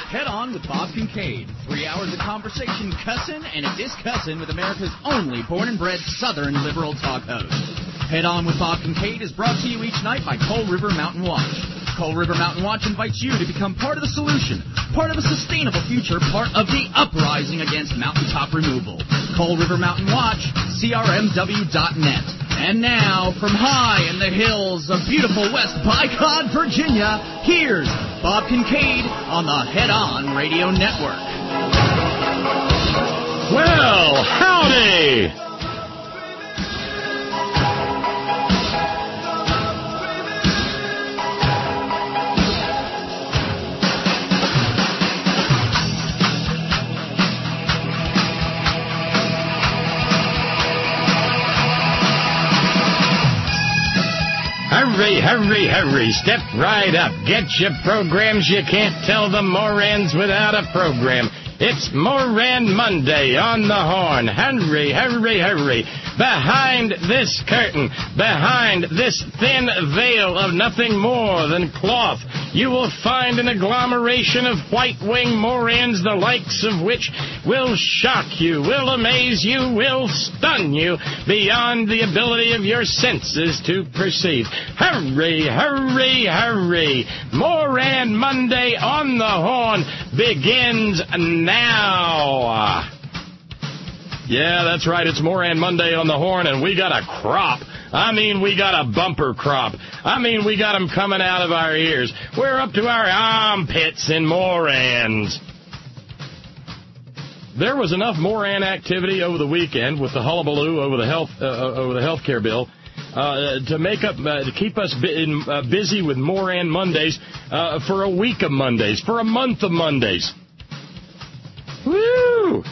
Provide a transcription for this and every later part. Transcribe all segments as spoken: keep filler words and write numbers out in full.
Head On with Bob Kincaid. Three hours of conversation, cussing, and a discussing with America's only born-and-bred Southern liberal talk host. Head On with Bob Kincaid is brought to you each night by Coal River Mountain Watch. Coal River Mountain Watch invites you to become part of the solution, part of a sustainable future, part of the uprising against mountaintop removal. Coal River Mountain Watch, C R M W dot net. And now, from high in the hills of beautiful West Bicod, Virginia, here's Bob Kincaid on the Head On Radio Network. Well, howdy! Hurry, hurry, hurry. Step right up. Get your programs. You can't tell the Morans without a program. It's Moran Monday on the Horn. Hurry, hurry, hurry. Behind this curtain, behind this thin veil of nothing more than cloth, you will find an agglomeration of white-winged Morans, the likes of which will shock you, will amaze you, will stun you beyond the ability of your senses to perceive. Hurry, hurry, hurry. Moran Monday on the Horn begins now. Yeah, that's right. It's Moran Monday on the Horn, and we got a crop. I mean, we got a bumper crop. I mean, we got them coming out of our ears. We're up to our armpits in Morans. There was enough Moran activity over the weekend with the hullabaloo over the health uh, over the health care bill uh, to make up uh, to keep us bu- in, uh, busy with Moran Mondays uh, for a week of Mondays, for a month of Mondays. Woo!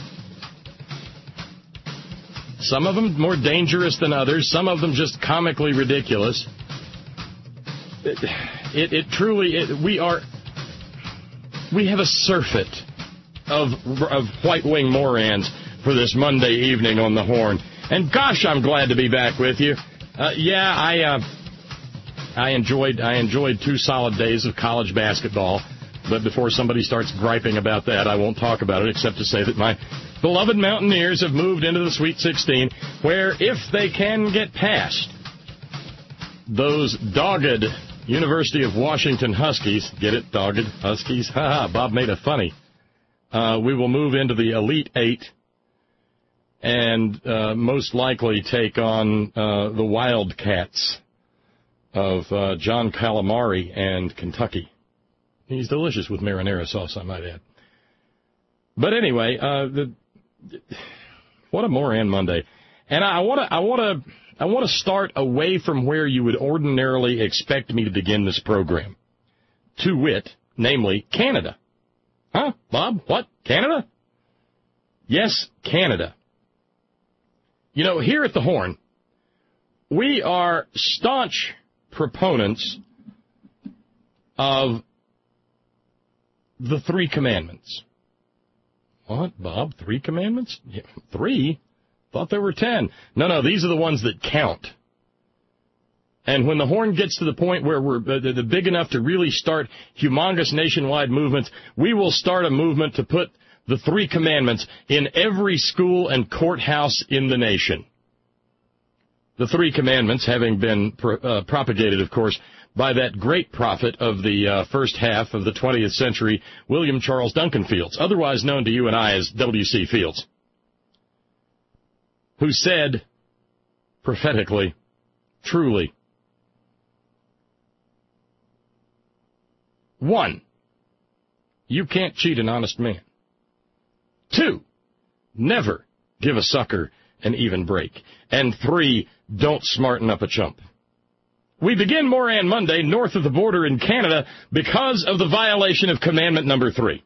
Some of them more dangerous than others. Some of them just comically ridiculous. It, it, it truly, it, we are, we have a surfeit of, of white-wing Morans for this Monday evening on the Horn. And gosh, I'm glad to be back with you. Uh, yeah, I, uh, I enjoyed, I enjoyed two solid days of college basketball. But before somebody starts griping about that, I won't talk about it except to say that my beloved Mountaineers have moved into the Sweet sixteen, where if they can get past those dogged University of Washington Huskies, get it, dogged Huskies? Ha ha, Bob made it funny. Uh, we will move into the Elite Eight and uh, most likely take on uh, the Wildcats of uh, John Calamari and Kentucky. He's delicious with marinara sauce, I might add. But anyway, uh, the, what a Moran Monday. And I want to, I want to, I want to start away from where you would ordinarily expect me to begin this program. To wit, namely, Canada. Huh, Bob? What? Canada? Yes, Canada. You know, here at the Horn, we are staunch proponents of the Three Commandments. What, Bob? Three commandments? Yeah, three? Thought there were ten. No, no, these are the ones that count. And when the Horn gets to the point where we're uh, big enough to really start humongous nationwide movements, we will start a movement to put the Three Commandments in every school and courthouse in the nation. The Three Commandments having been pro- uh, propagated, of course, by that great prophet of the uh, first half of the twentieth century, William Charles Duncan Fields, otherwise known to you and I as W C Fields, who said, prophetically, truly, one, you can't cheat an honest man. Two, never give a sucker an even break. And three, don't smarten up a chump. We begin Moran Monday north of the border in Canada because of the violation of commandment number three.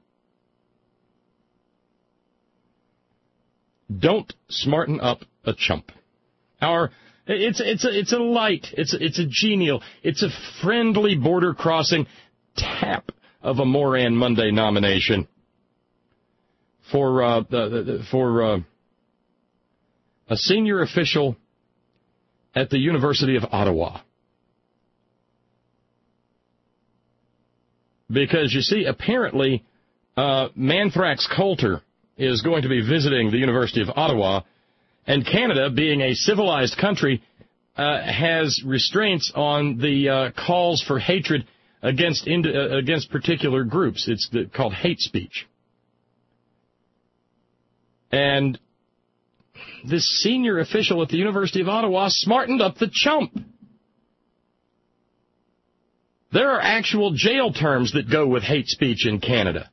Don't smarten up a chump. Our, it's, it's a, it's a light, it's a, it's a genial, it's a friendly border crossing tap of a Moran Monday nomination for, uh, uh for, uh, a senior official at the University of Ottawa. Because, you see, apparently uh, Manthrax Coulter is going to be visiting the University of Ottawa, and Canada, being a civilized country, uh, has restraints on the uh, calls for hatred against ind- uh, against particular groups. It's the, called hate speech. And this senior official at the University of Ottawa smartened up the chump. There are actual jail terms that go with hate speech in Canada.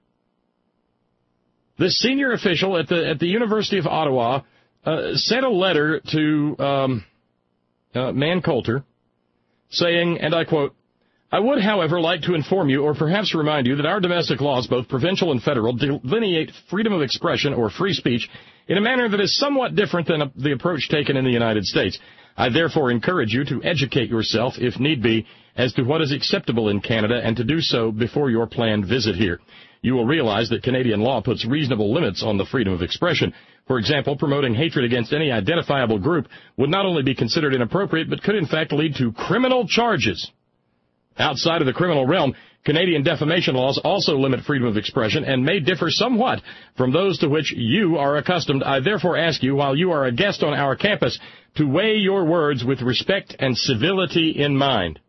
This senior official at the at the University of Ottawa uh, sent a letter to um, uh, Man Coulter saying, and I quote, "I would, however, like to inform you, or perhaps remind you, that our domestic laws, both provincial and federal, delineate freedom of expression or free speech in a manner that is somewhat different than a, the approach taken in the United States. I therefore encourage you to educate yourself, if need be, as to what is acceptable in Canada, and to do so before your planned visit here. You will realize that Canadian law puts reasonable limits on the freedom of expression. For example, promoting hatred against any identifiable group would not only be considered inappropriate, but could in fact lead to criminal charges. Outside of the criminal realm, Canadian defamation laws also limit freedom of expression and may differ somewhat from those to which you are accustomed. I therefore ask you, while you are a guest on our campus, to weigh your words with respect and civility in mind."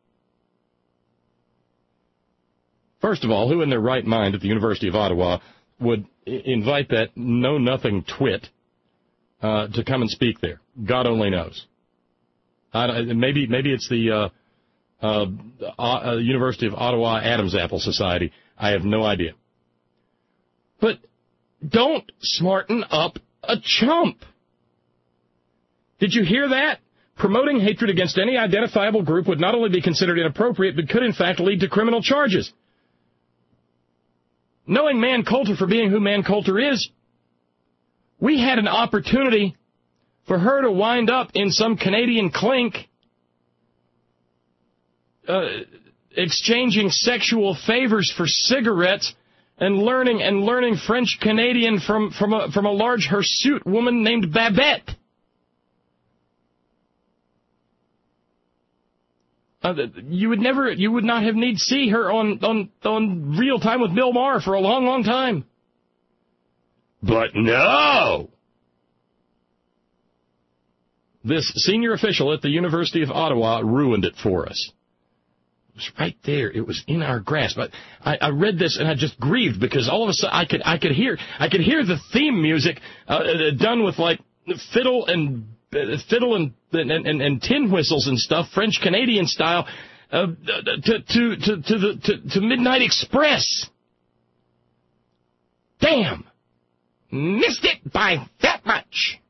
First of all, who in their right mind at the University of Ottawa would invite that know-nothing twit uh, to come and speak there? God only knows. I, maybe maybe it's the uh, uh, uh, University of Ottawa Adam's Apple Society. I have no idea. But don't smarten up a chump. Did you hear that? Promoting hatred against any identifiable group would not only be considered inappropriate, but could in fact lead to criminal charges. Knowing Man Coulter for being who Man Coulter is, we had an opportunity for her to wind up in some Canadian clink uh, exchanging sexual favors for cigarettes and learning and learning French Canadian from, from, a, from a large hirsute woman named Babette. Uh, you would never, you would not have need see her on, on, on Real Time with Bill Maher for a long, long time. But no! This senior official at the University of Ottawa ruined it for us. It was right there. It was in our grasp. I, I, I read this and I just grieved because all of a sudden I could, I could hear, I could hear the theme music uh, done with like fiddle and fiddle and, and, and, and tin whistles and stuff, French Canadian style, uh, to, to, to, to the, to, to Midnight Express. Damn! Missed it by that much!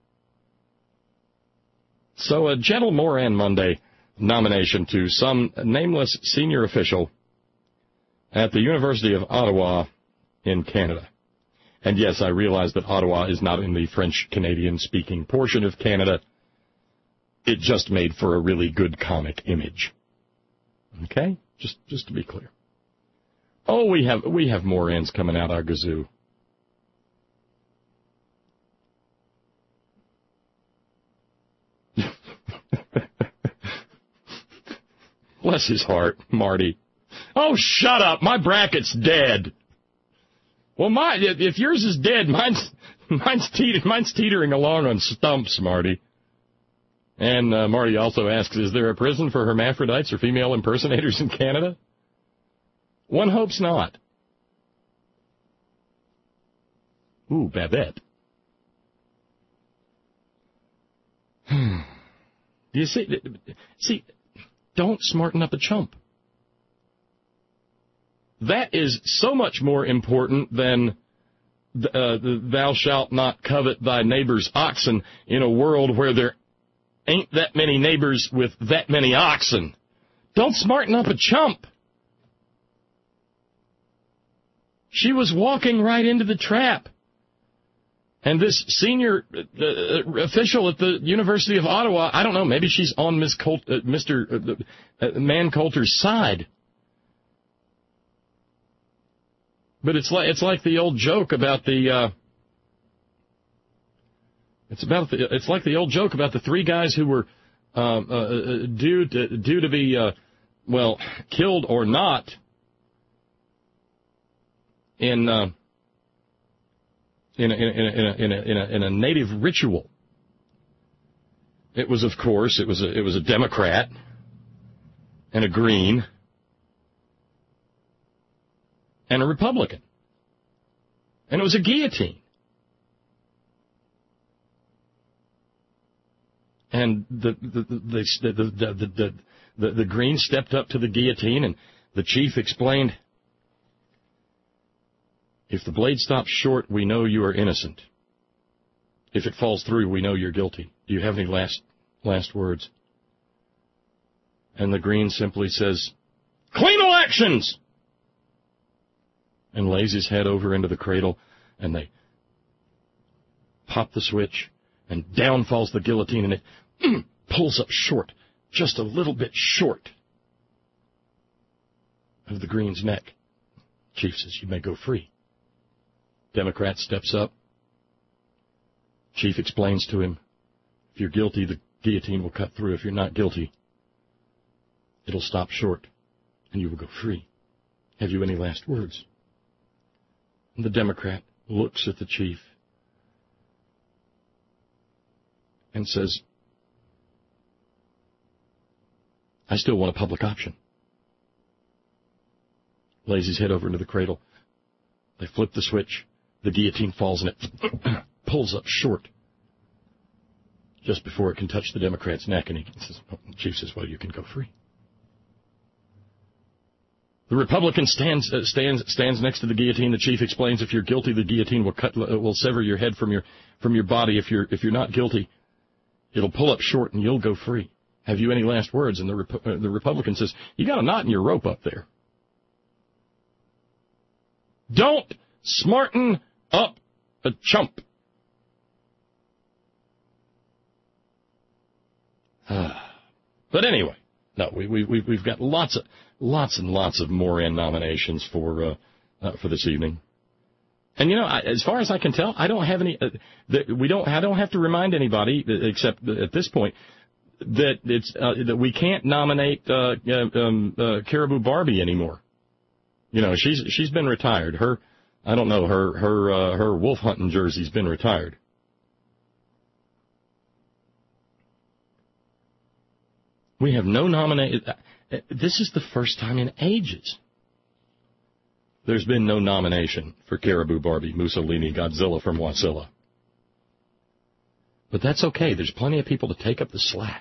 So a gentle Moran Monday nomination to some nameless senior official at the University of Ottawa in Canada. And yes, I realize that Ottawa is not in the French-Canadian-speaking portion of Canada. It just made for a really good comic image. Okay? Just just to be clear. Oh, we have we have more ends coming out our gazoo. Bless his heart, Marty. Oh, shut up. My bracket's dead. Well, my, if yours is dead, mine's mine's, teeter, mine's teetering along on stumps, Marty. And uh, Marty also asks, is there a prison for hermaphrodites or female impersonators in Canada? One hopes not. Ooh, Babette. Do you see? See, don't smarten up a chump. That is so much more important than uh, thou shalt not covet thy neighbor's oxen in a world where there ain't that many neighbors with that many oxen. Don't smarten up a chump. She was walking right into the trap. And this senior uh, official at the University of Ottawa, I don't know, maybe she's on Miss Colt, uh, Mister Uh, uh, Man Coulter's side. But it's like it's like the old joke about the uh, it's about the, it's like the old joke about the three guys who were uh, uh, due to, due to be uh, well killed or not in uh, in a, in a, in a, in a, in a, in a native ritual. It was, of course, it was a, it was a Democrat and a Green and a Republican. And it was a guillotine. And the the the the the, the, the, the, the Green stepped up to the guillotine, and the chief explained, if the blade stops short, we know you are innocent. If it falls through, we know you're guilty. Do you have any last last words? And the Green simply says, clean elections! And lays his head over into the cradle, and they pop the switch, and down falls the guillotine, and it mm, pulls up short, just a little bit short of the Green's neck. Chief says, you may go free. Democrat steps up. Chief explains to him, if you're guilty, the guillotine will cut through. If you're not guilty, it'll stop short, and you will go free. Have you any last words? And the Democrat looks at the chief and says, I still want a public option. Lays his head over into the cradle. They flip the switch. The guillotine falls and it pulls up short just before it can touch the Democrat's neck. And he says, oh, the chief says, well, you can go free. The Republican stands uh, stands stands next to the guillotine. The chief explains, if you're guilty, the guillotine will cut uh, will sever your head from your from your body. If you're if you're not guilty, it'll pull up short and you'll go free. Have you any last words? And the Rep- uh, the Republican says, you got a knot in your rope up there. Don't smarten up a chump. But anyway, no, we we we've got lots of. Lots and lots of Moran nominations for uh, uh, for this evening, and you know, I, as far as I can tell, I don't have any. Uh, that we don't. I don't have to remind anybody, except at this point, that it's uh, that we can't nominate uh, uh, um, uh, Caribou Barbie anymore. You know, she's she's been retired. Her, I don't know, her her uh, her wolf hunting jersey's been retired. We have no nomination. This is the first time in ages there's been no nomination for Caribou Barbie, Mussolini, Godzilla from Wasilla. But that's okay. There's plenty of people to take up the slack.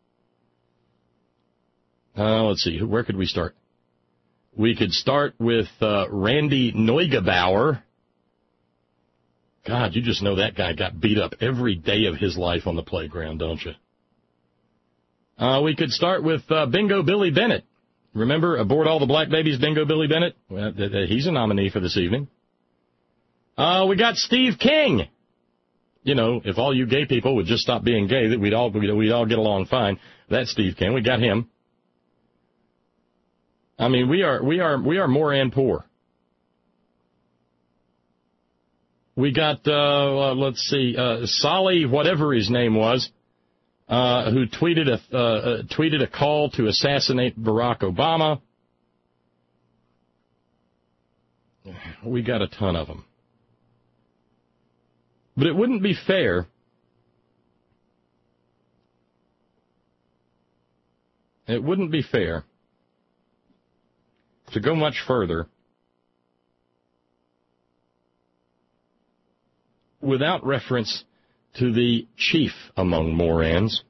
Uh, let's see. Where could we start? We could start with uh, Randy Neugebauer. God, you just know that guy got beat up every day of his life on the playground, don't you? Uh, we could start with uh, Bingo Billy Bennett. Remember, Aboard All the Black Babies, Bingo Billy Bennett? Well, th- th- he's a nominee for this evening. Uh, we got Steve King. You know, if all you gay people would just stop being gay, that we'd all we'd, we'd all get along fine. That's Steve King. We got him. I mean, we are we are we are Moran poor. We got uh, uh, let's see, uh, Solly, whatever his name was. Uh, who tweeted a uh, uh, tweeted a call to assassinate Barack Obama. We got a ton of them. But it wouldn't be fair. It wouldn't be fair to go much further without reference to the chief among Morans.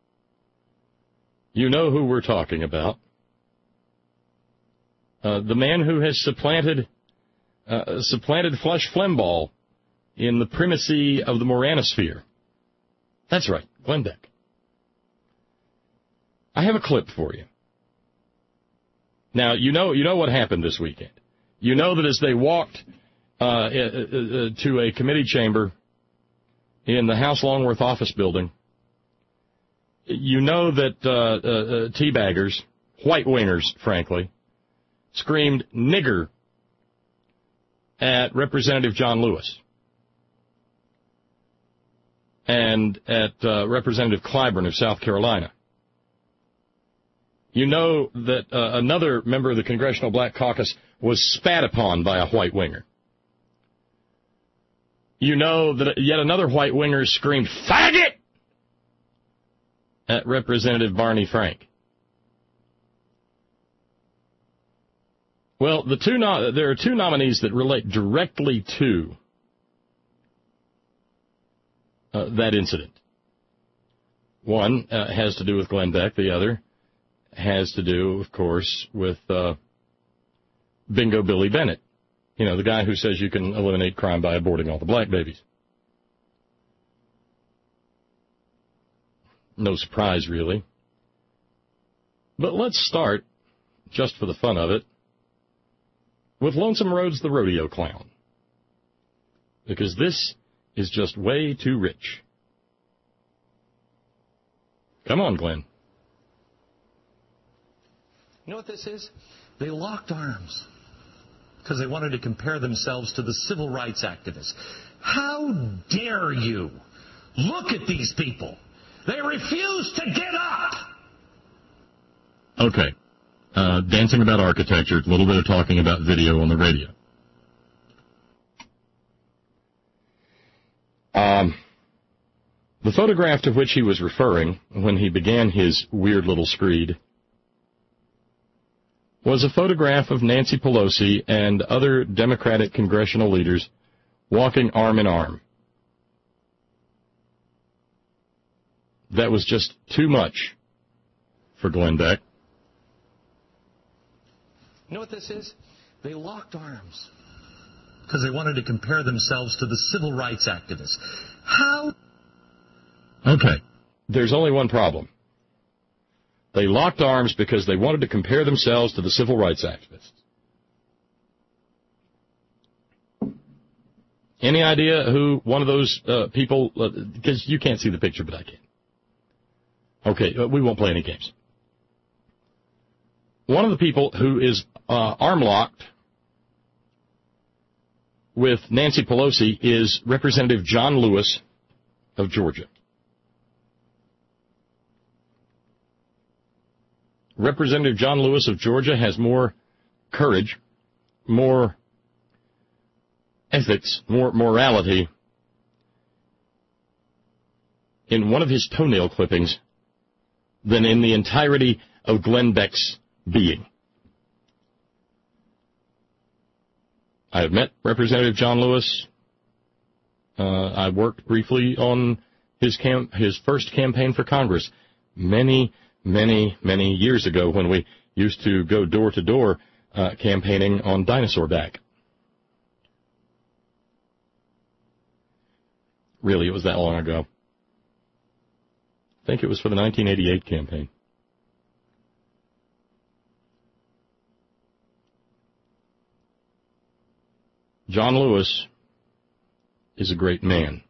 You know who we're talking about. Uh, the man who has supplanted uh, supplanted Flush Flembaugh in the primacy of the Moranosphere. That's right, Glenn Beck. I have a clip for you. Now, you know you know what happened this weekend. You know that as they walked uh, uh, uh, to a committee chamber in the House Longworth office building, you know that uh, uh, uh, teabaggers, white wingers, frankly, screamed nigger at Representative John Lewis and at uh, Representative Clyburn of South Carolina. You know that uh, another member of the Congressional Black Caucus was spat upon by a white winger. you know that yet another white winger screamed, "Faggot!" at Representative Barney Frank. Well, the two no- there are two nominees that relate directly to uh, that incident. One uh, has to do with Glenn Beck. The other has to do, of course, with uh, Bingo Billy Bennett. You know, the guy who says you can eliminate crime by aborting all the black babies. No surprise, really. But let's start, just for the fun of it, with Lonesome Rhodes the Rodeo Clown. Because this is just way too rich. Come on, Glenn. You know what this is? They locked arms because they wanted to compare themselves to the civil rights activists. How dare you? Look at these people. They refuse to get up. Okay. Uh, dancing about architecture, a little bit of talking about video on the radio. Um, the photograph to which he was referring when he began his weird little screed was a photograph of Nancy Pelosi and other Democratic congressional leaders walking arm in arm. That was just too much for Glenn Beck. You know what this is? They locked arms because they wanted to compare themselves to the civil rights activists. How? Okay. There's only one problem. They locked arms because they wanted to compare themselves to the civil rights activists. Any idea who one of those uh, people, uh, because you can't see the picture, but I can. Okay, uh, we won't play any games. One of the people who is uh, arm-locked with Nancy Pelosi is Representative John Lewis of Georgia. Representative John Lewis of Georgia has more courage, more ethics, more morality in one of his toenail clippings than in the entirety of Glenn Beck's being. I have met Representative John Lewis. Uh, I worked briefly on his camp, his first campaign for Congress many, many, many years ago when we used to go door to door uh, campaigning on Dinosaur Back. Really, it was that long ago. I think it was for the nineteen eighty-eight campaign. John Lewis is a great man.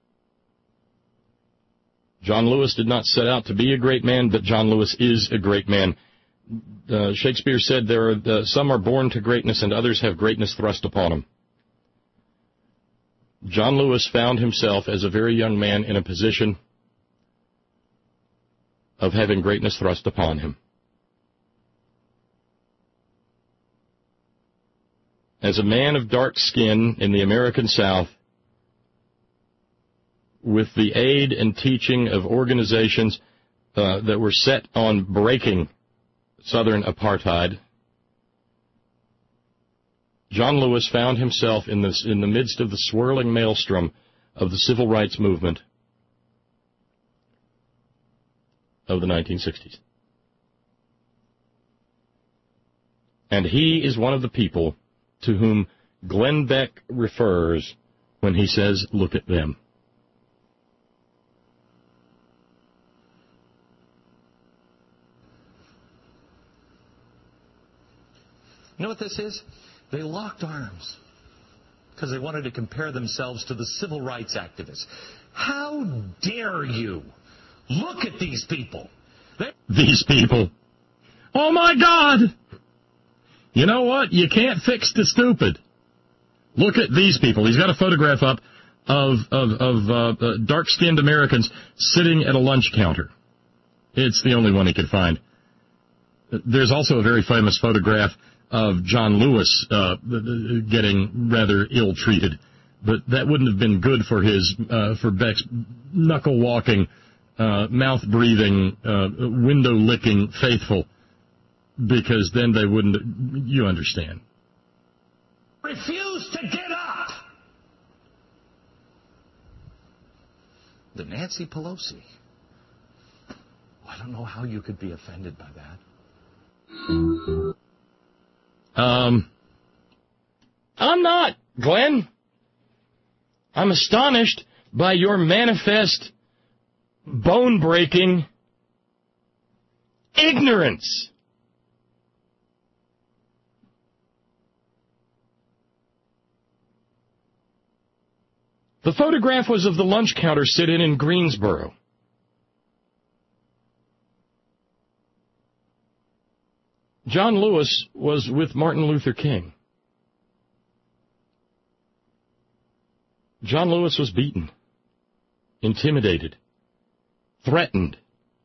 John Lewis did not set out to be a great man, but John Lewis is a great man. Uh, Shakespeare said there are uh, some are born to greatness and others have greatness thrust upon them. John Lewis found himself as a very young man in a position of having greatness thrust upon him. As a man of dark skin in the American South, with the aid and teaching of organizations uh, that were set on breaking Southern apartheid, John Lewis found himself in, this, in the midst of the swirling maelstrom of the civil rights movement of the nineteen sixties. And he is one of the people to whom Glenn Beck refers when he says, look at them. You know what this is? They locked arms because they wanted to compare themselves to the civil rights activists. How dare you? Look at these people. They- these people. Oh, my God! You know what? You can't fix the stupid. Look at these people. He's got a photograph up of, of, of uh, uh, dark-skinned Americans sitting at a lunch counter. It's the only one he could find. There's also a very famous photograph of John Lewis uh, getting rather ill-treated But that wouldn't have been good for his, uh, for Beck's knuckle-walking, uh, mouth-breathing, uh, window-licking faithful, because then they wouldn't, you understand. Refuse to get up! The Nancy Pelosi. I don't know how you could be offended by that. Um, I'm not, Glenn. I'm astonished by your manifest, bone-breaking ignorance. The photograph was of the lunch counter sit-in in Greensboro. John Lewis was with Martin Luther King. John Lewis was beaten, intimidated, threatened.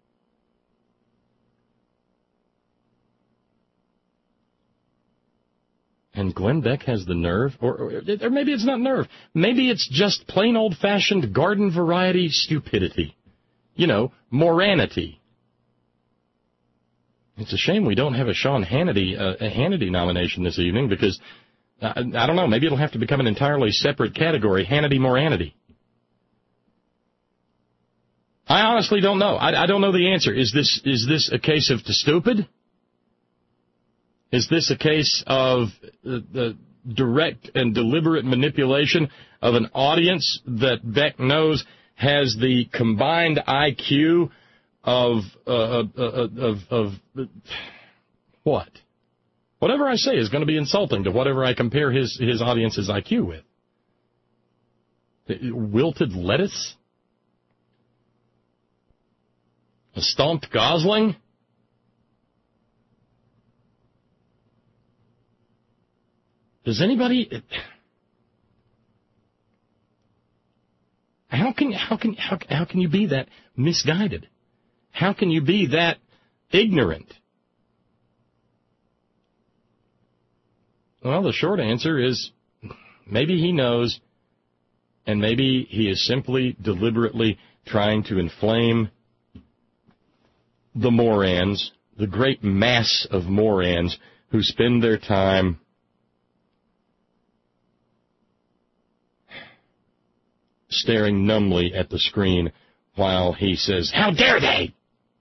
And Glenn Beck has the nerve, or, or, or maybe it's not nerve, maybe it's just plain old-fashioned garden variety stupidity. You know, moranity. It's a shame we don't have a Sean Hannity, uh, a Hannity nomination this evening, because, uh, I don't know, maybe it'll have to become an entirely separate category, Hannity-moranity. I honestly don't know. I, I don't know the answer. Is this, is this a case of too stupid? Is this a case of uh, the direct and deliberate manipulation of an audience that Beck knows has the combined I Q of, uh, of, of, of, of what? Whatever I say is going to be insulting to whatever I compare his, his audience's I Q with. Wilted lettuce? A stomped gosling? Does anybody? How can how can how, how can you be that misguided? How can you be that ignorant? Well, the short answer is maybe he knows, and maybe he is simply deliberately trying to inflame the Morans, the great mass of Morans who spend their time staring numbly at the screen while he says, "How dare they?"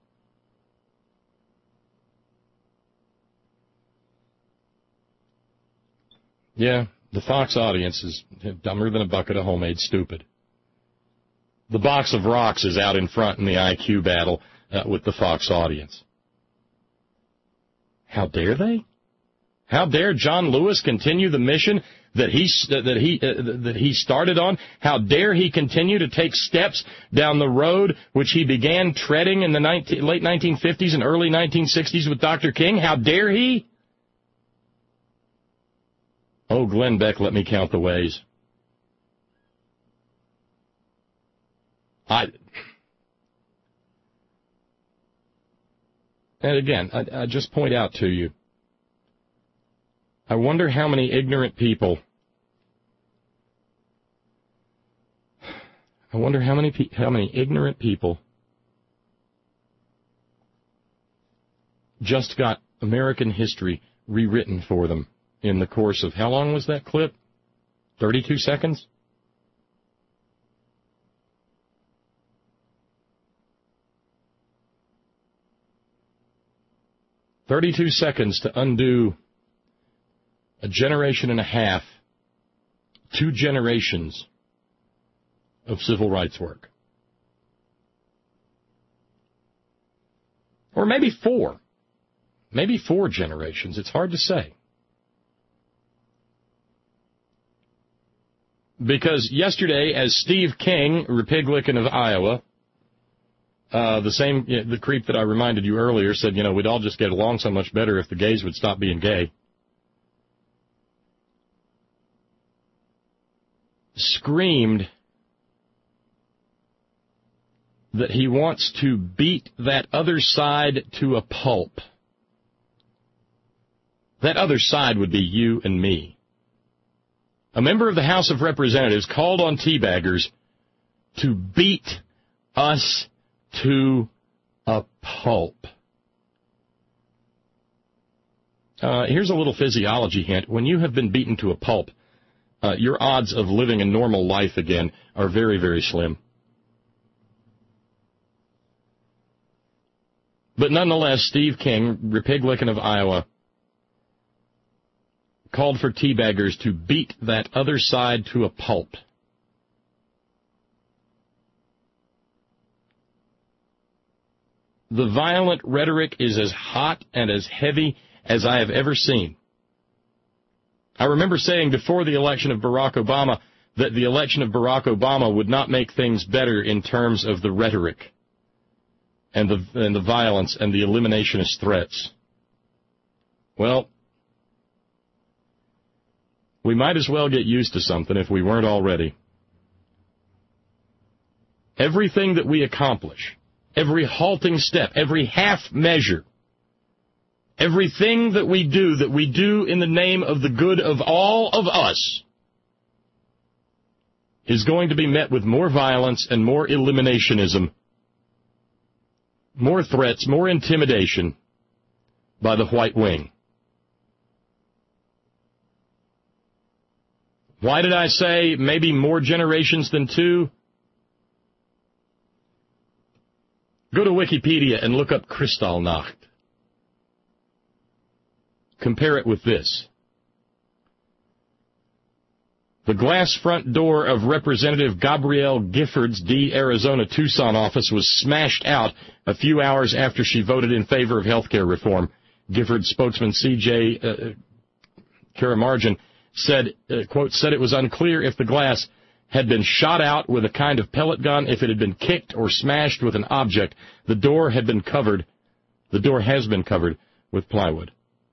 Yeah, the Fox audience is dumber than a bucket of homemade stupid. The box of rocks is out in front in the I Q battle uh, with the Fox audience. How dare they? How dare John Lewis continue the mission that he that he uh, that he started on? How dare he continue to take steps down the road which he began treading in the nineteen, late nineteen fifties and early nineteen sixties with Doctor King? How dare he? Oh, Glenn Beck, let me count the ways. I and again, I, I just point out to you, I wonder how many ignorant people, I wonder how many how many ignorant people just got American history rewritten for them in the course of, how long was that clip? thirty-two seconds? thirty-two seconds to undo a generation and a half, two generations of civil rights work. Or maybe four. Maybe four generations. It's hard to say. Because yesterday, as Steve King, Republican of Iowa, uh, the same, you know, the creep that I reminded you earlier, said, you know, we'd all just get along so much better if the gays would stop being gay, screamed that he wants to beat that other side to a pulp. That other side would be you and me. A member of the House of Representatives called on teabaggers to beat us to a pulp. Uh, here's a little physiology hint. When you have been beaten to a pulp, uh, your odds of living a normal life again are very, very slim. But nonetheless, Steve King, Republican of Iowa, called for teabaggers to beat that other side to a pulp. The violent rhetoric is as hot and as heavy as I have ever seen. I remember saying before the election of Barack Obama that the election of Barack Obama would not make things better in terms of the rhetoric and the and the violence and the eliminationist threats. Well, we might as well get used to something if we weren't already. Everything that we accomplish, every halting step, every half measure, everything that we do, that we do in the name of the good of all of us, is going to be met with more violence and more eliminationism, more threats, more intimidation by the white wing. Why did I say maybe more generations than two? Go to Wikipedia and look up Kristallnacht. Compare it with this. The glass front door of Representative Gabrielle Giffords' D. Arizona Tucson office was smashed out a few hours after she voted in favor of health care reform. Giffords' spokesman C J Uh, Karamarjan said, uh, quote, said it was unclear if the glass had been shot out with a kind of pellet gun, if it had been kicked or smashed with an object. The door had been covered, the door has been covered with plywood.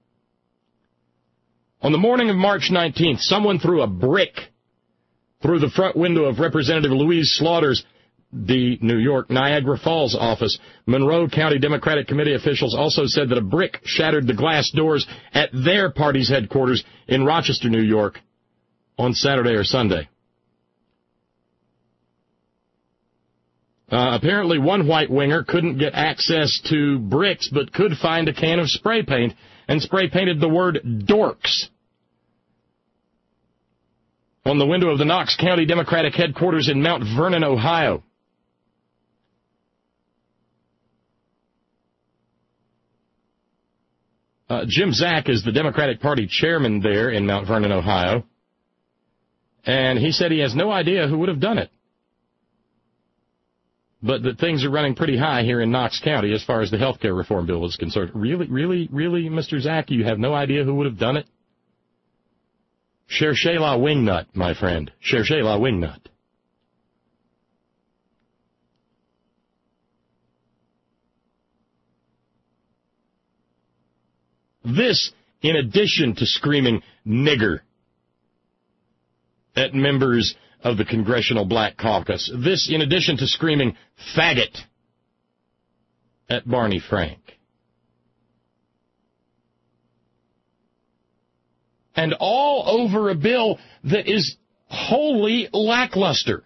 On the morning of March nineteenth, someone threw a brick through the front window of Representative Louise Slaughter's the New York Niagara Falls office. Monroe County Democratic Committee officials also said that a brick shattered the glass doors at their party's headquarters in Rochester, New York, on Saturday or Sunday. Uh, apparently one white winger couldn't get access to bricks but could find a can of spray paint and spray painted the word dorks on the window of the Knox County Democratic headquarters in Mount Vernon, Ohio. Uh, Jim Zack is the Democratic Party chairman there in Mount Vernon, Ohio, and he said he has no idea who would have done it, but that things are running pretty high here in Knox County as far as the health care reform bill is concerned. Really, really, really, Mister Zack, you have no idea who would have done it? Shershela Wingnut, my friend. Shershela Wingnut. This, in addition to screaming nigger at members of the Congressional Black Caucus. This, in addition to screaming faggot at Barney Frank. And all over a bill that is wholly lackluster.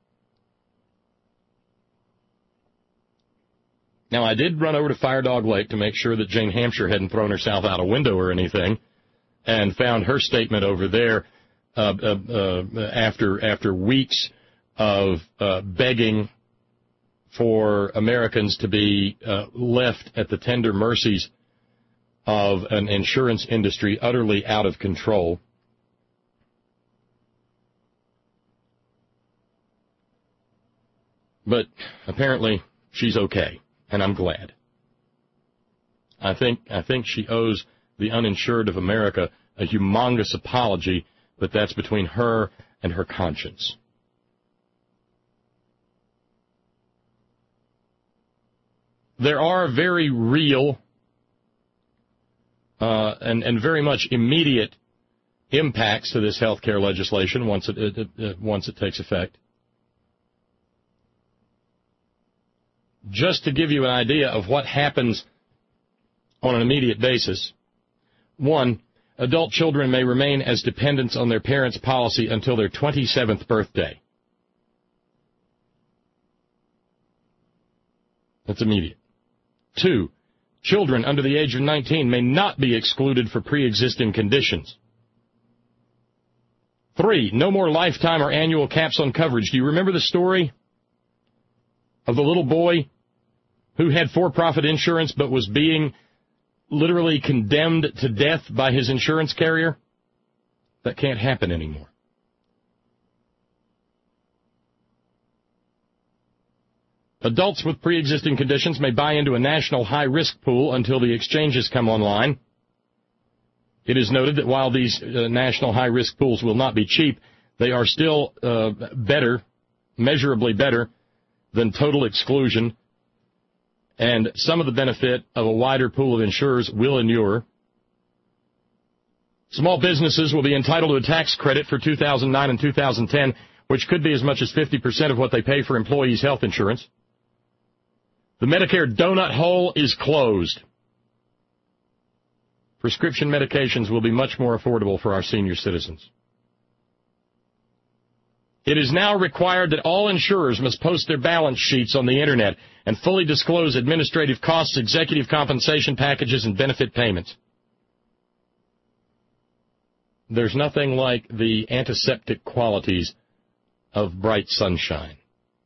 Now, I did run over to Firedog Lake to make sure that Jane Hampshire hadn't thrown herself out a window or anything, and found her statement over there uh, uh, uh, after after weeks of uh, begging for Americans to be uh, left at the tender mercies of an insurance industry utterly out of control. But apparently she's okay, and I'm glad. I think I think she owes the uninsured of America a humongous apology, but that's between her and her conscience. There are very real uh, and, and very much immediate impacts to this health care legislation once it, it, it once it takes effect. Just to give you an idea of what happens on an immediate basis, one, adult children may remain as dependents on their parents' policy until their twenty-seventh birthday. That's immediate. Two, children under the age of nineteen may not be excluded for pre-existing conditions. Three, no more lifetime or annual caps on coverage. Do you remember the story of the little boy who had for-profit insurance but was being literally condemned to death by his insurance carrier? That can't happen anymore. Adults with pre-existing conditions may buy into a national high-risk pool until the exchanges come online. It is noted that while these uh, national high-risk pools will not be cheap, they are still uh, better, measurably better, than total exclusion, and some of the benefit of a wider pool of insurers will inure. Small businesses will be entitled to a tax credit for two thousand nine and two thousand ten, which could be as much as fifty percent of what they pay for employees' health insurance. The Medicare donut hole is closed. Prescription medications will be much more affordable for our senior citizens. It is now required that all insurers must post their balance sheets on the Internet and fully disclose administrative costs, executive compensation packages, and benefit payments. There's nothing like the antiseptic qualities of bright sunshine.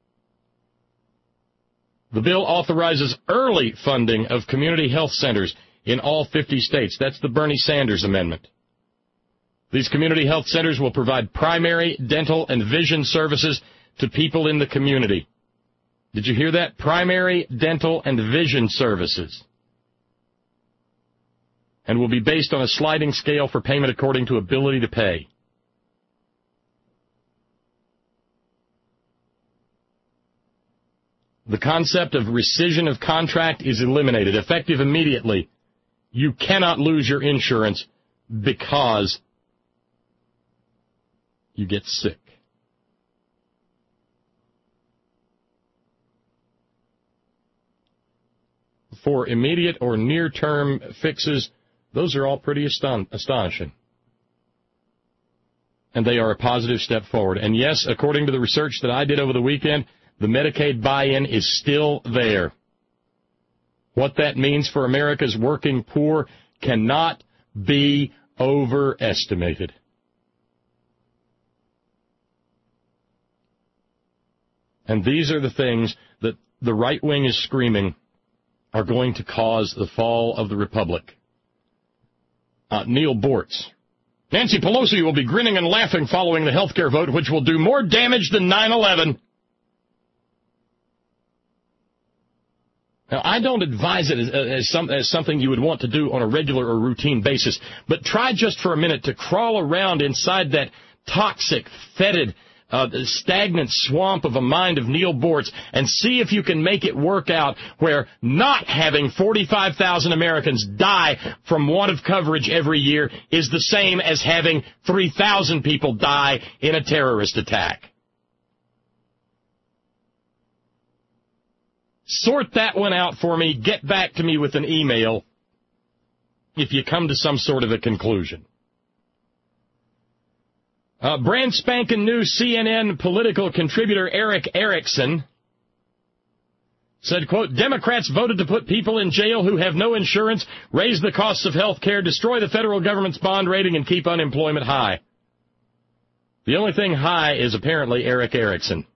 The bill authorizes early funding of community health centers in all fifty states. That's the Bernie Sanders amendment. These community health centers will provide primary, dental, and vision services to people in the community. Did you hear that? Primary, dental, and vision services. And will be based on a sliding scale for payment according to ability to pay. The concept of rescission of contract is eliminated, effective immediately. You cannot lose your insurance because you get sick. For immediate or near-term fixes, those are all pretty aston- astonishing. And they are a positive step forward. And yes, according to the research that I did over the weekend, the Medicaid buy-in is still there. What that means for America's working poor cannot be overestimated. And these are the things that the right wing is screaming are going to cause the fall of the republic. Uh, Neil Bortz. Nancy Pelosi will be grinning and laughing following the health care vote, which will do more damage than nine eleven. Now, I don't advise it as, as, some, as something you would want to do on a regular or routine basis, but try just for a minute to crawl around inside that toxic, fetid, uh, stagnant swamp of a mind of Neil Bortz and see if you can make it work out where not having forty-five thousand Americans die from want of coverage every year is the same as having three thousand people die in a terrorist attack. Sort that one out for me. Get back to me with an email if you come to some sort of a conclusion. Uh, brand spanking new C N N political contributor Eric Erickson said, quote, Democrats voted to put people in jail who have no insurance, raise the costs of health care, destroy the federal government's bond rating, and keep unemployment high. The only thing high is apparently Eric Erickson.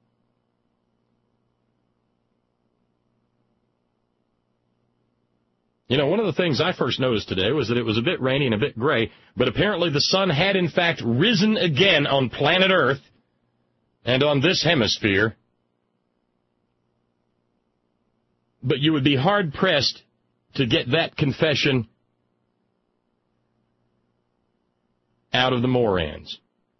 You know, one of the things I first noticed today was that it was a bit rainy and a bit gray, but apparently the sun had in fact risen again on planet Earth and on this hemisphere. But you would be hard-pressed to get that confession out of the Morans.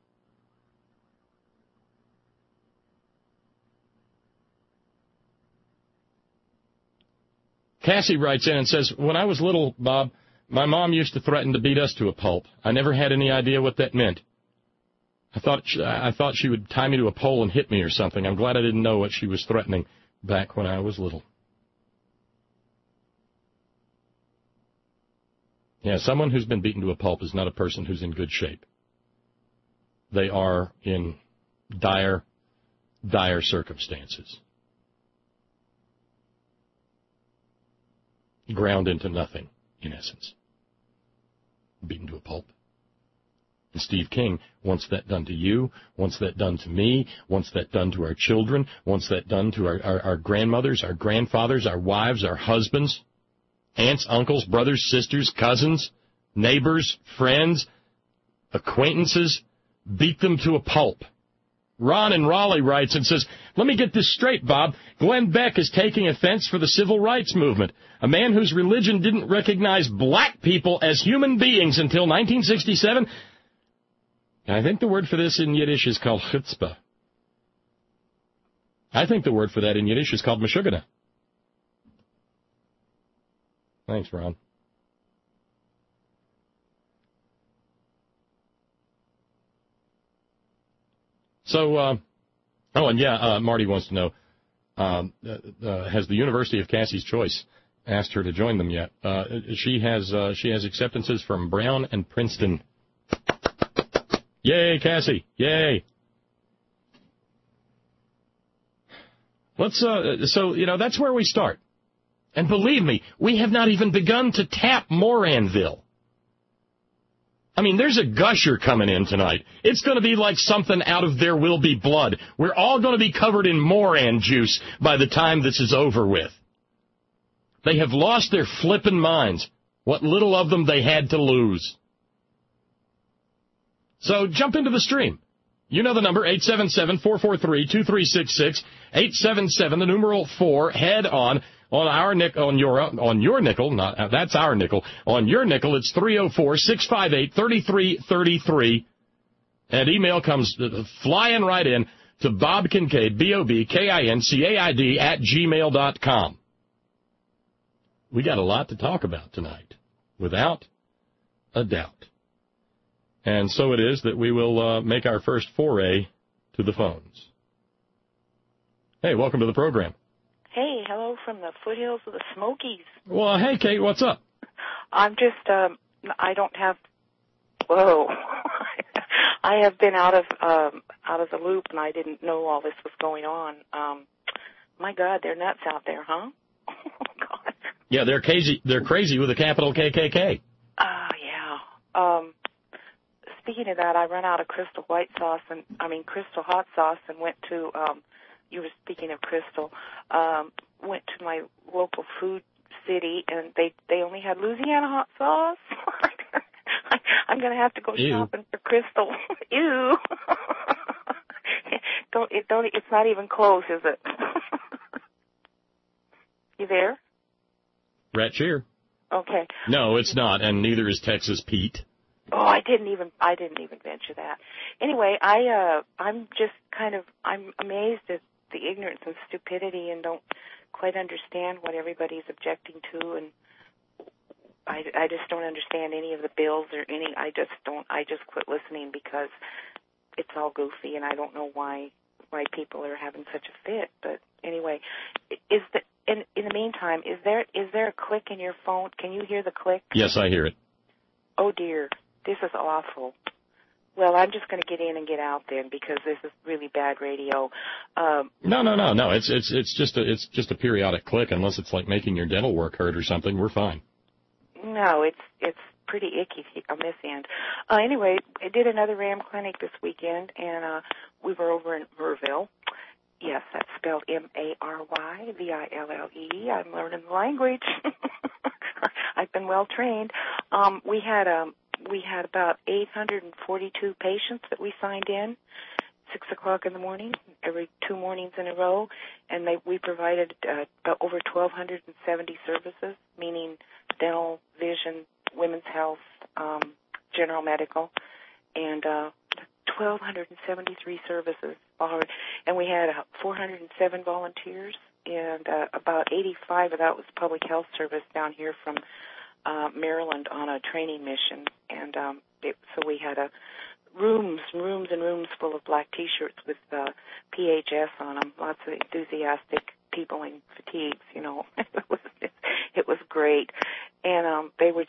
Cassie writes in and says, when I was little, Bob, my mom used to threaten to beat us to a pulp. I never had any idea what that meant. I thought she, I thought she would tie me to a pole and hit me or something. I'm glad I didn't know what she was threatening back when I was little. Yeah, someone who's been beaten to a pulp is not a person who's in good shape. They are in dire, dire circumstances. Ground into nothing, in essence. Beaten to a pulp. And Steve King wants that done to you, wants that done to me, wants that done to our children, wants that done to our, our, our grandmothers, our grandfathers, our wives, our husbands, aunts, uncles, brothers, sisters, cousins, neighbors, friends, acquaintances. Beat them to a pulp. Ron in Raleigh writes and says, let me get this straight, Bob. Glenn Beck is taking offense for the civil rights movement. A man whose religion didn't recognize black people as human beings until nineteen sixty-seven. I think the word for this in Yiddish is called chutzpah. I think the word for that in Yiddish is called meshugana. Thanks, Ron. So, uh, oh, and yeah, uh, Marty wants to know, um, uh, uh, has the University of Cassie's Choice asked her to join them yet? Uh, she has uh, she has acceptances from Brown and Princeton. Yay, Cassie! Yay! Let's. Uh, so you know that's where we start, and believe me, we have not even begun to tap Moranville. I mean, there's a gusher coming in tonight. It's going to be like something out of There Will Be Blood. We're all going to be covered in Moran juice by the time this is over with. They have lost their flippin' minds. What little of them they had to lose. So jump into the stream. You know the number, eight seven seven, four four three, two three six six, eight seven seven, the numeral four, head on. On our nick, on your on your nickel, not uh, that's our nickel. On your nickel, it's three oh four, six five eight, three three three three. And email comes uh, flying right in to Bob Kincaid, B O B K I N C A I D, at gmail dot com. We got a lot to talk about tonight, without a doubt. And so it is that we will uh, make our first foray to the phones. Hey, welcome to the program. Hey, hello from the foothills of the Smokies. Well, hey, Kate, what's up? I'm just, um, I don't have, whoa. I have been out of um, out of the loop, and I didn't know all this was going on. Um, my God, they're nuts out there, huh? Oh, God. Yeah, they're crazy. They're crazy with a capital K K K. Oh, uh, yeah. Um, speaking of that, I ran out of Crystal white sauce, and I mean Crystal hot sauce, and went to, um, you were speaking of Crystal, um, went to my local food city, and they they only had Louisiana hot sauce. I'm going to have to go Ew. shopping for Crystal. Ew. don't it don't it's not even close, is it? You there? Rat cheer. Okay. No, it's not, and neither is Texas Pete. Oh, I didn't even I didn't even venture that. Anyway, I uh I'm just kind of I'm amazed at the ignorance and stupidity, and don't quite understand what everybody's objecting to, and I, I just don't understand any of the bills or any. I just don't. I just quit listening because it's all goofy, and I don't know why why people are having such a fit. But anyway, is the in in the meantime, is there is there a click in your phone? Can you hear the click? Yes, I hear it. Oh dear, this is awful. Well, I'm just going to get in and get out then, because this is really bad radio. Um, no, no, no, no. It's it's it's just a it's just a periodic click, unless it's like making your dental work hurt or something. We're fine. No, it's it's pretty icky on this end. Uh, anyway, I did another RAM clinic this weekend, and uh, we were over in Merville. Yes, that's spelled M A R Y V I L L E. I'm learning the language. I've been well trained. Um, we had um we had about eight hundred forty-two patients that we signed in, six o'clock in the morning, every two mornings in a row, and they we provided uh, about over twelve seventy services, meaning dental, vision, women's health, um, general medical, and uh, twelve seventy-three services. And we had uh, four hundred seven volunteers, and uh, about eighty-five of that was public health service down here from uh, Maryland on a training mission. And um, it, so we had a rooms, rooms and rooms full of black T-shirts with uh, P H S on them, lots of enthusiastic people in fatigues, you know. It was it was great. And um, they were just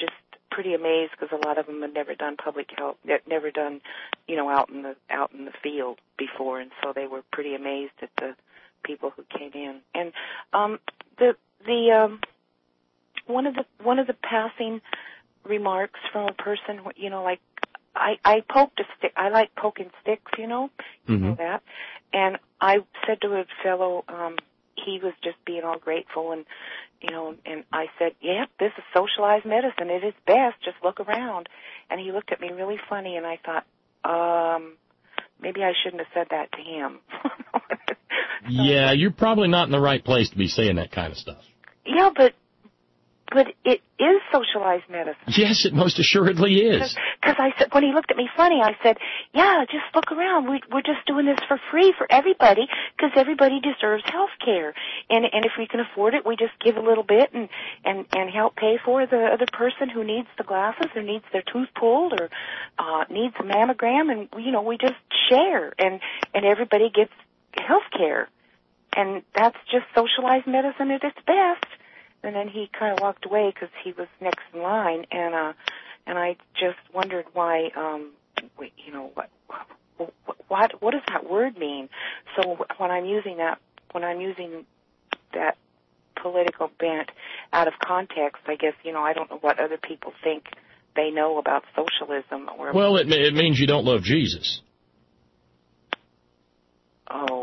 pretty amazed because a lot of them had never done public health, never done, you know, out in the out in the field before, and so they were pretty amazed at the people who came in. And um, the the um, one of the one of the passing remarks from a person, you know, like I I poked a stick. I like poking sticks, you know, you Mm-hmm. know that. And I said to a fellow, um, he was just being all grateful, and you know, and I said, "Yeah, this is socialized medicine. It is best. Just look around." And he looked at me really funny, and I thought, um, maybe I shouldn't have said that to him. Yeah, you're probably not in the right place to be saying that kind of stuff. Yeah, but but it is socialized medicine. Yes, it most assuredly is. Because I said, when he looked at me funny, I said, "Yeah, just look around. We, we're just doing this for free for everybody because everybody deserves health care. And and if we can afford it, we just give a little bit and, and, and help pay for the other person who needs the glasses or needs their tooth pulled or uh, needs a mammogram. And, you know, we just share. And, and everybody gets health care. And that's just socialized medicine at its best." And then he kind of walked away because he was next in line, and uh, and I just wondered why, um, wait, you know, what, what, what does that word mean? So when I'm using that, when I'm using that political bent out of context, I guess, you know, I don't know what other people think they know about socialism. Or Well, it it means you don't love Jesus. Oh.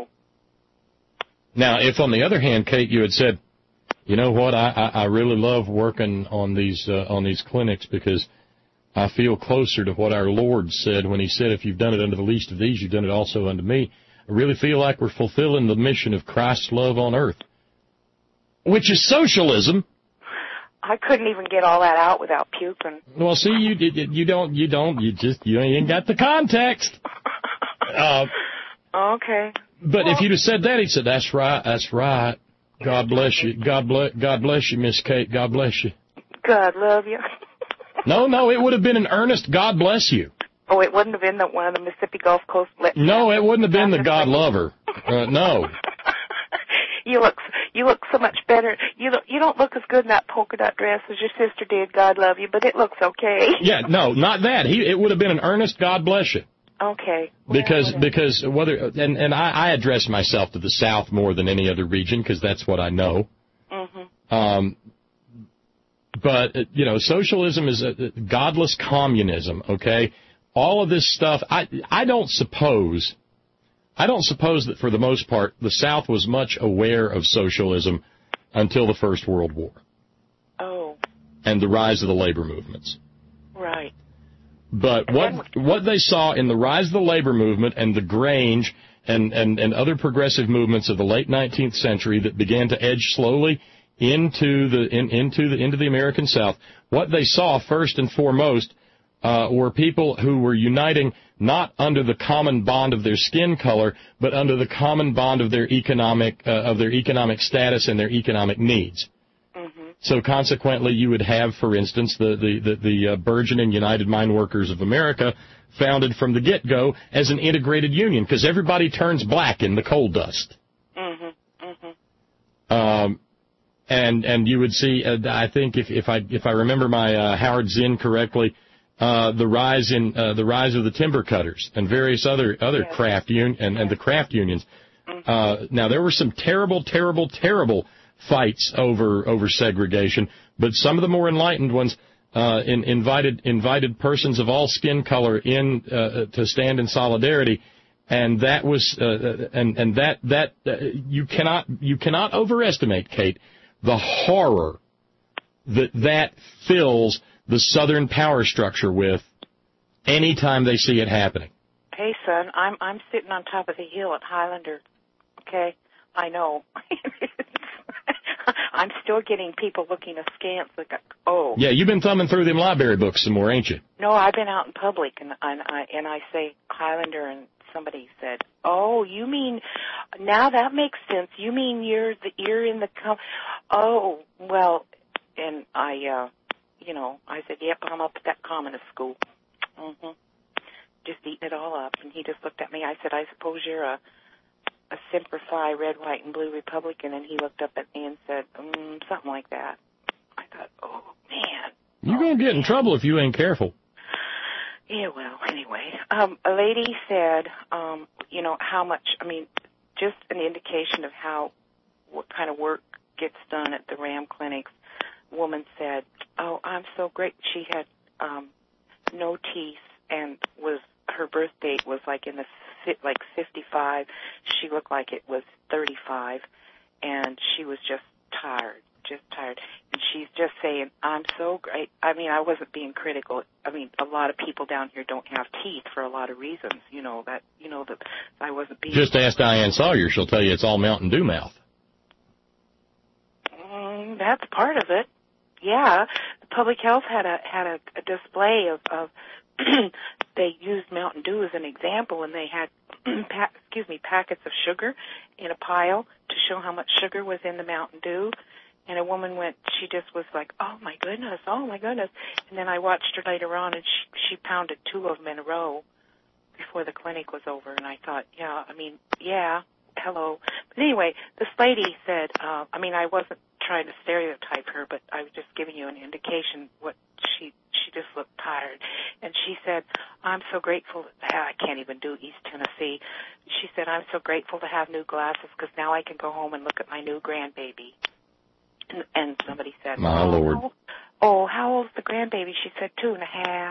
Now, if on the other hand, Kate, you had said, you know what, I, I, I really love working on these uh, on these clinics because I feel closer to what our Lord said when he said, if you've done it unto the least of these, you've done it also unto me. I really feel like we're fulfilling the mission of Christ's love on earth, which is socialism. I couldn't even get all that out without puking. Well, see, you you don't, you don't, you just, you ain't got the context. Uh, okay. But well, if you'd have said that, he'd said, that's right, that's right. God bless you. God bless, God bless you, Miss Kate. God bless you. God love you. No, no, it would have been an earnest God bless you. Oh, it wouldn't have been the one of the Mississippi Gulf Coast. No, it wouldn't have been the God lover. Uh, no. You look, you look so much better. You look, you don't look as good in that polka dot dress as your sister did. God love you, but it looks okay. Yeah, no, not that. He, it would have been an earnest God bless you. Okay. Because yeah, because whether and and I, I address myself to the South more than any other region because that's what I know. Mm-hmm. Um, but you know, socialism is a, godless communism. Okay, all of this stuff. I I don't suppose I don't suppose that for the most part the South was much aware of socialism until the First World War. Oh. And the rise of the labor movements. Right. But what what they saw in the rise of the labor movement and the Grange and, and, and other progressive movements of the late nineteenth century that began to edge slowly into the in, into the into the American South, what they saw first and foremost uh, were people who were uniting not under the common bond of their skin color, but under the common bond of their economic uh, of their economic status and their economic needs. So consequently, you would have, for instance, the the the, the uh, burgeoning United Mine Workers of America, founded from the get-go as an integrated union, because everybody turns black in the coal dust. Mm-hmm. Mm-hmm. Um, and and you would see, uh, I think, if if I if I remember my uh, Howard Zinn correctly, uh, the rise in uh, the rise of the timber cutters and various other other yes. craft union and, and the craft unions. Mm-hmm. Uh, now there were some terrible, terrible, terrible fights over over segregation, but some of the more enlightened ones uh, in, invited invited persons of all skin color in uh, to stand in solidarity, and that was uh, and and that that uh, you cannot you cannot overestimate, Kate, the horror that that fills the Southern power structure with anytime they see it happening. Hey, son, I'm I'm sitting on top of the hill at Highlander. Okay, I know. I'm still getting people looking askance, like, oh. Yeah, you've been thumbing through them library books some more, ain't you? No, I've been out in public, and, and I and I say Highlander, and somebody said, oh, you mean, now that makes sense. You mean you're the you're in the com- oh, well, and I, uh, you know, I said, yep, I'm up at that communist school. Mm-hmm. Just eating it all up, and he just looked at me. I said, I suppose you're a a Semper Fi, red, white, and blue Republican, and he looked up at me and said, mm, something like that. I thought, oh, man. You're going to get in trouble if you ain't careful. Yeah, well, anyway. Um, a lady said, um, you know, how much, I mean, just an indication of how, what kind of work gets done at the RAM clinics. Woman said, oh, I'm so great. She had um, no teeth and was, her birth date was like in the, like fifty-five. She looked like it was thirty-five, and she was just tired. just tired. And she's just saying, I'm so great. I mean, I wasn't being critical. I mean, a lot of people down here don't have teeth for a lot of reasons, you know, that, you know, that I wasn't being... Just ask Diane Sawyer. She'll tell you it's all Mountain Dew mouth. Mm, that's part of it. Yeah. The public health had a, had a, a display of, of they used Mountain Dew as an example, and they had, pa- excuse me, packets of sugar in a pile to show how much sugar was in the Mountain Dew. And a woman went, she just was like, oh, my goodness, oh, my goodness. And then I watched her later on, and she, she pounded two of them in a row before the clinic was over. And I thought, yeah, I mean, yeah, hello. But anyway, this lady said, uh, I mean, I wasn't trying to stereotype her, but I was just giving you an indication what she, she just looked tired. And she said, I'm so grateful. That, I can't even do East Tennessee. She said, I'm so grateful to have new glasses because now I can go home and look at my new grandbaby. And, and somebody said, my oh, Lord. How, oh, how old's the grandbaby? She said, two and a half.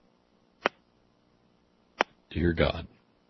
Dear God.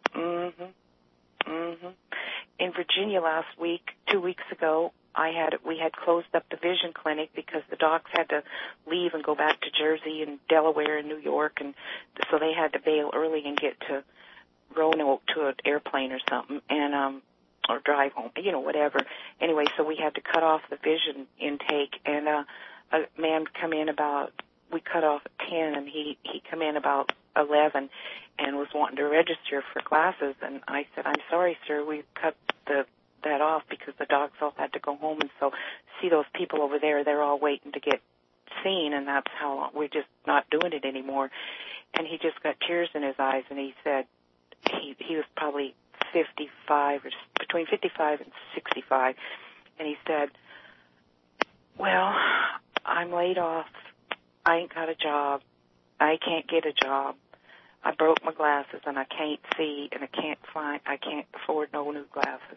Mm-hmm. Mm-hmm. In Virginia last week, two weeks ago, I had we had closed up the vision clinic because the docs had to leave and go back to Jersey and Delaware and New York, and so they had to bail early and get to Roanoke to an airplane or something, and um, or drive home, you know, whatever. Anyway, so we had to cut off the vision intake, and uh, a man come in about we cut off at ten, and he he come in about eleven, and was wanting to register for classes, and I said, I'm sorry, sir, we cut the that off because the docs all had to go home, and so see those people over there, they're all waiting to get seen, and that's how long, we're just not doing it anymore. And he just got tears in his eyes, and he said he he was probably fifty-five or between fifty-five and sixty-five, and he said, well, I'm laid off, I ain't got a job, I can't get a job, I broke my glasses and I can't see and I can't find, I can't afford no new glasses.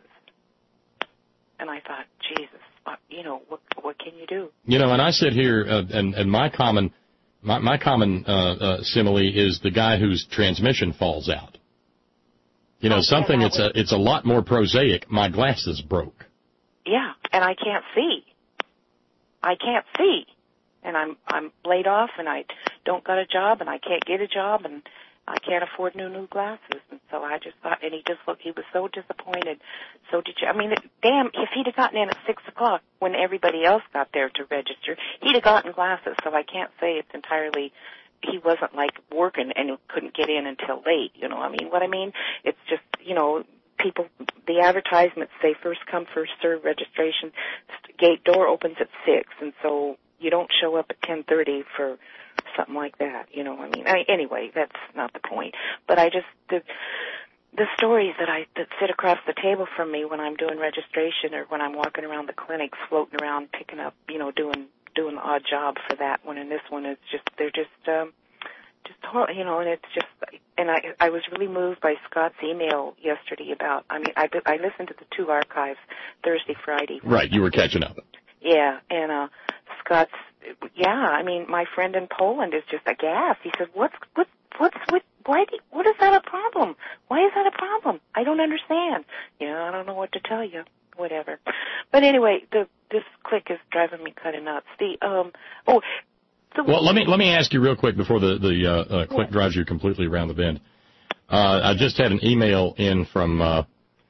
And I thought, Jesus, you know, what what can you do? You know, and I sit here, uh, and, and my common my, my common uh, uh, simile is the guy whose transmission falls out. You know, oh, something it's was... a it's a lot more prosaic. My glasses broke. Yeah, and I can't see. I can't see, and I'm I'm laid off, and I don't got a job, and I can't get a job, and I can't afford new new glasses, and so I just thought, and he just looked, he was so disappointed. So did you? I mean, damn, if he'd have gotten in at six o'clock when everybody else got there to register, he'd have gotten glasses. So I can't say it's entirely. He wasn't like working and couldn't get in until late. You know, I mean, what I mean? It's just, you know, people. The advertisements say first come, first serve registration. Gate door opens at six, and so you don't show up at ten thirty for something like that, you know. I mean, I, anyway, that's not the point. But I just the the stories that I that sit across the table from me when I'm doing registration or when I'm walking around the clinics, floating around, picking up, you know, doing doing the odd job for that one and this one is just they're just um, just horrible, you know. And it's just and I I was really moved by Scott's email yesterday about. I mean, I I listened to the two archives Thursday, Friday. Right, you were catching up. Yeah, and uh, Scott's. Yeah, I mean, my friend in Poland is just aghast. He says, "What's what's what's what? Why? Do, what is that a problem? Why is that a problem? I don't understand. You know, I don't know what to tell you. Whatever." But anyway, the this click is driving me kind of nuts. The um oh. The, well, let me let me ask you real quick before the the uh, uh, click drives you completely around the bend. Uh, I just had an email in from uh,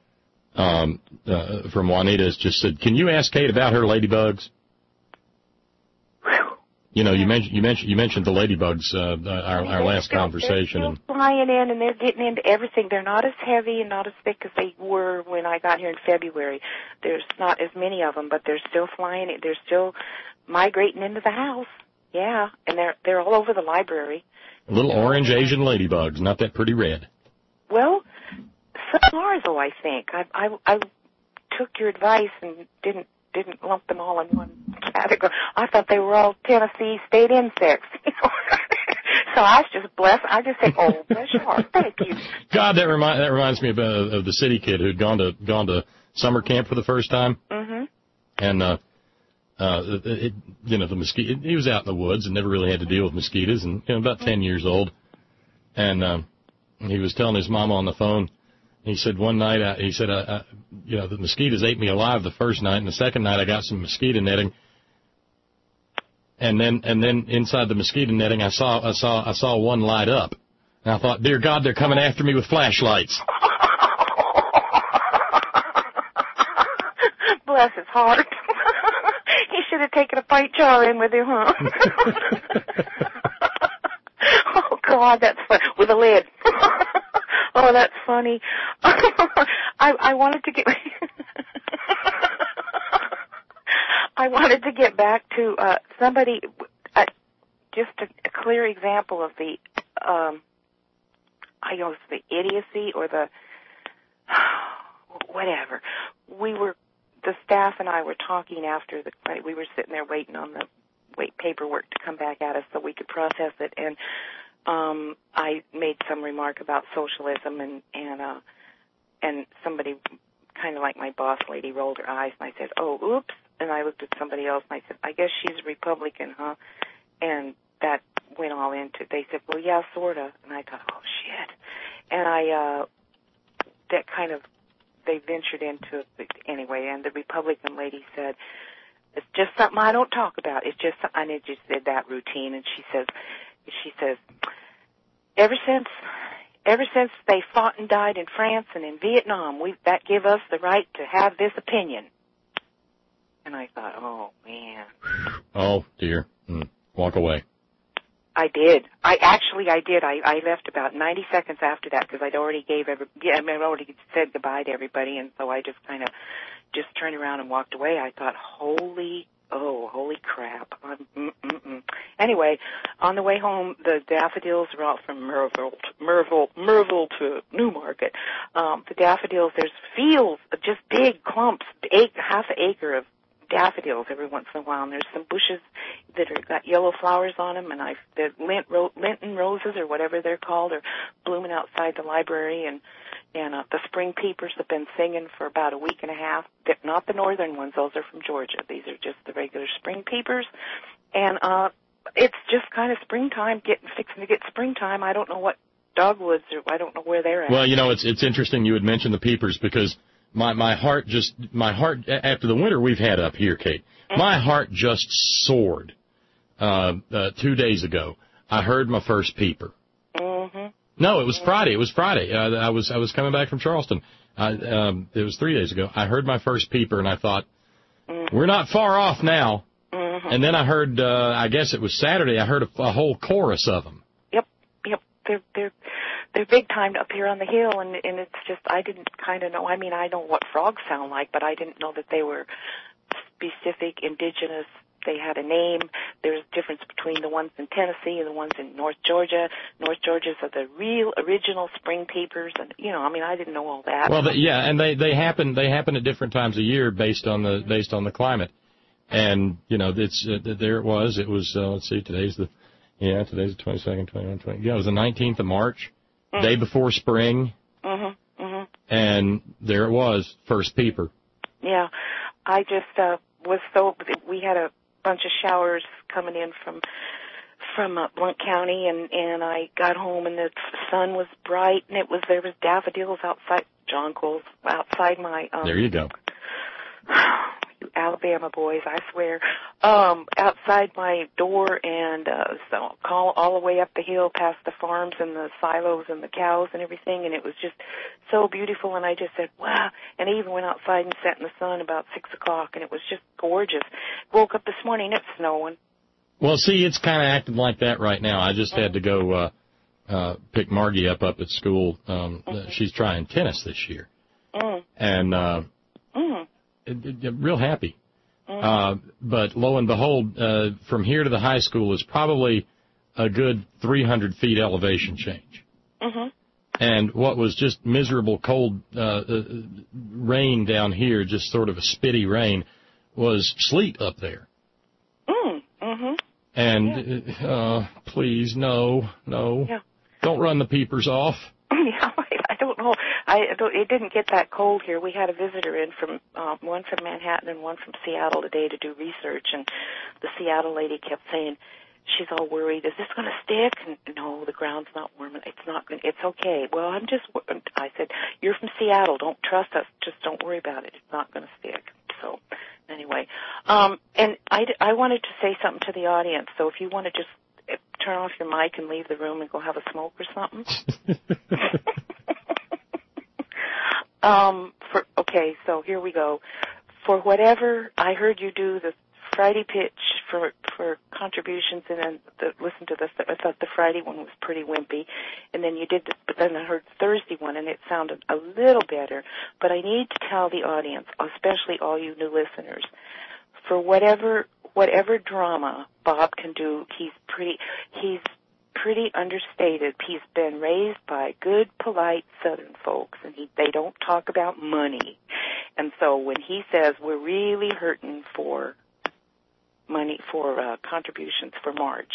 um uh, from Juanita. It just said, "Can you ask Kate about her ladybugs?" You know, you mentioned you mentioned you mentioned the ladybugs, uh, our our last still, conversation, they're still and flying in, and they're getting into everything. They're not as heavy and not as thick as they were when I got here in February. There's not as many of them, but they're still flying. They're still migrating into the house. Yeah, and they're they're all over the library. Little orange Asian ladybugs, not that pretty red. Well, some are though. I think I I I took your advice and didn't didn't lump them all in one had to go. I thought they were all Tennessee state insects. You know? So I was just blessed. I just said, "Oh, bless your heart, thank you." God, that remind that reminds me of, uh, of the city kid who'd gone to gone to summer camp for the first time, mm-hmm. and uh, uh, it, you know the mosquito. He was out in the woods and never really had to deal with mosquitoes, and you know about ten years old, and um, he was telling his mama on the phone. He said one night, I, he said, I, I, you know, the mosquitoes ate me alive the first night, and the second night I got some mosquito netting. And then, and then inside the mosquito netting, I saw, I saw, I saw one light up, and I thought, dear God, they're coming after me with flashlights. Bless his heart. He should have taken a pint jar in with him, huh? Oh God, that's fun. With a lid. Oh, that's funny. I, I wanted to get. I wanted to get back to uh, somebody, uh, just a, a clear example of the, um, I guess the idiocy or the, whatever. We were, the staff and I were talking after the, we were sitting there waiting on the wait paperwork to come back at us so we could process it, and um, I made some remark about socialism, and and uh, and somebody, kind of like my boss lady, rolled her eyes, and I said, "Oh, oops." And I looked at somebody else, and I said, "I guess she's a Republican, huh?" And that went all into, they said, "Well, yeah, sort of." And I thought, oh, shit. And I, uh, that kind of, they ventured into it anyway, and the Republican lady said, "It's just something I don't talk about. It's just," and it just did that routine, and she says, she says, ever since, ever since they fought and died in France and in Vietnam, we that give us the right to have this opinion. And I thought, oh, man. Oh, dear. Mm. Walk away. I did. I actually, I did. I, I left about ninety seconds after that because I'd already gave every, yeah, I mean, I'd already said goodbye to everybody, and so I just kind of just turned around and walked away. I thought, holy, oh, holy crap. Um, mm, mm, mm. Anyway, on the way home, the daffodils are out from Merville, Merville, Merville to Newmarket. Um, the daffodils, there's fields, just big clumps, acre, half an acre of daffodils every once in a while, and there's some bushes that are got yellow flowers on them, and I the lint, ro, Linton roses or whatever they're called are blooming outside the library, and and uh, the spring peepers have been singing for about a week and a half. They're not the northern ones; those are from Georgia. These are just the regular spring peepers, and uh, it's just kind of springtime, getting fixing to get springtime. I don't know what dogwoods or I don't know where they're at. Well, you know, it's it's interesting you would mention the peepers because. My my heart just my heart after the winter we've had up here, Kate. My heart just soared. Uh, uh, two days ago, I heard my first peeper. Mm-hmm. No, it was Friday. It was Friday. Uh, I was I was coming back from Charleston. I, um, it was three days ago. I heard my first peeper, and I thought, mm-hmm. we're not far off now. Mm-hmm. And then I heard, uh, I guess it was Saturday. I heard a, a whole chorus of them. Yep, yep. They're they're. They're big time up here on the hill, and, and it's just, I didn't kind of know, I mean, I know what frogs sound like, but I didn't know that they were specific, indigenous, they had a name. There's a difference between the ones in Tennessee and the ones in North Georgia. North Georgia's are the real original spring peepers, and, you know, I mean, I didn't know all that. Well, the, yeah, and they, they happen, they happen at different times of year based on the, based on the climate. And, you know, it's, uh, there it was, it was, uh, let's see, today's the, yeah, today's the twenty-second, twenty-one, twenty, yeah, it was the nineteenth of March. Mm-hmm. Day before spring, mm-hmm, mm-hmm. and there it was, first peeper. Yeah, I just uh, was so, we had a bunch of showers coming in from from uh, Blount County, and, and I got home, and the sun was bright, and it was there was daffodils outside, jonquils, outside my... Um, there you go. You Alabama boys, I swear, um, outside my door, and uh, so call all the way up the hill past the farms and the silos and the cows and everything, and it was just so beautiful, and I just said, wow, and I even went outside and sat in the sun about six o'clock, and it was just gorgeous. Woke up this morning, it's snowing. Well, see, it's kind of acting like that right now. I just mm-hmm. had to go uh, uh, pick Margie up up at school. Um, mm-hmm. She's trying tennis this year, mm. and uh, mm. real happy. Mm-hmm. Uh, but lo and behold, uh, from here to the high school is probably a good three hundred feet elevation change. Mm-hmm. And what was just miserable cold uh, uh, rain down here, just sort of a spitty rain, was sleet up there. And, yeah. uh, please, no, no. Yeah. Don't run the peepers off. Yeah, I don't know. I don't, it didn't get that cold here. We had a visitor in from um, one from Manhattan and one from Seattle today to do research, and the Seattle lady kept saying she's all worried. Is this going to stick? And no, the ground's not warm. It's not. Gonna, it's okay. Well, I'm just. I said, you're from Seattle. Don't trust us. Just don't worry about it. It's not going to stick. So, anyway, um, and I I wanted to say something to the audience. So if you want to just turn off your mic and leave the room and go have a smoke or something. um, for okay, so here we go. For whatever I heard you do the Friday pitch for for contributions, and then the, listen to this. I thought the Friday one was pretty wimpy, and then you did this, but then I heard Thursday one, and it sounded a little better. But I need to tell the audience, especially all you new listeners, for whatever whatever drama Bob can do, he's pretty he's pretty understated. He's been raised by good, polite Southern folks, and he, they don't talk about money. And so when he says we're really hurting for money for uh, contributions for March,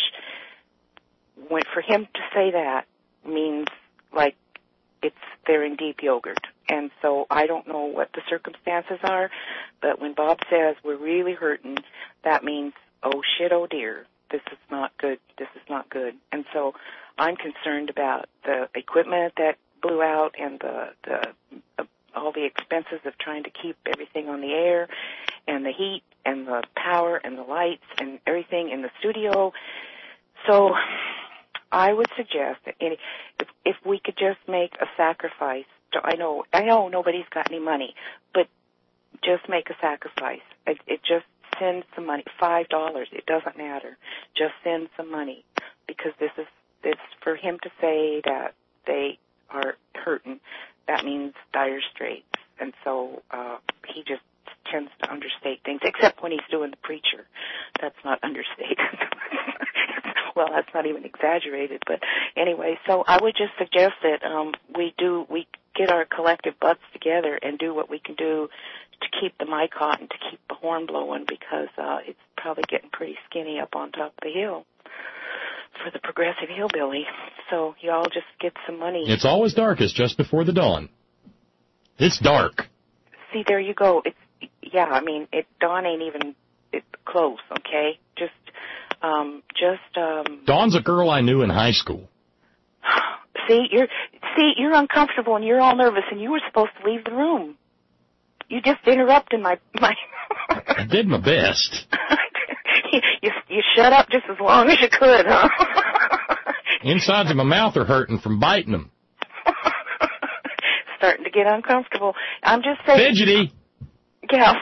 when for him to say that means like it's they're in deep yogurt. And so I don't know what the circumstances are, but when Bob says we're really hurting, that means, oh shit, oh dear, this is not good, this is not good. And so I'm concerned about the equipment that blew out and the, the uh, all the expenses of trying to keep everything on the air and the heat and the power and the lights and everything in the studio. So I would suggest that any, if, if we could just make a sacrifice. I know, I know nobody's got any money, but just make a sacrifice. It, it just send some money, five dollars. It doesn't matter. Just send some money, because this is this for him to say that they are hurting. That means dire straits, and so uh, he just tends to understate things. Except when he's doing the preacher, that's not understated. Well, that's not even exaggerated, but anyway. So I would just suggest that um, we do we. get our collective butts together and do what we can do to keep the mic hot and to keep the horn blowing, because uh, it's probably getting pretty skinny up on top of the hill for the progressive hillbilly. So y'all just get some money. It's always darkest just before the dawn. It's dark. See, there you go. It's yeah. I mean, it dawn ain't even it, close. Okay, just um, just. Um, Dawn's a girl I knew in high school. See, you're see, you're uncomfortable and you're all nervous, and you were supposed to leave the room. You just interrupted my my. I did my best. you, you you shut up just as long as you could, huh? Insides of my mouth are hurting from biting them. Starting to get uncomfortable. I'm just saying. Fidgety. Yeah.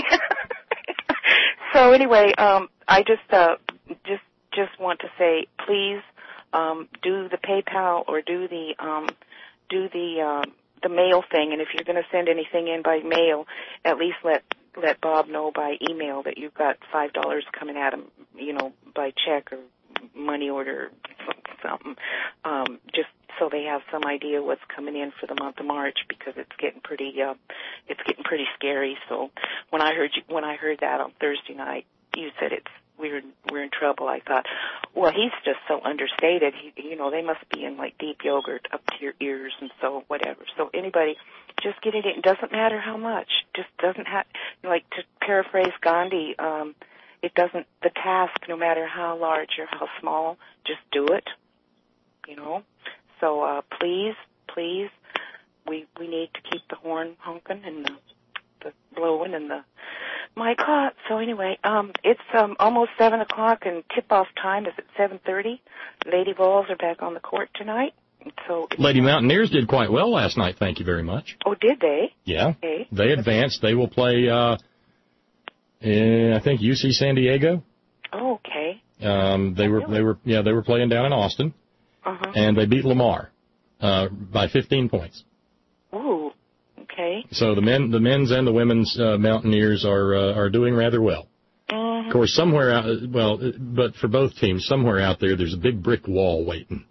So anyway, um, I just uh, just just want to say, please. Um, do the PayPal or do the um, do the uh, the mail thing, and if you're going to send anything in by mail, at least let let Bob know by email that you've got five dollars coming at him, you know, by check or money order, something, um, just so they have some idea what's coming in for the month of March, because it's getting pretty uh, it's getting pretty scary. So when I heard you, when I heard that on Thursday night, you said it's. We're we're in trouble. I thought, well, he's just so understated. He, you know, they must be in like deep yogurt up to your ears, and so whatever. So anybody, just get it in. It doesn't matter how much. Just doesn't have. Like to paraphrase Gandhi, um, it doesn't. The task, no matter how large or how small, just do it. You know. So uh, please, please, we we need to keep the horn honking and the, the blowing and the. My clock. So anyway, um, it's um, almost seven o'clock, and tip-off time is at seven thirty. Lady Vols are back on the court tonight. So Lady Mountaineers did quite well last night. Thank you very much. Oh, did they? Yeah. Okay. They advanced. They will play. Uh, in, I think U C San Diego. Oh, okay. Um, they were. They were. Yeah, they were playing down in Austin, uh-huh. and they beat Lamar uh, by fifteen points. Ooh. Okay. So the men, the men's and the women's uh, Mountaineers are uh, are doing rather well. Mm-hmm. Of course, somewhere out, well, but for both teams, somewhere out there, there's a big brick wall waiting.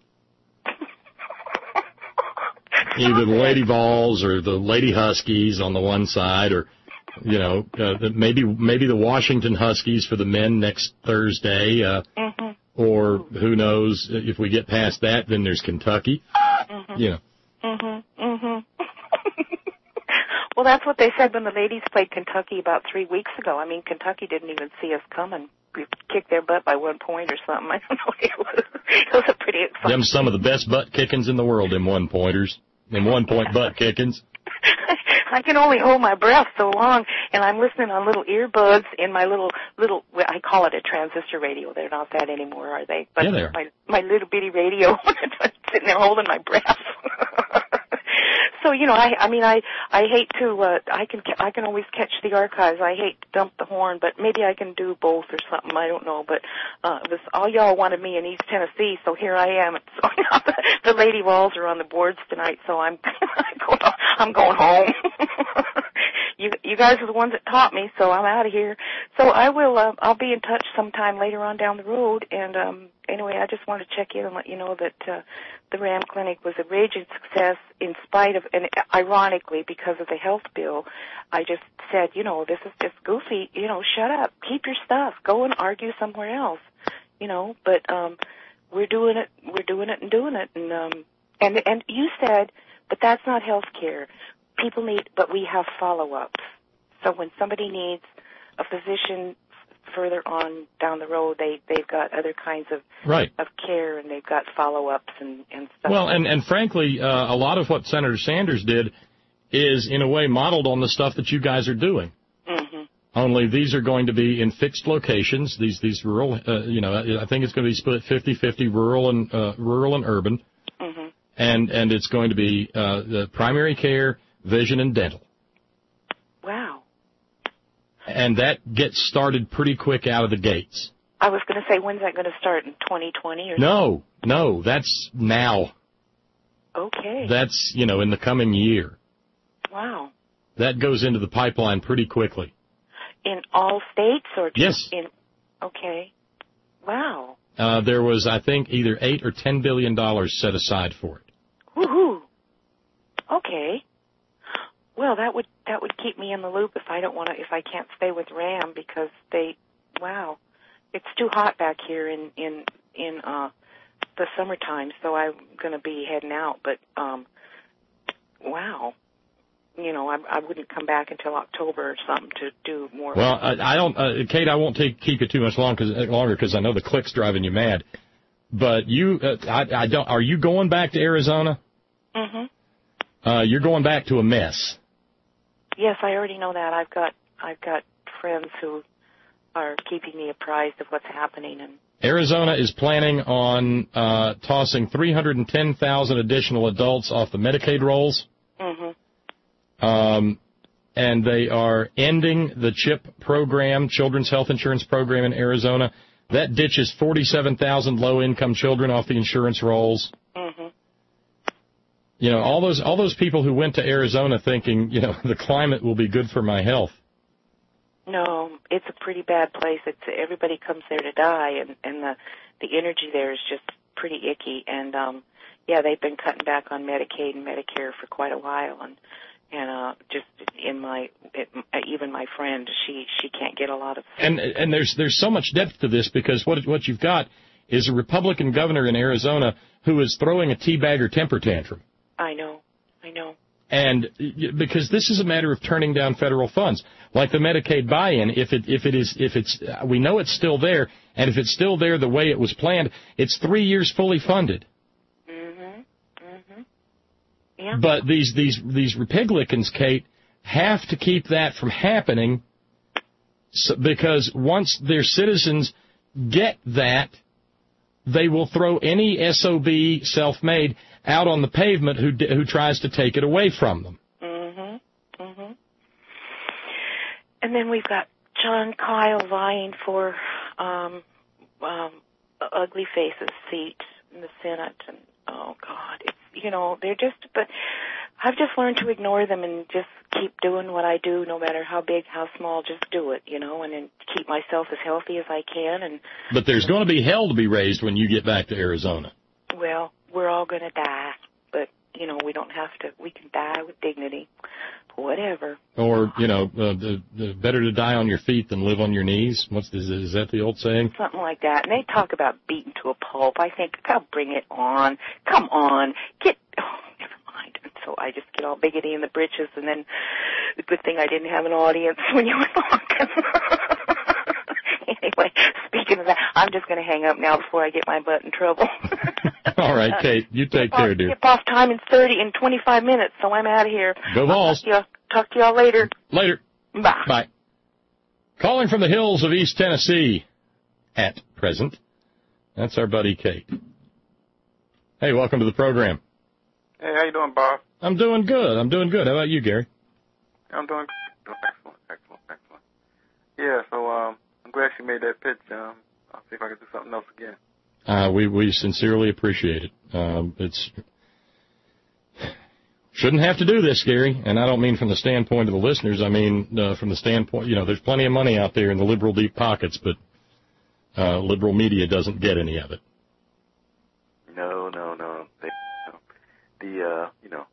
Either the Lady Vols or the Lady Huskies on the one side, or you know, uh, maybe maybe the Washington Huskies for the men next Thursday. Uh, mm-hmm. Or who knows, if we get past that, then there's Kentucky. Mm-hmm. You know. Mm-hmm. Mm-hmm. Well, that's what they said when the ladies played Kentucky about three weeks ago. I mean, Kentucky didn't even see us coming. We kicked their butt by one point or something. I don't know. It was, it was a pretty exciting. Them some of the best butt kickings in the world, them one pointers. Them one point butt kickings. I can only hold my breath so long, and I'm listening on little earbuds in my little, little, I call it a transistor radio. They're not that anymore, are they? But yeah, they are. My, my little bitty radio, sitting there holding my breath. So, you know, I, I mean, I, I hate to, uh, I can, I can always catch the archives. I hate to dump the horn, but maybe I can do both or something. I don't know. But, uh, it was, all y'all wanted me in East Tennessee, so here I am. So now the, the Lady Walls are on the boards tonight, so I'm, I'm going home. You, you guys are the ones that taught me, so I'm out of here. So I will, uh, I'll be in touch sometime later on down the road. And, um, anyway, I just wanted to check in and let you know that, uh, the RAM clinic was a raging success in spite of, and ironically, because of the health bill. I just said, you know, this is just goofy. You know, shut up. Keep your stuff. Go and argue somewhere else. You know, but, um, we're doing it, we're doing it and doing it. And, um, and, and you said, but that's not health care. People need, but we have follow-ups. So when somebody needs a physician further on down the road, they, they've got other kinds of right. of care, and they've got follow-ups and, and stuff. Well, and, and frankly, uh, a lot of what Senator Sanders did is, in a way, modeled on the stuff that you guys are doing. Mm-hmm. Only these are going to be in fixed locations, these these rural, uh, you know, I think it's going to be split fifty-fifty rural and uh, rural and urban. Mm-hmm. And, and it's going to be uh, the primary care, vision, and dental. Wow. And that gets started pretty quick out of the gates. I was going to say, when's that going to start, in twenty twenty? Or no, no, that's now. Okay. That's, you know, in the coming year. Wow. That goes into the pipeline pretty quickly. In all states? Or yes. In, okay. Wow. Uh, there was, I think, either eight or ten billion dollars set aside for it. Woohoo. Okay. Well, that would that would keep me in the loop if I don't want to, if I can't stay with RAM, because they, wow, it's too hot back here in in in uh, the summertime, so I'm going to be heading out. But um, wow, you know, I, I wouldn't come back until October or something to do more. Well, I, I don't, uh, Kate. I won't take keep it too much long cause, longer because I know the click's driving you mad. But you, uh, I, I don't. Are you going back to Arizona? Mm-hmm. Uh, you're going back to a mess. Yes, I already know that. I've got I've got friends who are keeping me apprised of what's happening. And Arizona is planning on uh, tossing three hundred ten thousand additional adults off the Medicaid rolls. Mm-hmm. Um, and they are ending the CHIP program, Children's Health Insurance Program in Arizona. That ditches forty-seven thousand low-income children off the insurance rolls. Mm-hmm. You know, all those all those people who went to Arizona thinking, you know, the climate will be good for my health. No, it's a pretty bad place. It's everybody comes there to die, and and the the energy there is just pretty icky. And um, yeah, they've been cutting back on Medicaid and Medicare for quite a while, and and uh, just in my it, even my friend, she she can't get a lot of. And and there's there's so much depth to this because what what you've got is a Republican governor in Arizona who is throwing a teabagger temper tantrum. I know, I know. And because this is a matter of turning down federal funds, like the Medicaid buy-in, if it if it is if it's we know it's still there, and if it's still there the way it was planned, it's three years fully funded. Mhm. Mhm. Yeah. But these these these Republicans, Kate, have to keep that from happening, so, because once their citizens get that, they will throw any S O B self-made out on the pavement who who tries to take it away from them. Mhm. Mhm. And then we've got John Kyle vying for um, um, Ugly Face's seat in the Senate, and oh God, it's you know they're just. But I've just learned to ignore them and just keep doing what I do, no matter how big, how small. Just do it, you know, and then keep myself as healthy as I can. And but there's going to be hell to be raised when you get back to Arizona. Well, we're all going to die, but, you know, we don't have to. We can die with dignity. whatever. Or, you know, uh, the, the better to die on your feet than live on your knees. What's this, is that the old saying? Something like that. And they talk about beaten to a pulp. I think, God, bring it on. Come on. Get, oh, never mind. And so I just get all biggity in the britches, and then the good thing I didn't have an audience when you were talking. Anyway, speaking of that, I'm just going to hang up now before I get my butt in trouble. All right, Kate, you take care, dear. Tip off time in thirty in twenty-five minutes, so I'm out of here. Go Vols. I'll talk to y'all later. Later. Bye. Bye. Calling from the hills of East Tennessee at present. That's our buddy Kate. Hey, welcome to the program. Hey, how you doing, Bob? I'm doing good. I'm doing good. How about you, Gary? I'm doing good. Excellent, excellent, excellent. Yeah, so um, I'm glad she made that pitch. Um, I'll see if I can do something else again. Uh, we, we sincerely appreciate it. Um, it's shouldn't have to do this, Gary, and I don't mean from the standpoint of the listeners. I mean uh, from the standpoint, you know, there's plenty of money out there in the liberal deep pockets, but uh, liberal media doesn't get any of it. No, no, no. They, no. The, uh, you know,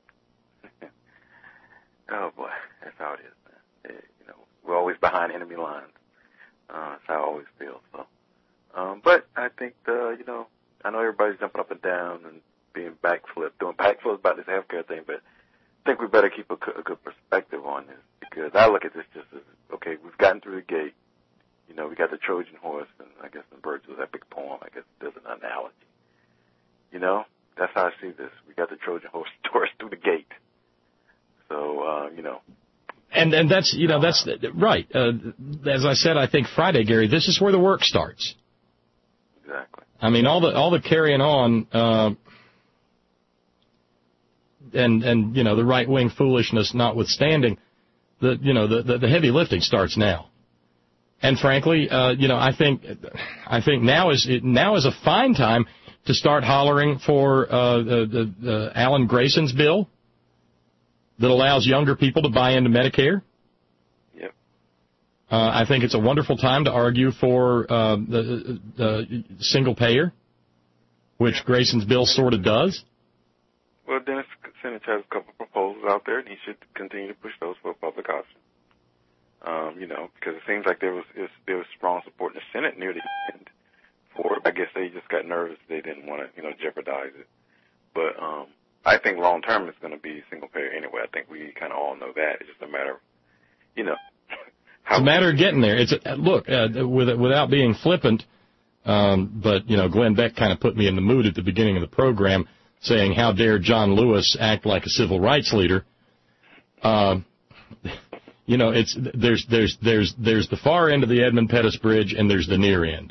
oh, boy, that's how it is, man. It, you know, we're always behind enemy lines. Uh, that's how I always feel, so. Um, but I think, uh, you know, I know everybody's jumping up and down and being backflip, doing backflips about this healthcare thing, but I think we better keep a, a good perspective on this, because I look at this just as, okay, we've gotten through the gate. You know, we got the Trojan horse, and I guess in Virgil's epic poem, I guess there's an analogy. You know, that's how I see this. We got the Trojan horse tore us through the gate. So, uh, you know. And and that's, you know, that's right. Uh, as I said, I think Friday, Gary, this is where the work starts. Exactly. I mean, all the all the carrying on, uh, and and you know, the right wing foolishness notwithstanding, the you know the, the the heavy lifting starts now. And frankly, uh, you know, I think I think now is now is a fine time to start hollering for uh, the, the, the Alan Grayson's bill that allows younger people to buy into Medicare. Yep. Uh, I think it's a wonderful time to argue for uh, the, the single payer, which Grayson's bill sort of does. Well, Dennis Kucinich has a couple of proposals out there, and he should continue to push those for a public option. Um, you know, because it seems like there was there was strong support in the Senate near the end for it. I guess they just got nervous; they didn't want to, you know, jeopardize it. But um, I think long term it's going to be single payer anyway. I think we kind of all know that. It's just a matter of, you know, how it's a matter of getting there. It's a, look uh, with, without being flippant, um, but you know, Glenn Beck kind of put me in the mood at the beginning of the program, saying, "How dare John Lewis act like a civil rights leader?" Uh, You know, it's there's there's there's there's the far end of the Edmund Pettus Bridge, and there's the near end.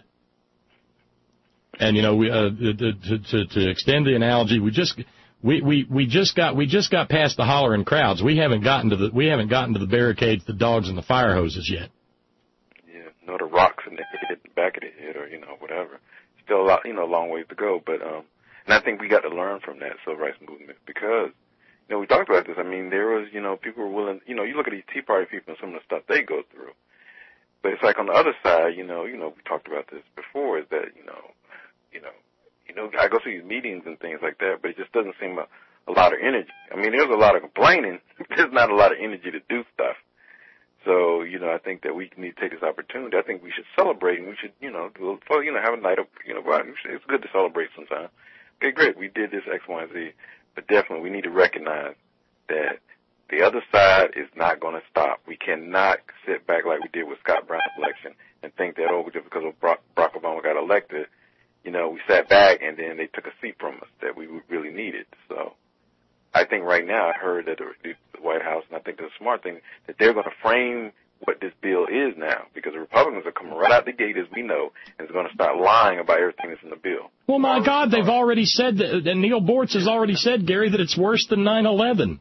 And you know, we uh, to, to to extend the analogy, we just we, we we just got we just got past the hollering crowds. We haven't gotten to the we haven't gotten to the barricades, the dogs, and the fire hoses yet. Yeah, no, the rocks in the head, the back of the head, or you know, whatever. Still a lot, you know, a long ways to go. But um, and I think we got to learn from that civil rights movement, because. You know, we talked about this. I mean, there was, you know, people were willing, you know, you look at these Tea Party people and some of the stuff they go through. But it's like on the other side, you know, you know, we talked about this before, is that, you know, you know, you know, I go to these meetings and things like that, but it just doesn't seem a, a lot of energy. I mean, there's a lot of complaining. There's not a lot of energy to do stuff. So, you know, I think that we need to take this opportunity. I think we should celebrate, and we should, you know, do a, you know, have a night of, you know, it's good to celebrate sometimes. Okay, great, we did this X, Y, and Z. But definitely we need to recognize that the other side is not going to stop. We cannot sit back like we did with Scott Brown's election and think that, oh, just because Barack Obama got elected, you know, we sat back and then they took a seat from us that we really needed. So I think right now I heard that the White House, and I think it's a smart thing, that they're going to frame what this bill is now, because the Republicans are coming right out the gate, as we know, and is going to start lying about everything that's in the bill. Well, my God, they've already said that, and Neil Bortz has already said, Gary, that it's worse than nine eleven.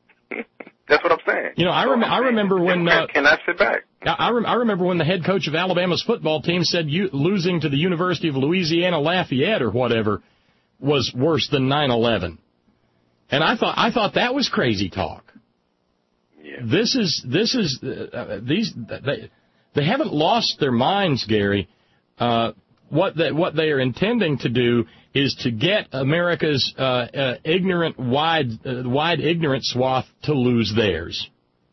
That's what I'm saying. You know, I, rem- I remember when... Uh, Can I sit back? I, rem- I remember when the head coach of Alabama's football team said you- losing to the University of Louisiana Lafayette or whatever was worse than nine eleven. And I thought I thought that was crazy talk. Yeah. This is this is uh, these they they haven't lost their minds, Gary. Uh, what that what they are intending to do is to get America's uh, uh, ignorant wide uh, wide ignorant swath to lose theirs.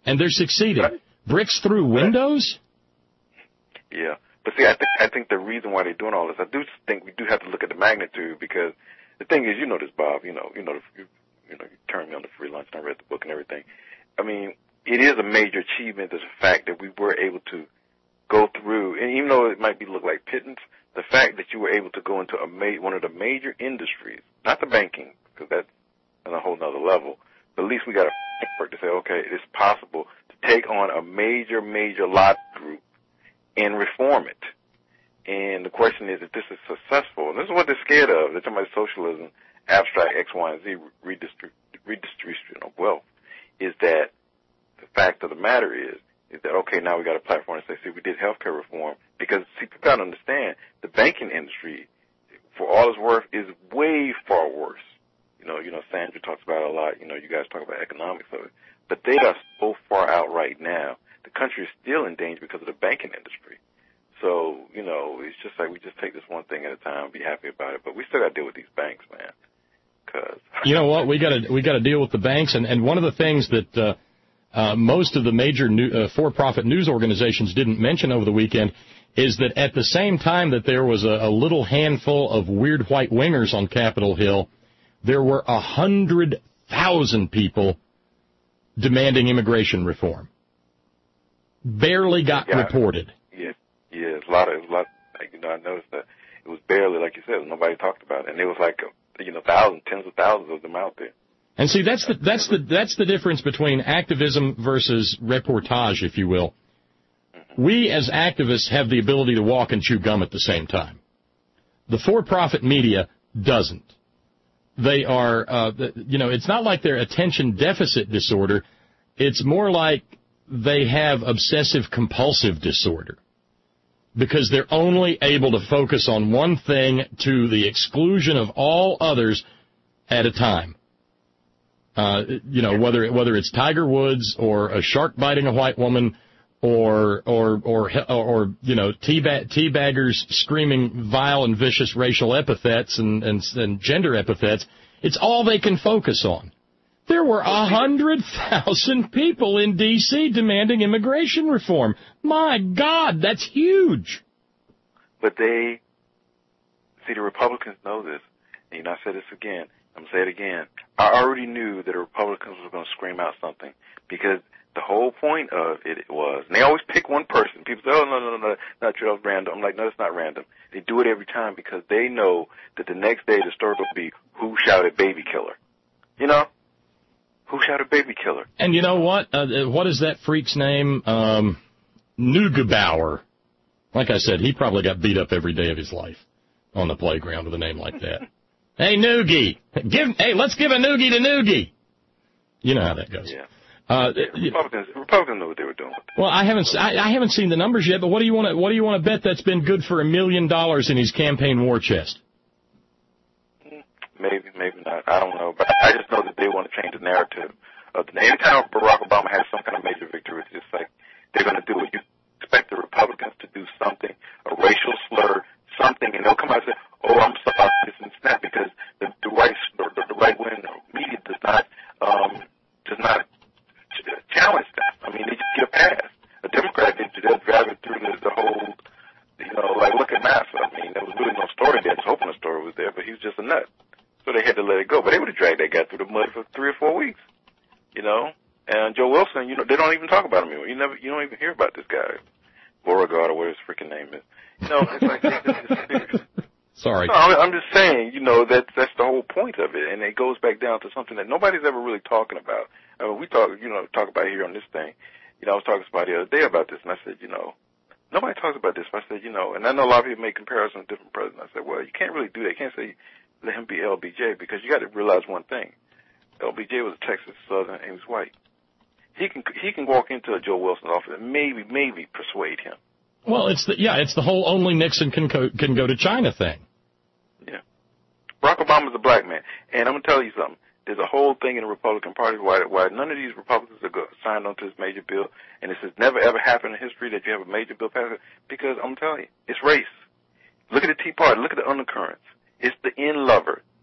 and they're succeeding. Right. Bricks through windows? Yeah. But see, I think I think the reason why they're doing all this, I do think we do have to look at the magnitude, because the thing is, you know this, Bob, you know, you know, you, you know, you turned me on to free lunch and I read the book and everything. I mean, it is a major achievement, the fact that we were able to go through, and even though it might be look like pittance, the fact that you were able to go into a ma- one of the major industries, not the banking, because that's on a whole nother level, but at least we got a framework to say, okay, it's possible to take on a major, major lot group and reform it. And the question is, if this is successful, and this is what they're scared of, they're talking about socialism, abstract X, Y, and Z, redistrib- redistribution of wealth, is that the fact of the matter is, is that, okay, now we got a platform to say, see, we did healthcare reform, because, see, people got to understand, the banking industry, for all its worth, is way far worse. You know, you know, Sandra talks about it a lot, you know, you guys talk about economics of it, but they are so far out right now. The country is still in danger because of the banking industry. So, you know, it's just like we just take this one thing at a time and be happy about it. But we still got to deal with these banks, man. Cause you know what? We got to we got to deal with the banks. And, and one of the things that uh, uh, most of the major new, uh, for-profit news organizations didn't mention over the weekend is that at the same time that there was a, a little handful of weird white wingers on Capitol Hill, there were one hundred thousand people demanding immigration reform. Barely got yeah, reported. Yeah, yeah, it's a lot of, it's a lot. Like, you know, I noticed that it was barely, like you said, nobody talked about it, and it was like, you know, thousands, tens of thousands of them out there. And see, that's the that's the that's the difference between activism versus reportage, if you will. Mm-hmm. We as activists have the ability to walk and chew gum at the same time. The for-profit media doesn't. They are, uh, you know, it's not like they're attention deficit disorder. It's more like they have obsessive-compulsive disorder, because they're only able to focus on one thing to the exclusion of all others at a time. Uh, you know, whether whether it's Tiger Woods or a shark biting a white woman, or or or or, or you know, teabag, teabaggers screaming vile and vicious racial epithets and, and and gender epithets, it's all they can focus on. There were a hundred thousand people in D C demanding immigration reform. My God, that's huge. But they, see, the Republicans know this. And, you know, I said this again. I'm going to say it again. I already knew that the Republicans were going to scream out something, because the whole point of it was, and they always pick one person. People say, oh, no, no, no, no, not true, that's random. I'm like, no, it's not random. They do it every time because they know that the next day the story will be, who shouted baby killer? You know? Who shot a baby killer? And you know what? Uh, what is that freak's name? Um, Neugebauer. Like I said, he probably got beat up every day of his life on the playground with a name like that. Hey, Noogie. Give, hey, let's give a Noogie to Noogie. You know how that goes. Yeah. Uh, yeah Republicans, Republicans knew what they were doing. Well, I haven't, I, I haven't seen the numbers yet, but what do you want to, what do you want to bet that's been good for a million dollars in his campaign war chest? Maybe, maybe not. I don't know. But I just know that they want to change the narrative. Of the, anytime Barack Obama has some kind of major victory, it's just like they're going to do it. You expect the Republicans to do something, a racial slur, something, and they'll come out and say, oh, I'm sorry, this and that, because the, the right the, the right wing media does not um, does not challenge that. I mean, they just get a pass. A Democrat, they just drive it through the, the whole, you know, like, look at Massa. I mean, there was really no story there. I was hoping the story was there, but he was just a nut. So they had to let it go. But they would have dragged that guy through the mud for three or four weeks, you know. And Joe Wilson, you know, they don't even talk about him anymore. You never, you don't even hear about this guy, Beauregard or whatever his freaking name is. You know, it's like they just disappeared. Sorry. No, I'm just saying, you know, that's that's the whole point of it, and it goes back down to something that nobody's ever really talking about. I mean, we talk, you know, talk about it here on this thing. You know, I was talking to somebody the other day about this, and I said, you know, nobody talks about this. But I said, you know, and I know a lot of people make comparisons with different presidents. I said, well, you can't really do that. You can't say let him be L B J, because you got to realize one thing. L B J was a Texas Southern, and he was white. He can he can walk into a Joe Wilson's office and maybe maybe persuade him. Well, it's the yeah, it's the whole only Nixon can go, can go to China thing. Yeah, Barack Obama's a black man, and I'm gonna tell you something. There's a whole thing in the Republican Party why why none of these Republicans are go, signed onto this major bill, and this has never ever happened in history that you have a major bill passed, because I'm telling you, it's race. Look at the Tea Party. Look at the undercurrents. It's the in lover.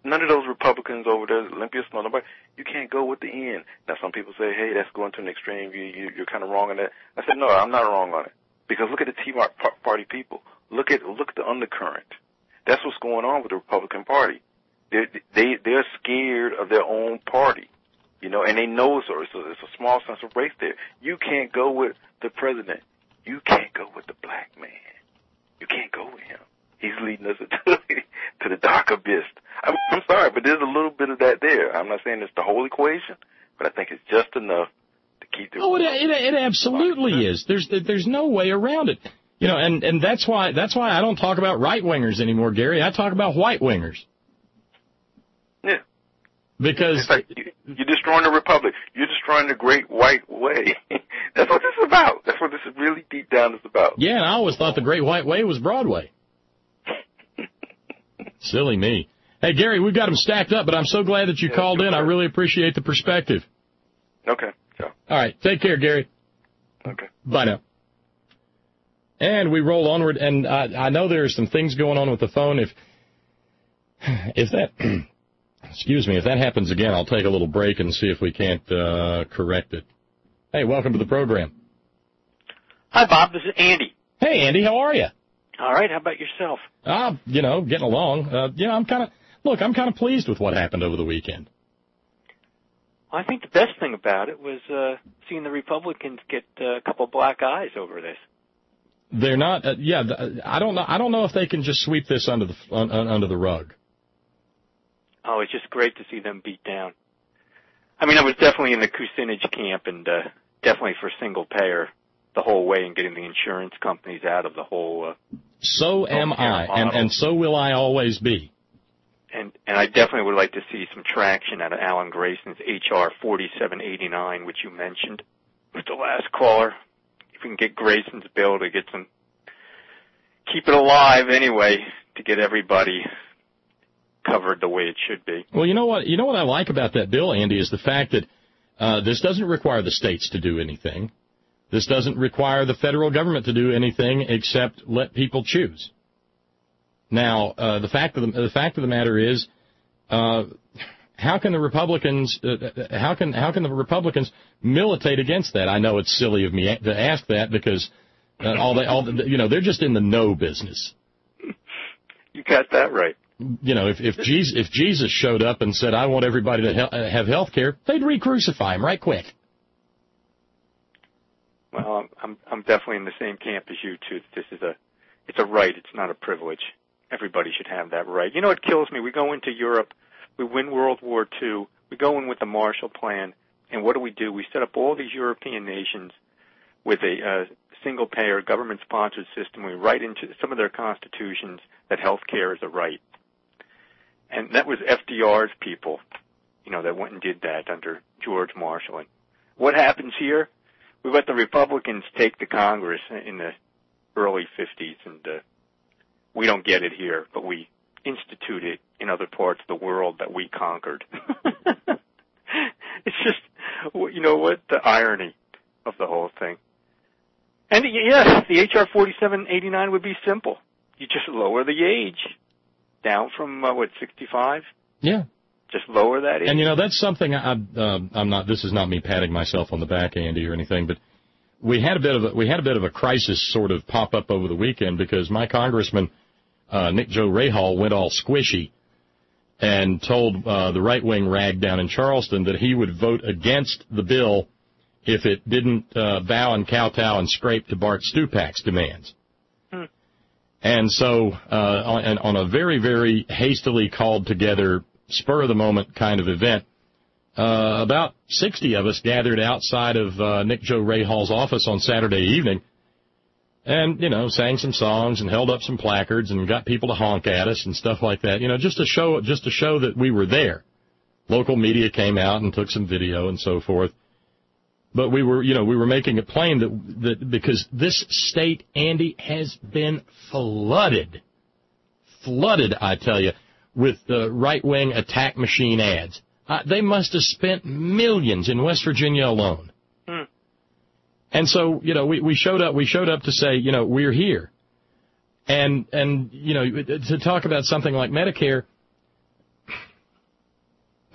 none of those Republicans over there, Olympia Snowe, nobody, you can't go with the end. Now, some people say, hey, that's going to an extreme. You, you, you're kind of wrong on that. I said, no, I'm not wrong on it. Because look at the Tea Party people. Look at look at the undercurrent. That's what's going on with the Republican Party. They they they're scared of their own party, you know, and they know it's a, it's a, it's a small sense of race there. You can't go with the president. You can't go with the black man. You can't go with him. He's leading us to, to the dark abyss. I'm, I'm sorry, but there's a little bit of that there. I'm not saying it's the whole equation, but I think it's just enough to keep the. Oh, it, it, it absolutely is. There's there's no way around it. You know, and, and that's why that's why I don't talk about right wingers anymore, Gary. I talk about white wingers. Yeah. Because it's like you, you're destroying the republic. You're destroying the great white way. That's what this is about. That's what this is really deep down is about. Yeah, and I always thought the great white way was Broadway. Silly me. Hey, Gary, we've got them stacked up, but I'm so glad that you yeah, called in. I really appreciate the perspective. Okay. Ciao. All right. Take care, Gary. Okay. Bye now. And we roll onward, and I, I know there are some things going on with the phone. If if that, excuse me, if that happens again, I'll take a little break and see if we can't uh, correct it. Hey, welcome to the program. Hi, Bob. This is Andy. Hey, Andy. How are you? All right. How about yourself? Uh, you know, getting along. Uh, you know, I'm kind of, look, I'm kind of pleased with what happened over the weekend. I think the best thing about it was uh, seeing the Republicans get uh, a couple black eyes over this. They're not. Uh, yeah, I don't know. I don't know if they can just sweep this under the un, under the rug. Oh, it's just great to see them beat down. I mean, I was definitely in the Kucinich camp, and uh, definitely for single payer the whole way, and getting the insurance companies out of the whole. Uh, so am I, and and so will I always be. And and I definitely would like to see some traction out of Alan Grayson's H R forty-seven eighty-nine, which you mentioned with the last caller. If we can get Grayson's bill to get some, keep it alive anyway, to get everybody covered the way it should be. Well, you know what? You know what I like about that bill, Andy, is the fact that uh, this doesn't require the states to do anything. This doesn't require the federal government to do anything except let people choose. Now, uh, the fact of the, the fact of the matter is, uh, how can the Republicans, uh, how can how can the Republicans militate against that? I know it's silly of me to ask that because uh, all they, all the, you know, they're just in the no business. You got that right. You know, if if Jesus, if Jesus showed up and said, "I want everybody to he- have health care," they'd re-crucify him right quick. Well, I'm I'm definitely in the same camp as you too. This is a it's a right. It's not a privilege. Everybody should have that right. You know what kills me? We go into Europe, we win World War Two, we go in with the Marshall Plan, and what do we do? We set up all these European nations with a uh, single-payer, government-sponsored system. We write into some of their constitutions that health care is a right. And that was F D R's people, you know, that went and did that under George Marshall. And what happens here? We let the Republicans take the Congress in the early fifties, and uh, we don't get it here, but we institute it in other parts of the world that we conquered. It's just, you know what, the irony of the whole thing. And yes, the H R forty-seven eighty-nine would be simple. You just lower the age down from, uh, what, sixty-five? Yeah. Just lower that age. And, you know, that's something I, uh, I'm not, this is not me patting myself on the back, Andy, or anything, but we had a bit of a, we had a bit of a crisis sort of pop up over the weekend because my congressman, uh, Nick Joe Rahal, went all squishy and told uh, the right-wing rag down in Charleston that he would vote against the bill if it didn't uh, bow and kowtow and scrape to Bart Stupak's demands. Hmm. And so uh, on, on a very, very hastily called-together, spur-of-the-moment kind of event, uh, about sixty of us gathered outside of uh, Nick Joe Rahal's office on Saturday evening and, you know, sang some songs and held up some placards and got people to honk at us and stuff like that, you know, just to show just to show that we were there. Local media came out and took some video and so forth. But we were, you know, we were making it plain that, that because this state, Andy, has been flooded, flooded, I tell you, with the right-wing attack machine ads. Uh, they must have spent millions in West Virginia alone. Hmm. And so, you know, we, we showed up, we showed up to say, you know, we're here. And, and, you know, to talk about something like Medicare,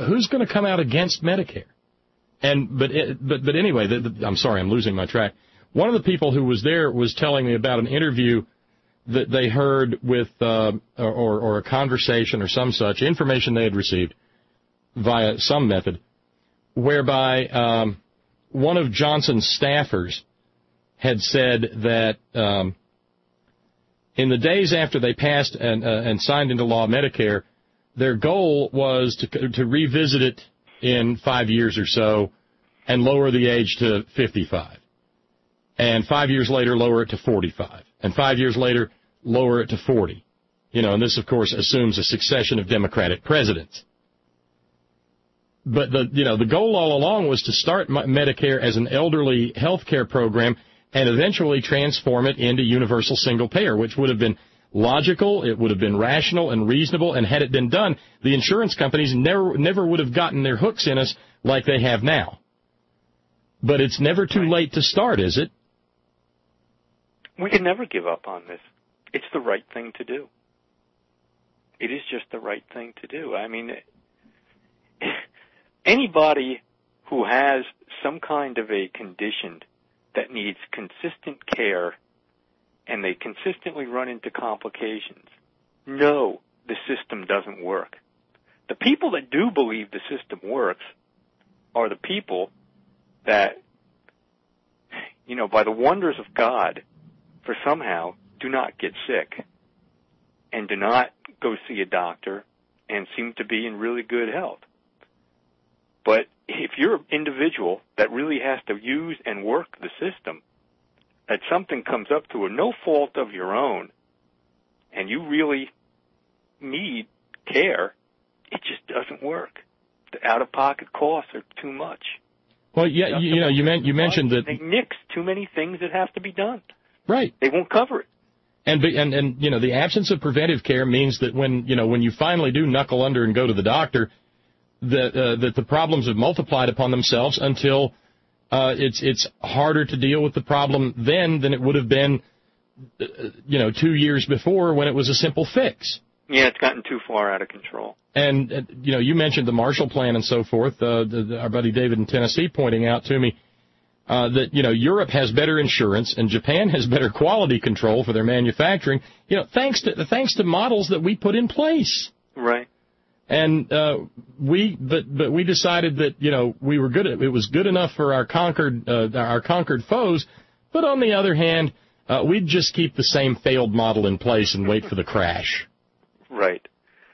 who's going to come out against Medicare? And but it, but but anyway, the, the, I'm sorry, I'm losing my track. One of the people who was there was telling me about an interview that they heard with uh, or or a conversation or some such information they had received via some method, whereby um, one of Johnson's staffers had said that um, in the days after they passed and, uh, and signed into law Medicare, their goal was to to revisit it in five years or so and lower the age to fifty-five. And five years later, lower it to forty-five. And five years later, lower it to forty. You know, and this, of course, assumes a succession of Democratic presidents. But, the you know, the goal all along was to start Medicare as an elderly health care program and eventually transform it into universal single payer, which would have been logical, it would have been rational and reasonable, and had it been done, the insurance companies never never would have gotten their hooks in us like they have now. But it's never too late to start, is it? We can never give up on this. It's the right thing to do. It is just the right thing to do. I mean, anybody who has some kind of a condition that needs consistent care and they consistently run into complications know the system doesn't work. The people that do believe the system works are the people that, you know, by the wonders of God, for somehow do not get sick and do not go see a doctor and seem to be in really good health. But if you're an individual that really has to use and work the system, that something comes up to a no fault of your own and you really need care, it just doesn't work. The out-of-pocket costs are too much. Well, yeah, you, you know, you, meant, you mentioned that they nix too many things that have to be done. Right. They won't cover it. And, and, and, you know, the absence of preventive care means that when, you know, when you finally do knuckle under and go to the doctor, that, uh, that the problems have multiplied upon themselves until uh, it's, it's harder to deal with the problem then than it would have been, uh, you know, two years before when it was a simple fix. Yeah, it's gotten too far out of control. And, uh, you know, you mentioned the Marshall Plan and so forth. Uh, the, the, our buddy David in Tennessee pointing out to me Uh, that, you know, Europe has better insurance and Japan has better quality control for their manufacturing, you know, thanks to, thanks to models that we put in place. Right. And, uh, we, but, but we decided that, you know, we were good at, it was good enough for our conquered, uh, our conquered foes, but on the other hand, uh, we'd just keep the same failed model in place and wait for the crash. Right.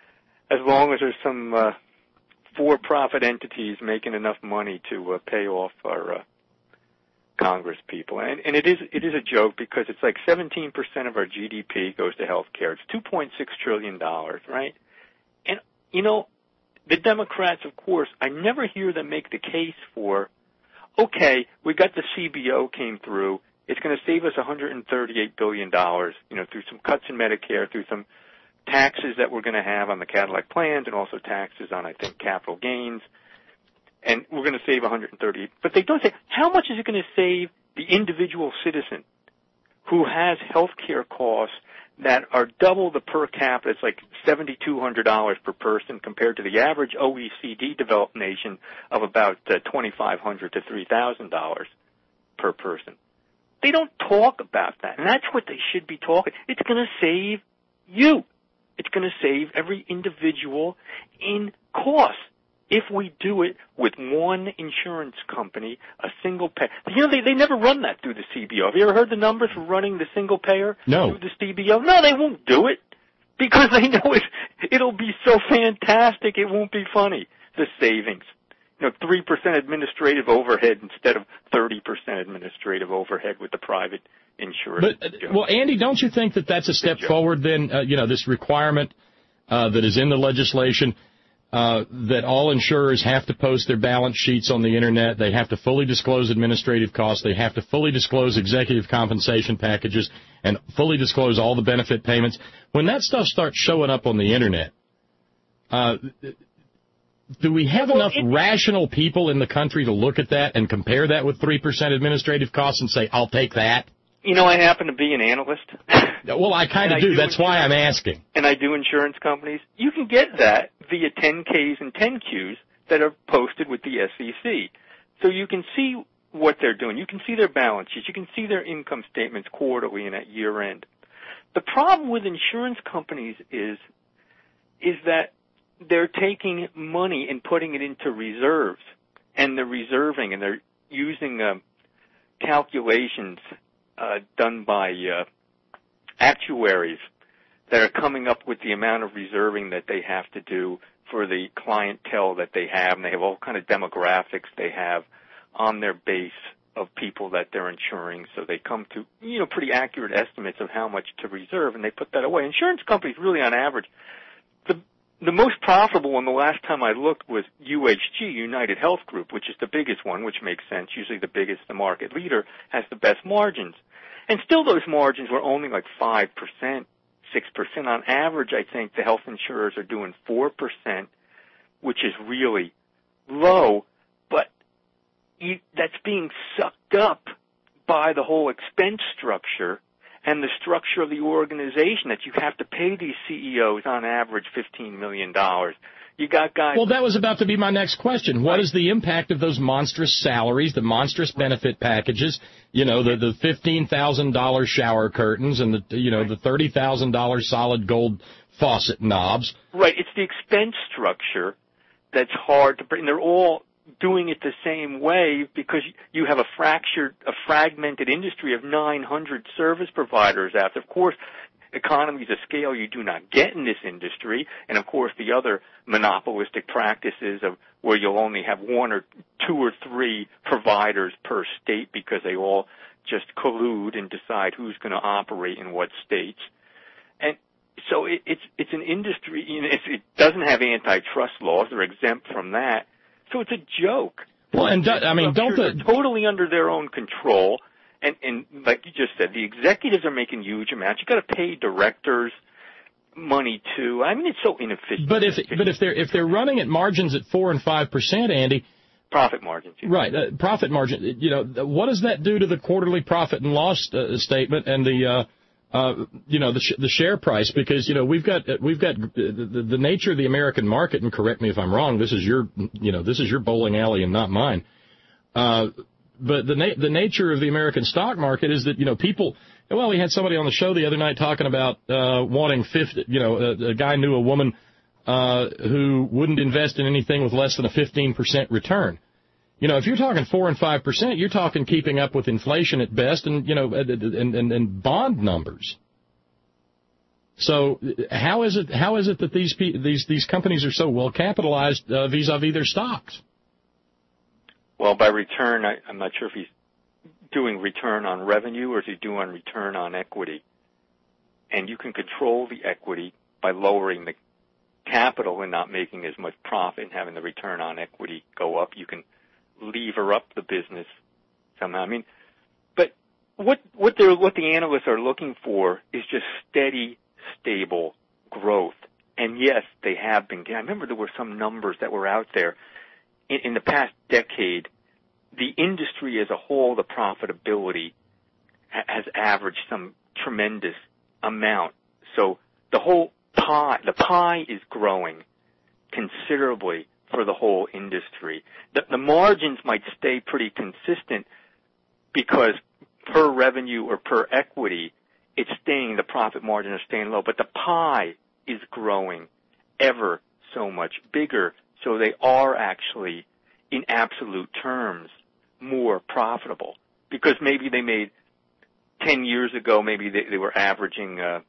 As long as there's some, uh, for-profit entities making enough money to, uh, pay off our, uh, Congress people. And, and it is it is a joke because it's like seventeen percent of our G D P goes to health care. It's two point six trillion dollars, right? And, you know, the Democrats, of course, I never hear them make the case for, okay, we got the C B O came through. It's going to save us one hundred thirty-eight billion dollars, you know, through some cuts in Medicare, through some taxes that we're going to have on the Cadillac plans and also taxes on, I think, capital gains. And we're going to save one hundred thirty. But they don't say, how much is it going to save the individual citizen who has health care costs that are double the per capita? It's like seven thousand two hundred dollars per person compared to the average O E C D developed nation of about uh, two thousand five hundred dollars to three thousand dollars per person. They don't talk about that, and that's what they should be talking. It's going to save you. It's going to save every individual in costs. If we do it with one insurance company, a single payer. You know, they, they never run that through the C B O. Have you ever heard the numbers for running the single payer no. through the C B O? No, they won't do it because they know it, it'll be so fantastic it won't be funny, the savings. You know, three percent administrative overhead instead of thirty percent administrative overhead with the private insurance. But, uh, well, Andy, don't you think that that's a step forward then, uh, you know, this requirement uh, that is in the legislation, Uh, that all insurers have to post their balance sheets on the Internet. They have to fully disclose administrative costs. They have to fully disclose executive compensation packages and fully disclose all the benefit payments. When that stuff starts showing up on the Internet, uh, do we have enough rational people in the country to look at that and compare that with three percent administrative costs and say, I'll take that? You know, I happen to be an analyst. Well, I kind of do. do. That's why I'm asking. And I do insurance companies. You can get that via ten Ks and ten Qs that are posted with the S E C. So you can see what they're doing. You can see their balance sheets. You can see their income statements quarterly and at year end. The problem with insurance companies is is that they're taking money and putting it into reserves, and they're reserving, and they're using uh, calculations uh, done by uh, actuaries that are coming up with the amount of reserving that they have to do for the clientele that they have, and they have all kind of demographics they have on their base of people that they're insuring, so they come to, you know, pretty accurate estimates of how much to reserve, and they put that away. Insurance companies really, on average, the the most profitable one the last time I looked was U H G, United Health Group, which is the biggest one, which makes sense. Usually the biggest, the market leader, has the best margins. And still those margins were only like five percent, six percent. On average, I think the health insurers are doing four percent, which is really low, but you, that's being sucked up by the whole expense structure and the structure of the organization, that you have to pay these C E Os on average fifteen million dollars. You got guys. Well, that was about to be my next question. What right. is the impact of those monstrous salaries, the monstrous benefit packages, you know, the, the fifteen thousand dollars shower curtains and the, you know, the thirty thousand dollars solid gold faucet knobs? Right. It's the expense structure that's hard to bring. They're all doing it the same way because you have a fractured, a fragmented industry of nine hundred service providers out there. Of course, economies of scale you do not get in this industry, and of course the other monopolistic practices of where you'll only have one or two or three providers per state because they all just collude and decide who's going to operate in what states. And so it, it's it's an industry. You know, it's, it doesn't have antitrust laws; they're exempt from that. So it's a joke. Well, and do, I mean, don't the totally under their own control, and and like you just said, the executives are making huge amounts. You got to pay directors money too. I mean, it's so inefficient. But if but if they're if they're running at margins at four and five percent, Andy, profit margins, yeah. right? Uh, profit margin. You know, what does that do to the quarterly profit and loss uh, statement and the uh, uh, you know the sh- the share price? Because you know we've got we've got the, the nature of the American market. And correct me if I'm wrong. This is your you know this is your bowling alley and not mine. Uh, but the na- the nature of the American stock market is that you know people. Well, we had somebody on the show the other night talking about uh, wanting fifty. You know, a, a guy knew a woman uh, who wouldn't invest in anything with less than a fifteen percent return. You know, if you're talking four and five percent, you're talking keeping up with inflation at best, and you know, and, and, and bond numbers. So how is it how is it that these these these companies are so well capitalized uh, vis-a-vis their stocks? Well, by return, I, I'm not sure if he's doing return on revenue or is he doing return on equity. And you can control the equity by lowering the capital and not making as much profit and having the return on equity go up. You can lever up the business somehow. I mean, but what what they're what the analysts are looking for is just steady, stable growth. And yes, they have been. I remember there were some numbers that were out there in, in the past decade. The industry as a whole, the profitability ha- has averaged some tremendous amount. So the whole pie, the pie is growing considerably for the whole industry. The, the margins might stay pretty consistent because per revenue or per equity, it's staying, the profit margin is staying low, but the pie is growing ever so much bigger, so they are actually, in absolute terms, more profitable. Because maybe they made, ten years ago, maybe they, they were averaging uh,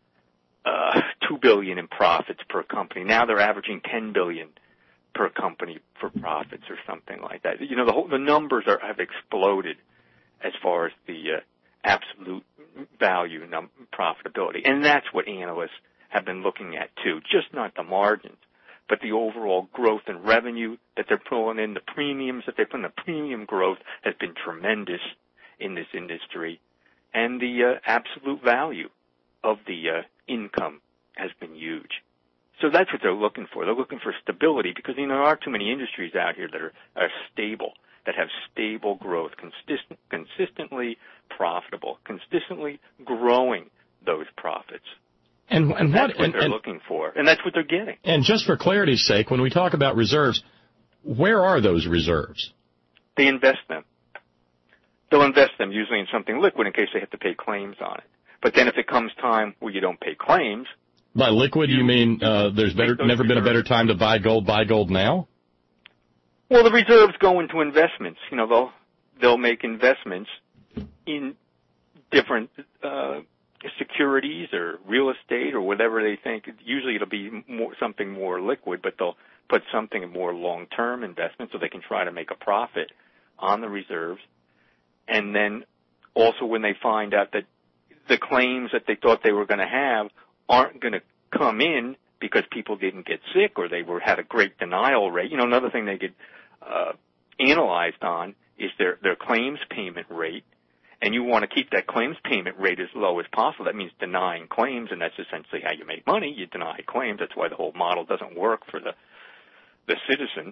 uh, two billion dollars in profits per company. Now they're averaging ten billion dollars per company for profits or something like that. You know, the whole, the numbers are, have exploded as far as the uh, absolute value num- profitability. And that's what analysts have been looking at too, just not the margins, but the overall growth in revenue that they're pulling in, the premiums that they put in. The premium growth has been tremendous in this industry, and the uh, absolute value of the uh, income has been huge. So that's what they're looking for. They're looking for stability because, you know, there are too many industries out here that are, are stable, that have stable growth, consistent, consistently profitable, consistently growing those profits. And, and that's what, what and, they're and, looking for, and that's what they're getting. And just for clarity's sake, when we talk about reserves, where are those reserves? They invest them. They'll invest them usually in something liquid in case they have to pay claims on it. But then if it comes time where you don't pay claims. By liquid, you, you mean uh, there's better, never reserves. been a better time to buy gold, buy gold now? Well, the reserves go into investments. You know, they'll, they'll make investments in different uh, securities or real estate or whatever they think. Usually it'll be more, something more liquid, but they'll put something in more long-term investment so they can try to make a profit on the reserves. And then also when they find out that the claims that they thought they were going to have aren't going to come in because people didn't get sick or they were had a great denial rate. You know, another thing they get uh, analyzed on is their, their claims payment rate. And you want to keep that claims payment rate as low as possible. That means denying claims, and that's essentially how you make money. You deny claims. That's why the whole model doesn't work for the the citizen.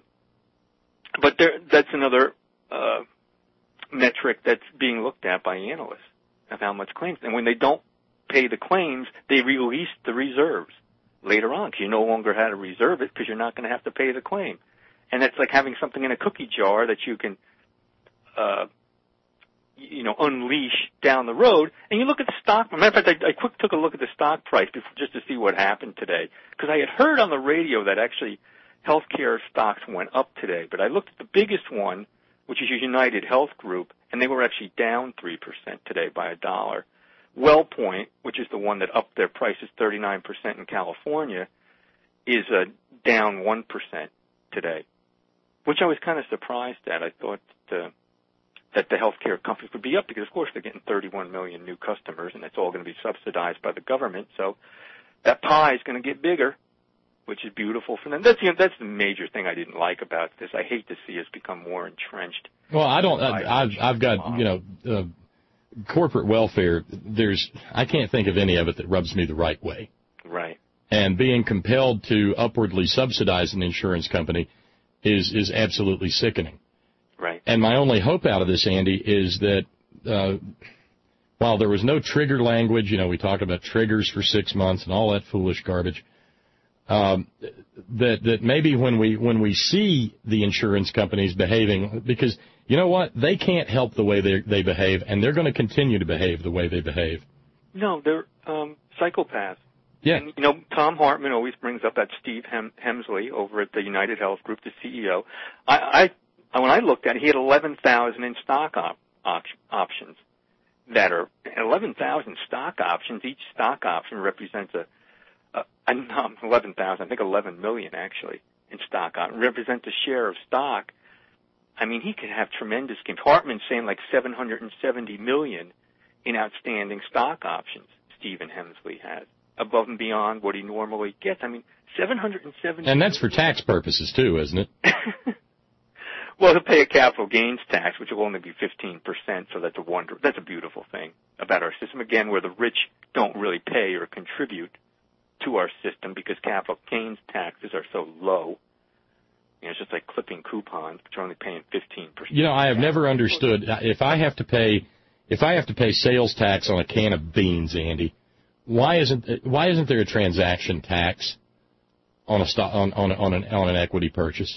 But there, that's another uh, metric that's being looked at by analysts of how much claims. And when they don't pay the claims, they release the reserves later on because you no longer had to reserve it because you're not going to have to pay the claim. And it's like having something in a cookie jar that you can uh, – you know, unleash down the road. And you look at the stock. As a matter of fact, I, I quick took a look at the stock price before, just to see what happened today. Because I had heard on the radio that actually healthcare stocks went up today. But I looked at the biggest one, which is United Health Group, and they were actually down three percent today by a dollar. WellPoint, which is the one that upped their prices thirty-nine percent in California, is uh, down one percent today, which I was kind of surprised at. I thought uh, that the healthcare companies would be up because, of course, they're getting thirty-one million new customers, and it's all going to be subsidized by the government. So that pie is going to get bigger, which is beautiful for them. That's the, that's the major thing I didn't like about this. I hate to see us become more entrenched. Well, I don't. I, I've I've got you know uh, corporate welfare. There's I can't think of any of it that rubs me the right way. Right. And being compelled to upwardly subsidize an insurance company is is absolutely sickening. Right. And my only hope out of this, Andy, is that uh, while there was no trigger language, you know, we talked about triggers for six months and all that foolish garbage, um, that that maybe when we when we see the insurance companies behaving, because you know what, they can't help the way they they behave, and they're going to continue to behave the way they behave. No, they're um, psychopaths. Yeah. And, you know, Tom Hartman always brings up that Steve Hem- Hemsley over at the United Health Group, the C E O. I. I When I looked at it, he had eleven thousand in stock op- op- options that are eleven thousand stock options. Each stock option represents a, a, a no, eleven thousand, I think eleven million actually in stock options, represents a share of stock. I mean, he could have tremendous gains. Hartman's saying like seven hundred seventy million in outstanding stock options Stephen Hemsley has, above and beyond what he normally gets. I mean, seven hundred seventy. And that's for tax purposes too, isn't it? Well, he'll pay a capital gains tax, which will only be fifteen percent, so that's a wonder. That's a beautiful thing about our system, again, where the rich don't really pay or contribute to our system because capital gains taxes are so low. You know, it's just like clipping coupons, which are only paying fifteen percent. You know, I have never understood, if I have to pay if I have to pay sales tax on a can of beans, Andy, why isn't why isn't there a transaction tax on a stock, on on on an on an equity purchase?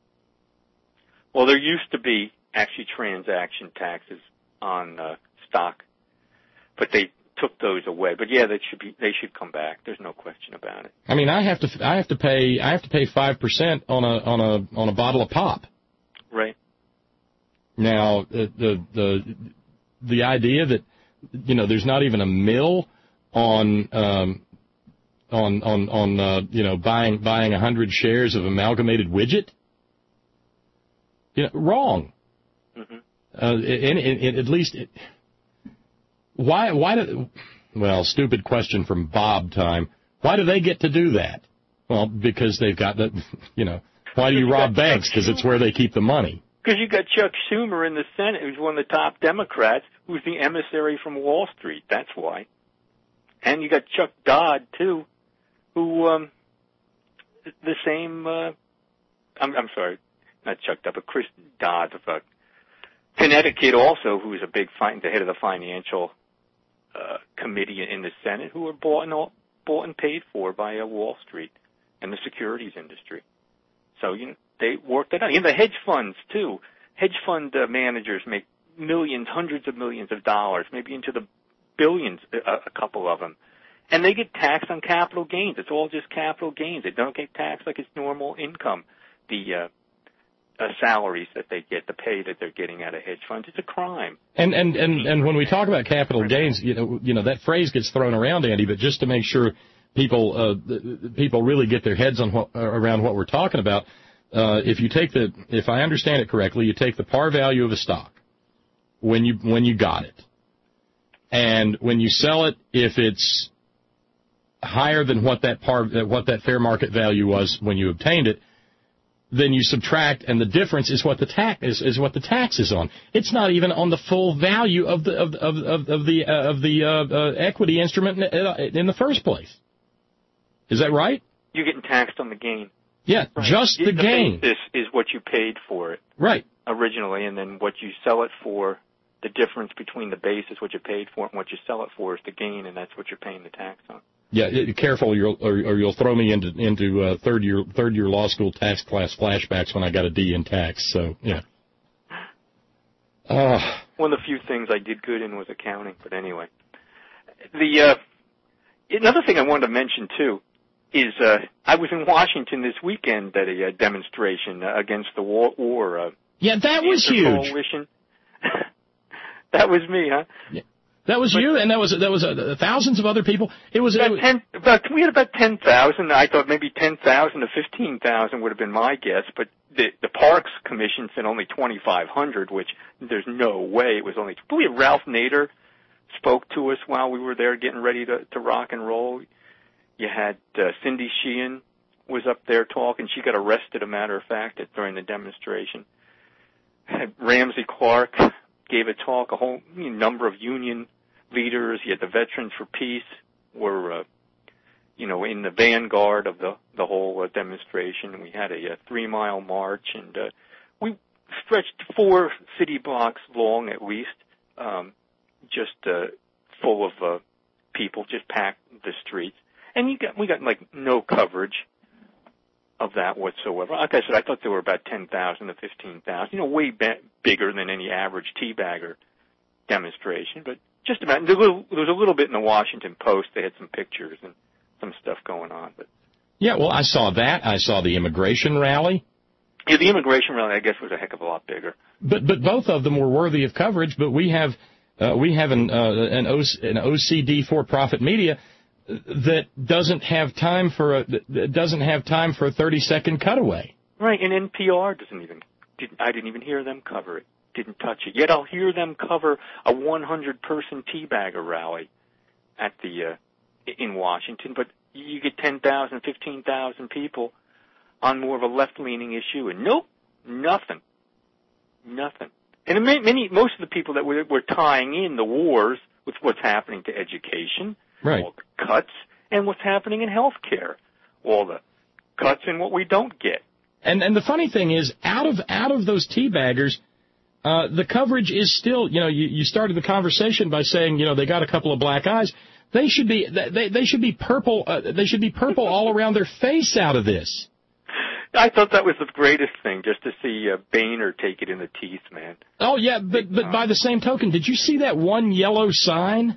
Well, there used to be actually transaction taxes on uh, stock, but they took those away. But yeah, they should be. They should come back. There's no question about it. I mean, I have to. I have to pay. I have to pay five percent on a on a on a bottle of pop. Right. Now, the the the the idea that you know there's not even a mill on um, on on on uh, you know buying buying a hundred shares of Amalgamated Widget. You know, wrong. Mm-hmm. Uh, in, in, in, at least, it, why? Why do? Well, stupid question from Bob time. Why do they get to do that? Well, because they've got the. You know, why do you rob banks? Because it's where they keep the money. Because you got Chuck Schumer in the Senate, who's one of the top Democrats, who's the emissary from Wall Street. That's why. And you got Chuck Dodd too, who um, the same. Uh, I'm, I'm sorry. Not Chuck Dodd, but Chris Dodd of uh, Connecticut also, who is a big, fi- the head of the financial uh, committee in the Senate, who are bought and, all, bought and paid for by uh, Wall Street and the securities industry. So, you know, they work that out. Even the hedge funds, too. Hedge fund uh, managers make millions, hundreds of millions of dollars, maybe into the billions, a, a couple of them. And they get taxed on capital gains. It's all just capital gains. They don't get taxed like it's normal income. The uh, uh, salaries that they get, the pay that they're getting out of hedge funds, it's a crime. And and, and, and when we talk about capital gains, you know, you know that phrase gets thrown around, Andy, but just to make sure people uh, people really get their heads on what, around what we're talking about, uh, if you take the, if I understand it correctly, you take the par value of a stock when you when you got it, and when you sell it, if it's higher than what that par what that fair market value was when you obtained it, then you subtract, and the difference is what the tax is, is what the tax is on. It's not even on the full value of the of of of, of the uh, of the uh, uh, equity instrument in, in the first place. Is that right? You're getting taxed on the gain. Yeah, right. Just the, the gain. This is what you paid for it, right? Originally, and then what you sell it for. The difference between the base is what you paid for it, and what you sell it for is the gain, and that's what you're paying the tax on. Yeah, careful, you'll, or, or you'll throw me into into uh, third year third year law school tax class flashbacks when I got a D in tax. So yeah. Uh, One of the few things I did good in was accounting, but anyway. The uh, another thing I wanted to mention too is uh, I was in Washington this weekend at a uh, demonstration uh, against the war. war uh, yeah, that was huge. Coalition. That was me, huh? Yeah. That was but, you, and that was that was uh, thousands of other people. It was about it was, ten. About we had about ten thousand. I thought maybe ten thousand to fifteen thousand would have been my guess, but the the Parks Commission said only twenty five hundred, which there's no way it was only. But we had Ralph Nader spoke to us while we were there getting ready to to rock and roll. You had uh, Cindy Sheehan was up there talking. She got arrested, a matter of fact, during the demonstration. Had Ramsey Clark gave a talk, a whole number of union leaders. You had the Veterans for Peace were, uh, you know, in the vanguard of the the whole uh, demonstration. We had a, a three-mile march, and uh, we stretched four city blocks long at least, um, just uh, full of uh, people, just packed the streets. And you got we got like no coverage of that whatsoever. Like I said, I thought there were about ten thousand to fifteen thousand, you know, way ba- bigger than any average teabagger demonstration, but just about. There was, there was a little bit in the Washington Post. They had some pictures and some stuff going on. But yeah, well, I saw that. I saw the immigration rally. Yeah, the immigration rally, I guess, was a heck of a lot bigger. But but both of them were worthy of coverage. But we have uh, we have an uh, an, o- an O C D for-profit media that doesn't have time for a that doesn't have time for a thirty second cutaway. Right, and N P R doesn't even. Didn't, I didn't even hear them cover it. Didn't touch it. Yet I'll hear them cover a one hundred person teabagger rally at the uh, in Washington. But you get ten thousand, fifteen thousand people on more of a left-leaning issue, and nope, nothing, nothing. And many, most of the people that were, were tying in the wars with what's happening to education, right. all the cuts, and what's happening in health care, all the cuts and what we don't get. And and the funny thing is, out of out of those teabaggers, uh, the coverage is still, you know, you, you started the conversation by saying, you know, they got a couple of black eyes. They should be they they should be purple. Uh, they should be purple all around their face out of this. I thought that was the greatest thing, just to see uh, Boehner take it in the teeth, man. Oh yeah, but but by the same token, did you see that one yellow sign?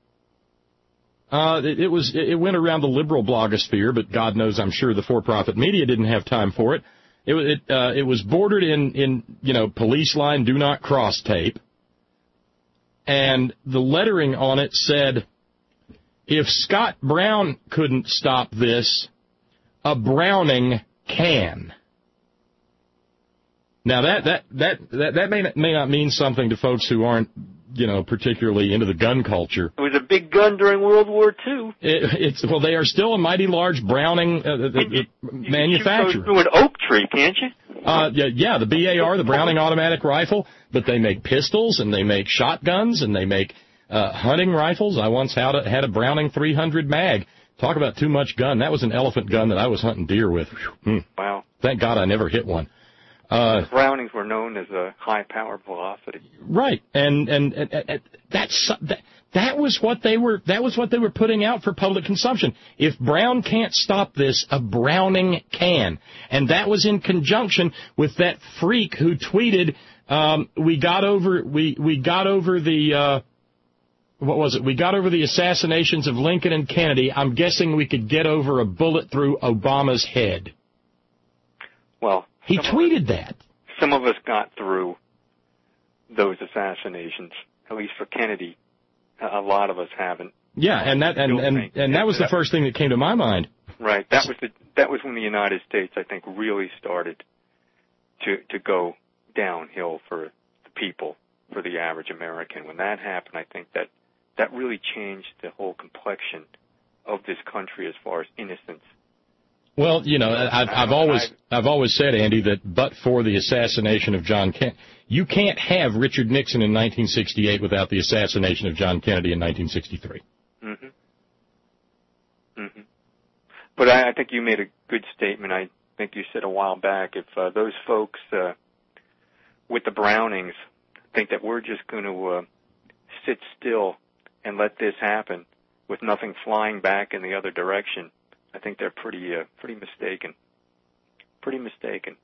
Uh, it, it was it went around the liberal blogosphere, but God knows, I'm sure the for-profit media didn't have time for it. It it uh, it was bordered in in you know police line do not cross tape, and the lettering on it said, "If Scott Brown couldn't stop this, a Browning can." Now that that that that, that may not, may not mean something to folks who aren't, you know, particularly into the gun culture. It was a big gun during World War Two. It, it's well, they are still a mighty large Browning uh, the, the you, manufacturer. You can through an oak tree, can't you? Uh, yeah, yeah, the B A R, the Browning automatic rifle. But they make pistols and they make shotguns and they make uh, hunting rifles. I once had a, had a Browning three hundred mag. Talk about too much gun. That was an elephant gun that I was hunting deer with. Hmm. Wow. Thank God I never hit one. Uh, Brownings were known as a high-powered velocity. Right, and and, and, and that's that, that was what they were. That was what they were putting out for public consumption. If Brown can't stop this, a Browning can, and that was in conjunction with that freak who tweeted, um, "We got over we we got over the." Uh, What was it? We got over the assassinations of Lincoln and Kennedy. I'm guessing we could get over a bullet through Obama's head. Well, he tweeted us, that. Some of us got through those assassinations, at least for Kennedy. A lot of us haven't. Yeah, and that and and, and that was the first thing that came to my mind. Right. That was the that was when the United States, I think, really started to to go downhill for the people, for the average American. When that happened, I think that that really changed the whole complexion of this country as far as innocence. Well, you know, I've, I've always I've always said, Andy, that but for the assassination of John Kennedy, you can't have Richard Nixon in nineteen sixty-eight without the assassination of John Kennedy in nineteen sixty-three. Mm-hmm. Mm-hmm. But I, I think you made a good statement. I think you said a while back, if uh, those folks uh, with the Brownings think that we're just going to uh, sit still and let this happen with nothing flying back in the other direction, I think they're pretty uh, pretty mistaken. Pretty mistaken.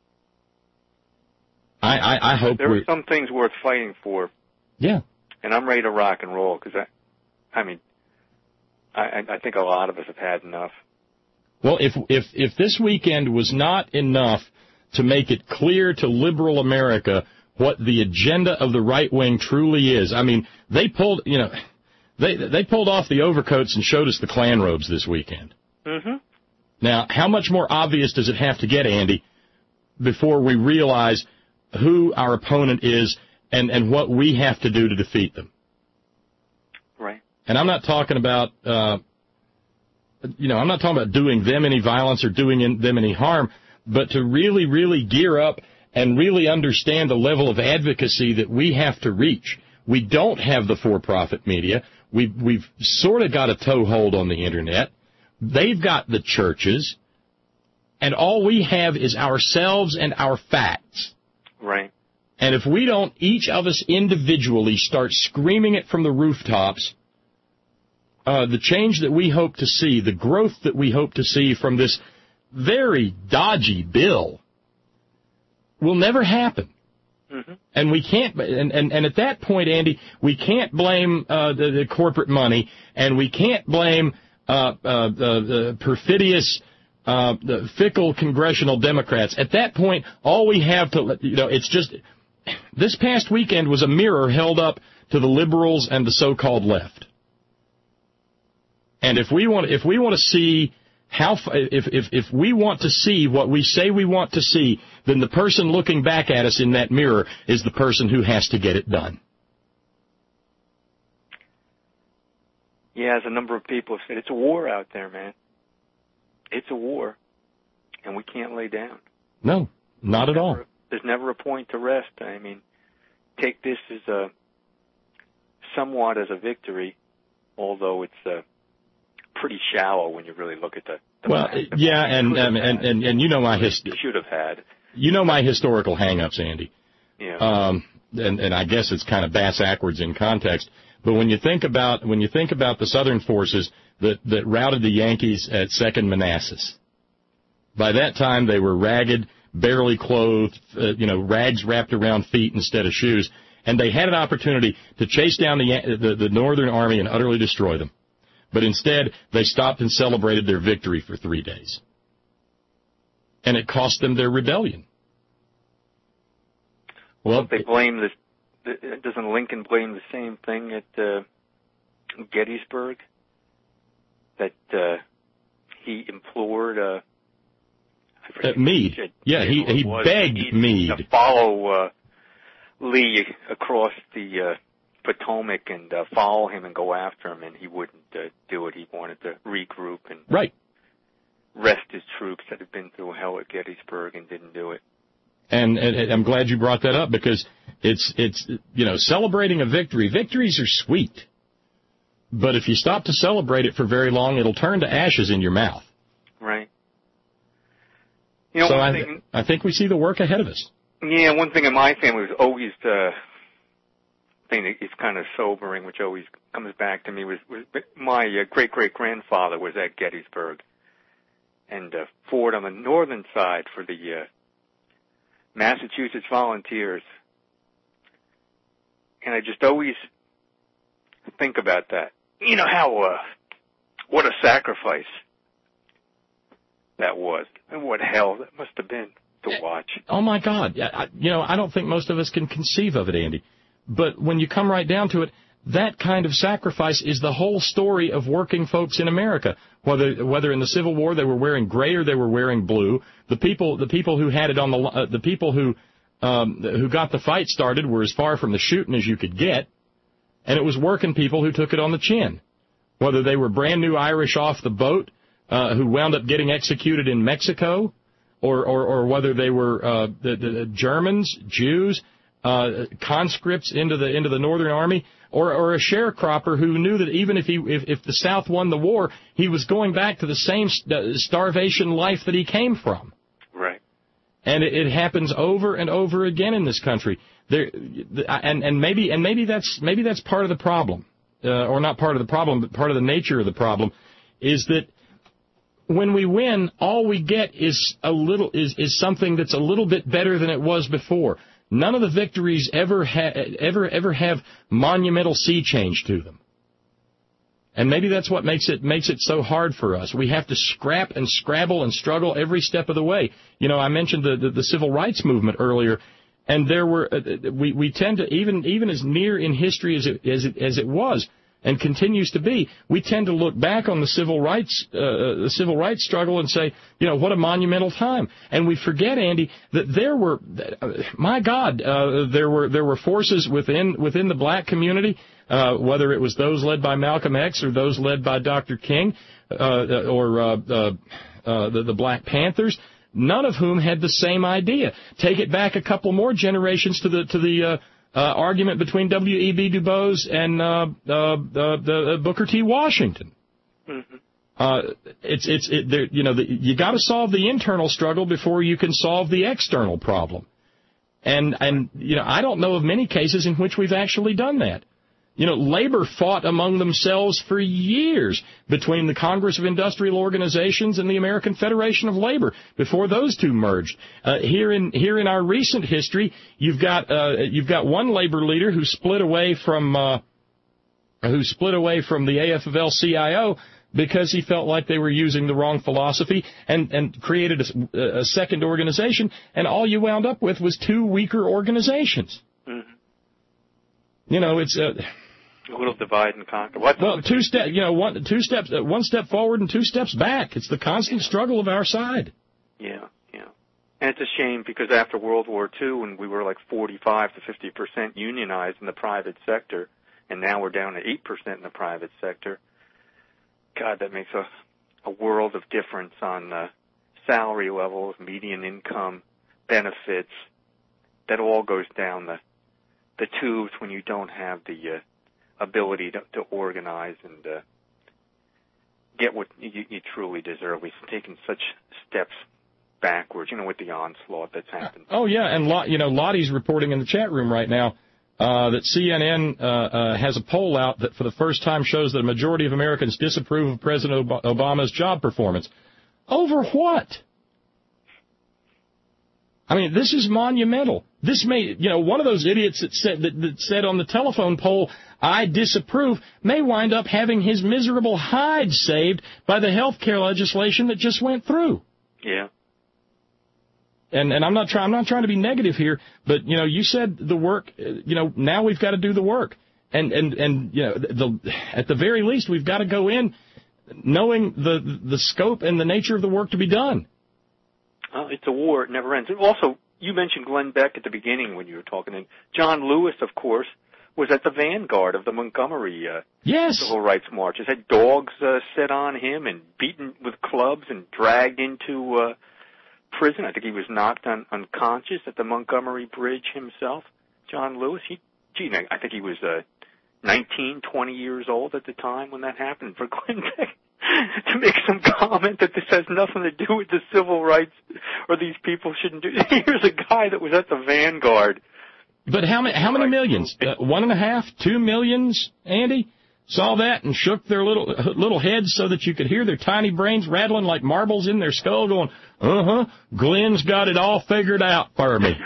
I, I, I hope there we're... are some things worth fighting for. Yeah. And I'm ready to rock and roll because I, I mean, I, I think a lot of us have had enough. Well, if if if this weekend was not enough to make it clear to liberal America what the agenda of the right wing truly is, I mean, they pulled, you know, they they pulled off the overcoats and showed us the Klan robes this weekend. Mm-hmm. Now, how much more obvious does it have to get, Andy, before we realize who our opponent is and, and what we have to do to defeat them? Right. And I'm not talking about, uh, you know, I'm not talking about doing them any violence or doing in, them any harm, but to really, really gear up and really understand the level of advocacy that we have to reach. We don't have the for-profit media. We've, we've sort of got a toehold on the Internet. They've got the churches. And all we have is ourselves and our facts. Right. And if we don't, each of us individually, start screaming it from the rooftops, uh, the change that we hope to see, the growth that we hope to see from this very dodgy bill will never happen. Mm-hmm. And we can't, and, and, and at that point, Andy, we can't blame uh, the, the corporate money, and we can't blame uh, uh, the, the perfidious, uh, the fickle congressional Democrats. At that point, all we have to, you know, it's just, this past weekend was a mirror held up to the liberals and the so-called left. And if we want, if we want to see how, if, if, if we want to see what we say we want to see, then the person looking back at us in that mirror is the person who has to get it done. Yeah, as a number of people have said, it's a war out there, man. It's a war, and we can't lay down. No, not at all. Never, there's never a point to rest. I mean, take this as a somewhat as a victory, although it's uh, pretty shallow when you really look at the. the well, yeah, and um, and, and and you know my his- should have had. You know my historical hang-ups, Andy. Yeah. Um, and and I guess it's kind of bass-ackwards in context. But when you think about when you think about the Southern forces that, that routed the Yankees at Second Manassas, by that time they were ragged, barely clothed, uh, you know, rags wrapped around feet instead of shoes, and they had an opportunity to chase down the, the the Northern Army and utterly destroy them. But instead, they stopped and celebrated their victory for three days, and it cost them their rebellion. Well, they blame this. Doesn't Lincoln blame the same thing at uh, Gettysburg? That uh, he implored uh, uh, Meade. Should, yeah, he he begged he, Meade to follow uh, Lee across the uh, Potomac and uh, follow him and go after him, and he wouldn't uh, do it. He wanted to regroup and right. rest his troops that had been through hell at Gettysburg and didn't do it. And, and I'm glad you brought that up because it's, it's, you know, celebrating a victory. Victories are sweet. But if you stop to celebrate it for very long, it'll turn to ashes in your mouth. Right. You know, so one I, thing, I think we see the work ahead of us. Yeah, one thing in my family was always the thing that is kind of sobering, which always comes back to me, was, was my uh, great-great-grandfather was at Gettysburg and uh, fought on the northern side for the uh, Massachusetts Volunteers. And I just always think about that. You know, how, uh, what a sacrifice that was, and what hell that must have been to watch. Oh, my God. I, you know, I don't think most of us can conceive of it, Andy. But when you come right down to it, that kind of sacrifice is the whole story of working folks in America. Whether whether in the Civil War they were wearing gray or they were wearing blue, the people the people who had it on the uh, the people who um, who got the fight started were as far from the shooting as you could get, and it was working people who took it on the chin. Whether they were brand new Irish off the boat uh, who wound up getting executed in Mexico, or or, or whether they were uh, the, the Germans, Jews, uh, conscripts into the into the Northern Army. Or, or a sharecropper who knew that even if he if, if the South won the war, he was going back to the same st- starvation life that he came from. Right. And it, it happens over and over again in this country. There, and and maybe and maybe that's maybe that's part of the problem, uh, or not part of the problem, but part of the nature of the problem, is that when we win, all we get is a little is is something that's a little bit better than it was before. None of the victories ever ha- ever ever have monumental sea change to them, and maybe that's what makes it makes it so hard for us. We have to scrap and scrabble and struggle every step of the way. You know, I mentioned the the, the civil rights movement earlier, and there were uh, we we tend to even even as near in history as it as it as it was and continues to be, we tend to look back on the civil rights uh, the civil rights struggle and say, you know, what a monumental time. And we forget, Andy, that there were, uh, my God, uh, there were there were forces within within the black community, uh, whether it was those led by Malcolm X or those led by Doctor King, uh, or uh, uh, uh, the, the Black Panthers, none of whom had the same idea. Take it back a couple more generations to the to the uh, Uh, argument between W E B Du Bois and uh, uh, uh, the, uh, Booker T. Washington. Mm-hmm. Uh, it's it's it, there, you know the, you got to solve the internal struggle before you can solve the external problem, and and you know I don't know of many cases in which we've actually done that. You know, labor fought among themselves for years between the Congress of Industrial Organizations and the American Federation of Labor before those two merged. Uh, here in here in our recent history, you've got uh, you've got one labor leader who split away from uh, who split away from the A F L C I O because he felt like they were using the wrong philosophy and and created a, a second organization, and all you wound up with was two weaker organizations. Mm-hmm. You know, it's uh, a little divide and conquer. What? Well, two step, you know, one two steps, uh, one step forward and two steps back. It's the constant struggle of our side. Yeah, yeah, and it's a shame because after World War Two, when we were like forty-five to fifty percent unionized in the private sector, and now we're down to eight percent in the private sector. God, that makes a a world of difference on uh, salary levels, median income, benefits. That all goes down the the tubes when you don't have the uh, ability to, to organize and uh, get what you, you truly deserve. We've taken such steps backwards, you know, with the onslaught that's happened. Oh, yeah, and, you know, Lottie's reporting in the chat room right now uh, that C N N uh, uh, has a poll out that for the first time shows that a majority of Americans disapprove of President Ob- Obama's job performance. Over what? I mean, this is monumental. This may, you know, one of those idiots that said that, that said on the telephone poll, I disapprove, may wind up having his miserable hide saved by the health care legislation that just went through. Yeah. And and I'm not trying I'm not trying to be negative here, but you know, you said the work, you know, now we've got to do the work. And and and you know, the at the very least we've got to go in knowing the the scope and the nature of the work to be done. Uh, it's a war. It never ends. And also, you mentioned Glenn Beck at the beginning when you were talking, and John Lewis, of course, was at the vanguard of the Montgomery uh, yes. civil rights marches. Had dogs uh, set on him and beaten with clubs and dragged into uh, prison. I think he was knocked un- unconscious at the Montgomery Bridge himself. John Lewis, he, gee, I think he was uh, nineteen, twenty years old at the time when that happened. For Glenn Beck, to make some comment that this has nothing to do with the civil rights or these people shouldn't do. Here's a guy that was at the Vanguard. But how many how many millions? Uh, one and a half, two millions, Andy? Saw that and shook their little little heads so that you could hear their tiny brains rattling like marbles in their skull going, uh-huh, Glenn's got it all figured out for me.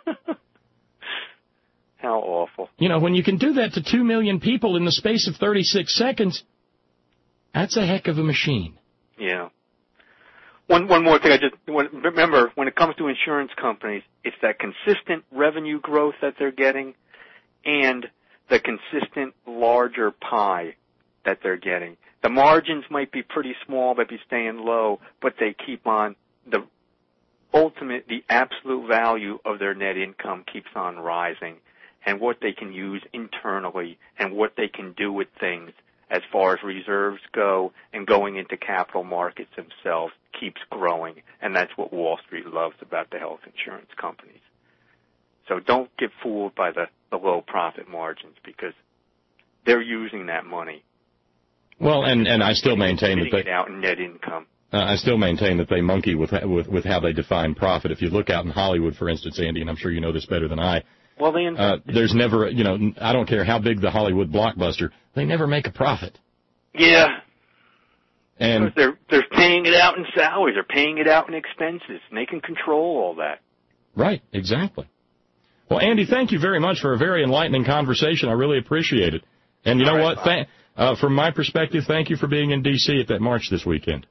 How awful. You know, when you can do that to two million people in the space of thirty-six seconds, that's a heck of a machine. Yeah. One one more thing. I just remember, when it comes to insurance companies, it's that consistent revenue growth that they're getting and the consistent larger pie that they're getting. The margins might be pretty small, might be staying low, but they keep on, the ultimate, the absolute value of their net income keeps on rising, and what they can use internally and what they can do with things as far as reserves go and going into capital markets themselves keeps growing, and that's what Wall Street loves about the health insurance companies. So don't get fooled by the, the low profit margins, because they're using that money. Well, and, and I still maintain that they it out in net income. Uh, I still maintain that they monkey with, with with how they define profit. If you look out in Hollywood, for instance, Andy, and I'm sure you know this better than I, well, they uh, there's never, you know, I don't care how big the Hollywood blockbuster, they never make a profit. Yeah. And because they're they're paying it out in salaries, they're paying it out in expenses, and they can control all that. Right, exactly. Well, Andy, thank you very much for a very enlightening conversation. I really appreciate it. And you know right, what? Th- uh, from my perspective, thank you for being in D C at that march this weekend.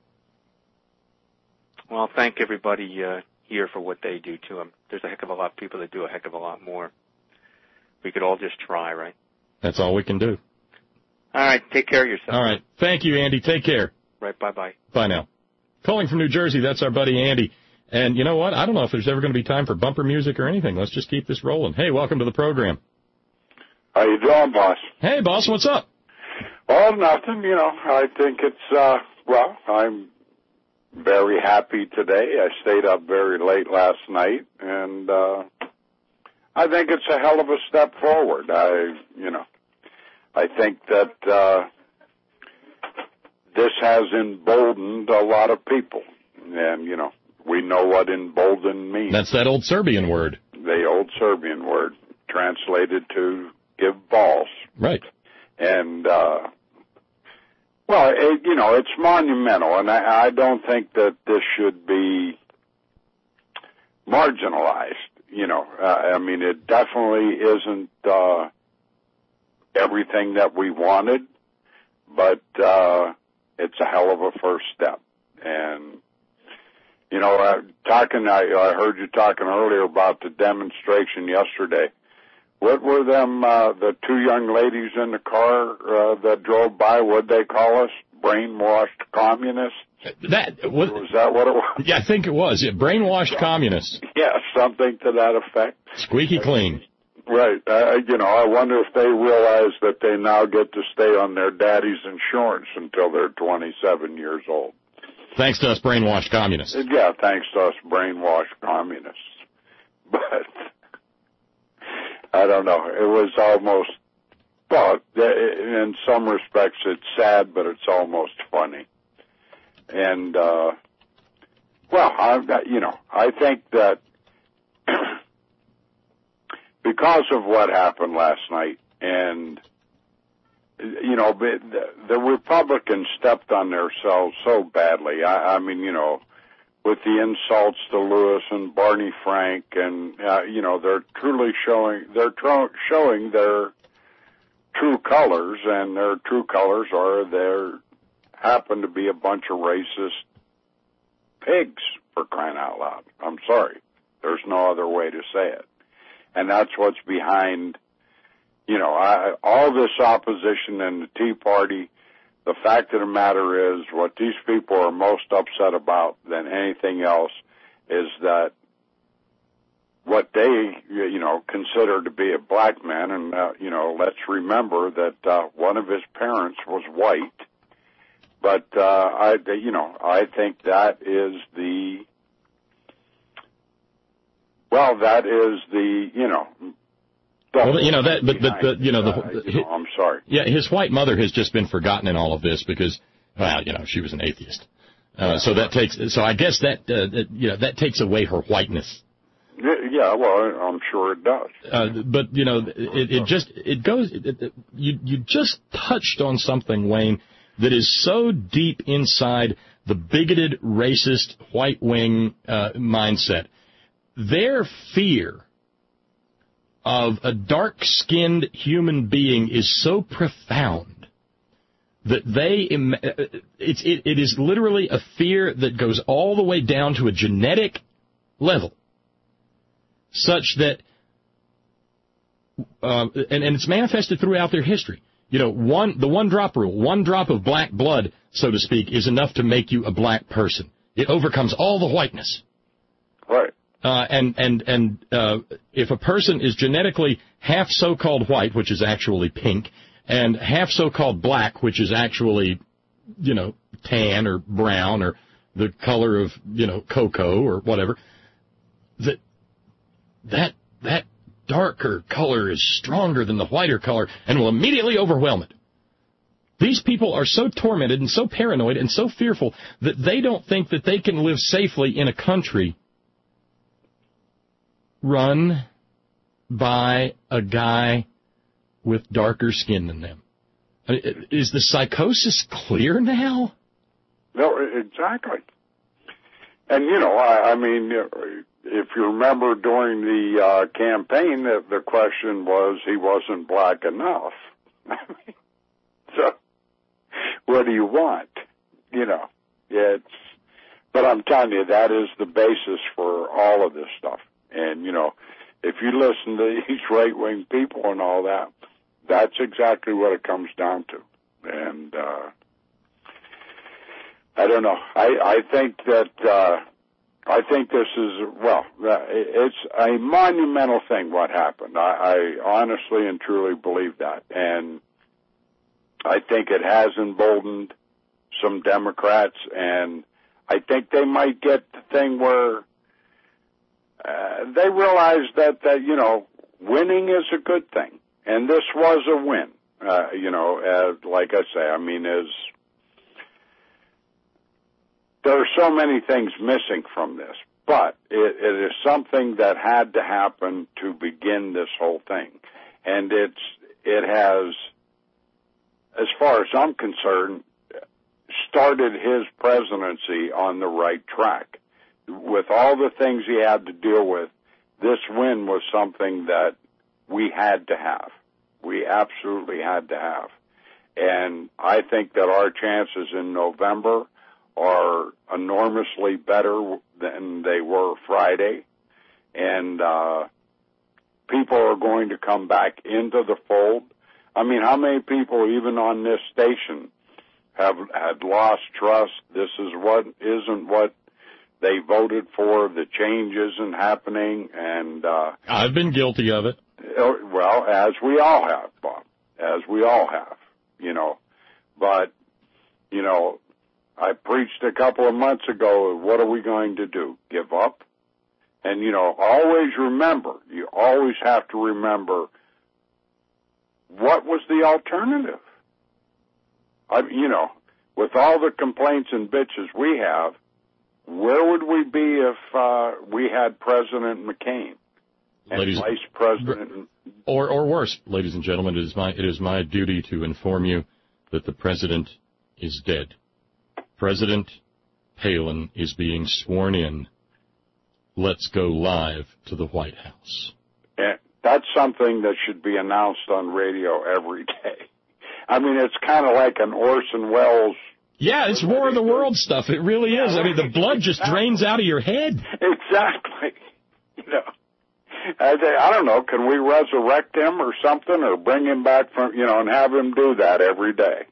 Well, thank everybody uh, here for what they do, too. Um, there's a heck of a lot of people that do a heck of a lot more. We could all just try, right? That's all we can do. All right, take care of yourself. All right. Thank you, Andy. Take care. Right, bye-bye. Bye now. Calling from New Jersey, that's our buddy Andy. And you know what? I don't know if there's ever going to be time for bumper music or anything. Let's just keep this rolling. Hey, welcome to the program. How you doing, boss? Hey, boss, what's up? Oh, nothing. You know, I think it's, uh, well, I'm very happy today. I stayed up very late last night, and uh, I think it's a hell of a step forward. I, you know, I think that uh, this has emboldened a lot of people, and, you know, we know what emboldened means. That's that old Serbian word. The old Serbian word, translated to give balls. Right. And, uh, well, it, you know, it's monumental, and I, I don't think that this should be marginalized. You know, uh, I mean, it definitely isn't uh, everything that we wanted, but uh, it's a hell of a first step. And, you know, uh, talking, I, I heard you talking earlier about the demonstration yesterday. What were them, uh, the two young ladies in the car uh, that drove by, what'd they call us? Brainwashed communists? That was, was that what it was? Yeah, I think it was. Yeah, brainwashed communists. Yeah, something to that effect. Squeaky clean. Right. Uh, you know, I wonder if they realize that they now get to stay on their daddy's insurance until they're twenty-seven years old. Thanks to us brainwashed communists. Yeah, thanks to us brainwashed communists. But I don't know. It was almost, well, in some respects it's sad, but it's almost funny. And, uh, well, I, you know, I think that because of what happened last night, and, you know, the Republicans stepped on themselves so badly. I, I mean, you know, with the insults to Lewis and Barney Frank, and, uh, you know, they're truly showing, they're tro- showing their true colors, and their true colors are they happen to be a bunch of racist pigs, for crying out loud. I'm sorry. There's no other way to say it. And that's what's behind, you know, I, all this opposition and the Tea Party. The fact of the matter is, what these people are most upset about than anything else is that what they, you know, consider to be a black man, and, uh, you know, let's remember that uh, one of his parents was white. But, uh, I, you know, I think that is the, well, that is the, you know, well, you know that, but, but the, you know, the, uh, you know, I'm sorry. Yeah, his white mother has just been forgotten in all of this because Well, you know, she was an atheist. Uh, so that takes, so I guess that, uh, that, you know, that takes away her whiteness. Yeah, well, I'm sure it does. Uh, but, you know, it, it just, it goes, it, it, you, you just touched on something, Wayne, that is so deep inside the bigoted, racist, white-wing uh, mindset. Their fear of a dark-skinned human being is so profound that they, it's, it, it is literally a fear that goes all the way down to a genetic level, such that, uh, and, and it's manifested throughout their history. You know, one the one-drop rule, one drop of black blood, so to speak, is enough to make you a black person. It overcomes all the whiteness. Right. Uh, and and and uh, if a person is genetically half so-called white, which is actually pink, and half so-called black, which is actually, you know, tan or brown or the color of, you know, cocoa or whatever, that that that darker color is stronger than the whiter color and will immediately overwhelm it. These people are so tormented and so paranoid and so fearful that they don't think that they can live safely in a country run by a guy with darker skin than them. Is the psychosis clear now? No, exactly. And, you know, I, I mean, if you remember during the uh, campaign, the, the question was he wasn't black enough. So, what do you want? You know, it's, but I'm telling you, that is the basis for all of this stuff. And, you know, if you listen to these right-wing people and all that, that's exactly what it comes down to. And, uh, I don't know. I, I think that, uh, I think this is, well, it's a monumental thing what happened. I, I honestly and truly believe that. And I think it has emboldened some Democrats, and I think they might get the thing where uh, they realize that, that, you know, winning is a good thing. And this was a win. Uh, you know, uh, like I say, I mean, is there are so many things missing from this, but it, it is something that had to happen to begin this whole thing. And it's, it has, as far as I'm concerned, started his presidency on the right track. With all the things he had to deal with, this win was something that we had to have. We absolutely had to have. And I think that our chances in November are enormously better than they were Friday. And uh, people are going to come back into the fold. I mean, how many people, even on this station, have had lost trust? This is what isn't what they voted for. The change isn't happening. And uh, I've been guilty of it. Well, as we all have, Bob, as we all have, you know. But, you know, I preached a couple of months ago, what are we going to do? Give up? And, you know, always remember, you always have to remember, what was the alternative? I, you know, with all the complaints and bitches we have, where would we be if uh, we had President McCain? And ladies, Vice President, or or worse, ladies and gentlemen, it is my it is my duty to inform you that the president is dead. President Palin is being sworn in. Let's go live to the White House. And that's something that should be announced on radio every day. I mean, it's kind of like an Orson Welles. Yeah, it's War of the Worlds stuff. It really is. I mean, the blood just drains out of your head. Exactly. You know. I, I don't know, can we resurrect him or something, or bring him back from, you know, and have him do that every day?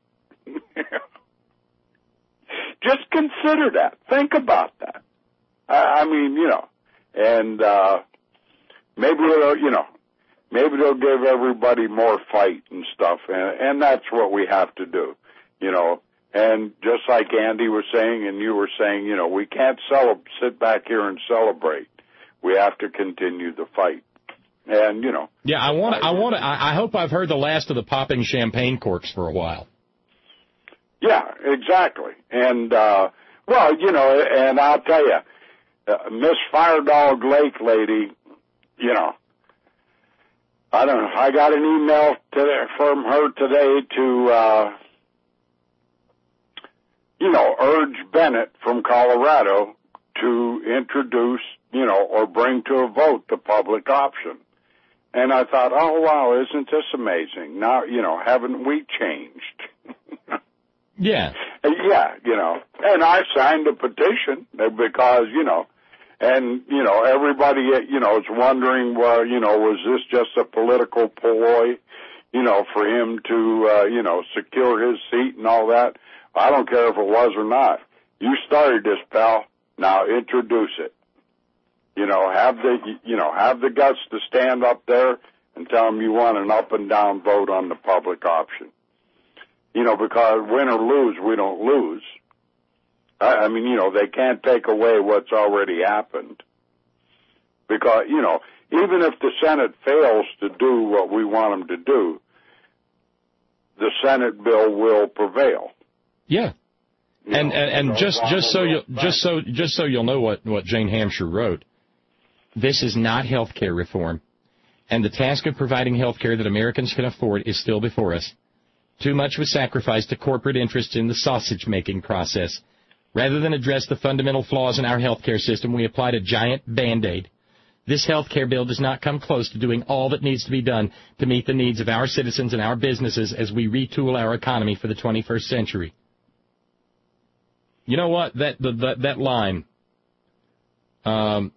Just consider that. Think about that. I, I mean, you know, and uh, maybe it'll, you know, maybe they'll give everybody more fight and stuff, and, and that's what we have to do, you know. And just like Andy was saying and you were saying, you know, we can't cele- sit back here and celebrate. We have to continue the fight. And, you know. Yeah, I want to, I want to, I hope I've heard the last of the popping champagne corks for a while. Yeah, exactly. And, uh, well, you know, and I'll tell you, uh, Miss Firedog Lake lady, you know, I don't know, I got an email today from her today to, uh, you know, urge Bennett from Colorado to introduce, you know, or bring to a vote the public option. And I thought, oh, wow, isn't this amazing? Now, you know, haven't we changed? Yeah. Yeah, you know, and I signed a petition because, you know, and, you know, everybody, you know, is wondering, well, you know, was this just a political ploy, you know, for him to, uh, you know, secure his seat and all that? I don't care if it was or not. You started this, pal. Now introduce it. You know, have the, you know, have the guts to stand up there and tell them you want an up and down vote on the public option. You know, because win or lose, we don't lose. I, I mean, you know, they can't take away what's already happened. Because, you know, even if the Senate fails to do what we want them to do, the Senate bill will prevail. Yeah. You and know, and, and so just just so you just so just so you'll know what, what Jane Hampshire wrote, this is not health care reform, and the task of providing health care that Americans can afford is still before us. Too much was sacrificed to corporate interests in the sausage-making process. Rather than address the fundamental flaws in our health care system, we applied a giant Band-Aid. This health care bill does not come close to doing all that needs to be done to meet the needs of our citizens and our businesses as we retool our economy for the twenty-first century. You know what? That the, that, that line um,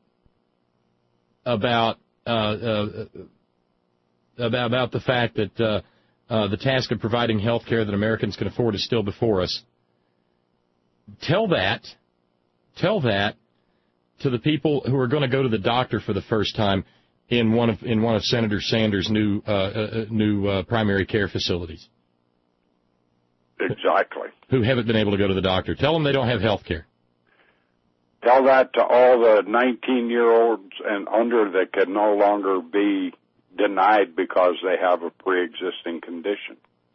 about, uh, uh, about about the fact that uh, uh, the task of providing health care that Americans can afford is still before us. Tell that, tell that to the people who are going to go to the doctor for the first time in one of in one of Senator Sanders' new uh, uh, new uh, primary care facilities. Exactly. Who haven't been able to go to the doctor. Tell them they don't have health care. Tell that to all the nineteen-year-olds and under that can no longer be denied because they have a pre-existing condition.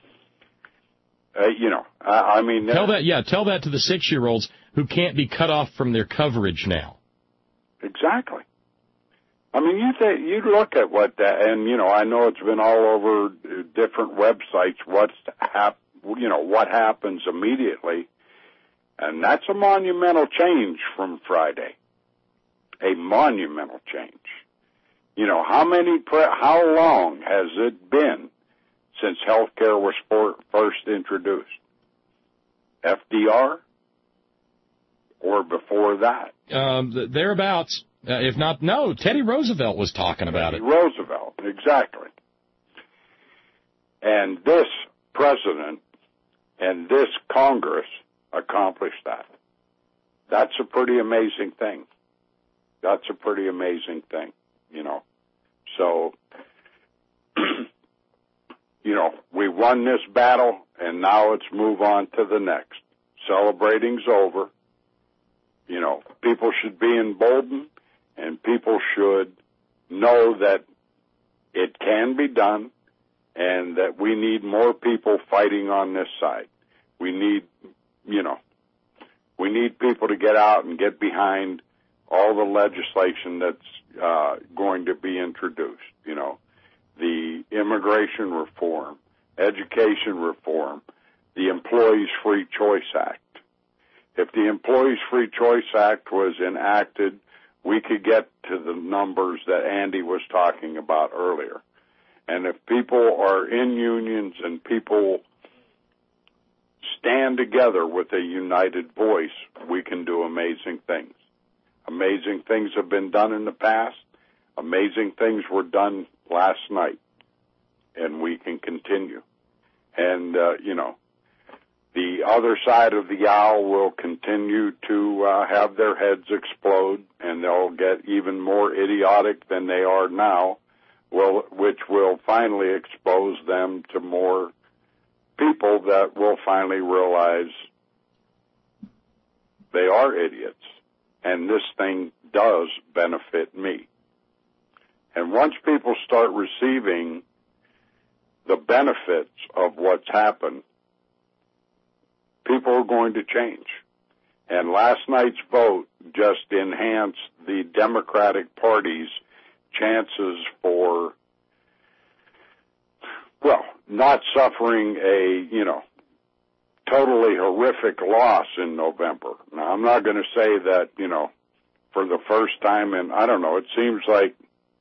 Uh, you know, I, I mean... Tell that, yeah, tell that to the six-year-olds who can't be cut off from their coverage now. Exactly. I mean, you th- you look at what that, and, you know, I know it's been all over different websites, what's hap- you know, what happens immediately, and that's a monumental change from Friday. A monumental change. You know, how many, pre- how long has it been since health care was for- first introduced? F D R? Or before that? Um, thereabouts. Uh, if not, no, Teddy Roosevelt was talking about Teddy it. Roosevelt, exactly. And this president and this Congress accomplished that. That's a pretty amazing thing. That's a pretty amazing thing, you know. So, you know, we won this battle, and now let's move on to the next. Celebrating's over. You know, people should be emboldened, and people should know that it can be done, and that we need more people fighting on this side. We need, you know, we need people to get out and get behind all the legislation that's uh, going to be introduced, you know, the immigration reform, education reform, the Employees Free Choice Act. If the Employees Free Choice Act was enacted, we could get to the numbers that Andy was talking about earlier. And if people are in unions and people stand together with a united voice, we can do amazing things. Amazing things have been done in the past. Amazing things were done last night. And we can continue. And, uh, you know, the other side of the aisle will continue to uh, have their heads explode, and they'll get even more idiotic than they are now, will, which will finally expose them to more people that will finally realize they are idiots, and this thing does benefit me. And once people start receiving the benefits of what's happened, people are going to change. And last night's vote just enhanced the Democratic Party's chances for, well, not suffering a, you know, totally horrific loss in November. Now, I'm not going to say that, you know, for the first time in, I don't know, it seems like,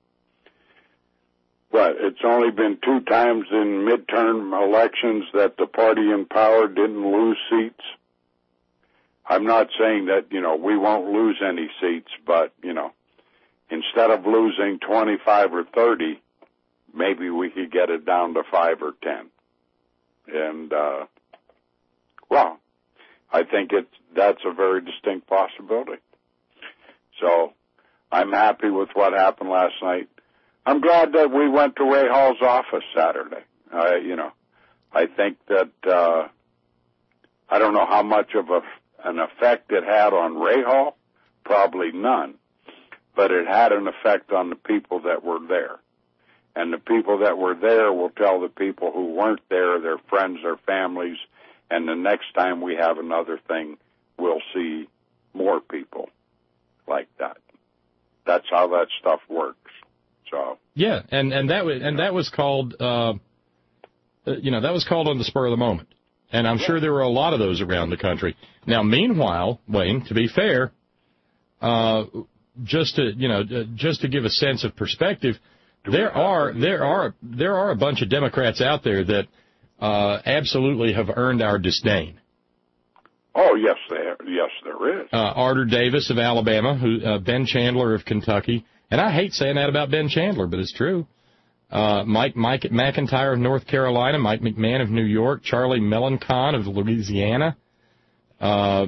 what, it's only been two times in midterm elections that the party in power didn't lose seats. I'm not saying that, you know, we won't lose any seats, but, you know, instead of losing twenty-five or thirty, maybe we could get it down to five or ten. And, uh, well, I think it's, that's a very distinct possibility. So I'm happy with what happened last night. I'm glad that we went to Ray Hall's office Saturday. I, you know, I think that, uh, I don't know how much of a, an effect it had on Ray Hall, probably none, but it had an effect on the people that were there. And the people that were there will tell the people who weren't there, their friends, their families, and the next time we have another thing, we'll see more people like that. That's how that stuff works. So yeah, and and that was and that was called, uh, you know, that was called on the spur of the moment, and I'm yeah. sure there were a lot of those around the country. Now, meanwhile, Wayne, to be fair, uh, just to you know, just to give a sense of perspective, there are there are there are a bunch of Democrats out there that uh, absolutely have earned our disdain. Oh yes, there yes there is. Uh, Arter Davis of Alabama, who uh, Ben Chandler of Kentucky. And I hate saying that about Ben Chandler, but it's true. Uh, Mike, Mike McIntyre of North Carolina, Mike McMahon of New York, Charlie Melancon of Louisiana. Uh,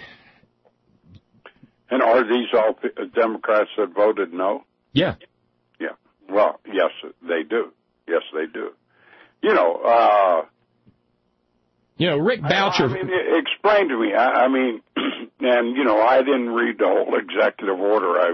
and are these all Democrats that voted no? Yeah. Yeah. Well, yes, they do. Yes, they do. You know, uh, you know, Rick Boucher. I, I mean, explain to me. I, I mean, and, you know, I didn't read the whole executive order. I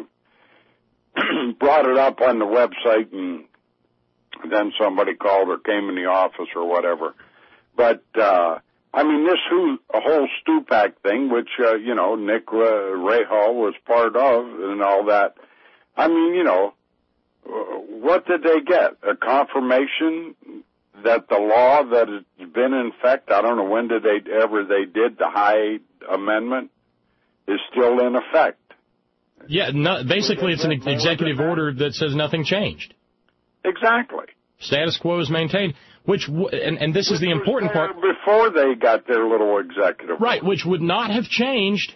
brought it up on the website, and then somebody called or came in the office or whatever. But, uh, I mean, this who, a whole Stupak thing, which, uh, you know, Nick uh, Ray Hall was part of and all that. I mean, you know, what did they get? A confirmation that the law that has been in effect, I don't know when did they ever they did the Hyde Amendment, is still in effect. Yeah, no, basically it's an executive order that says nothing changed. Exactly. Status quo is maintained, which w- and, and this which is the important part. Before they got their little executive right, order. Which would not have changed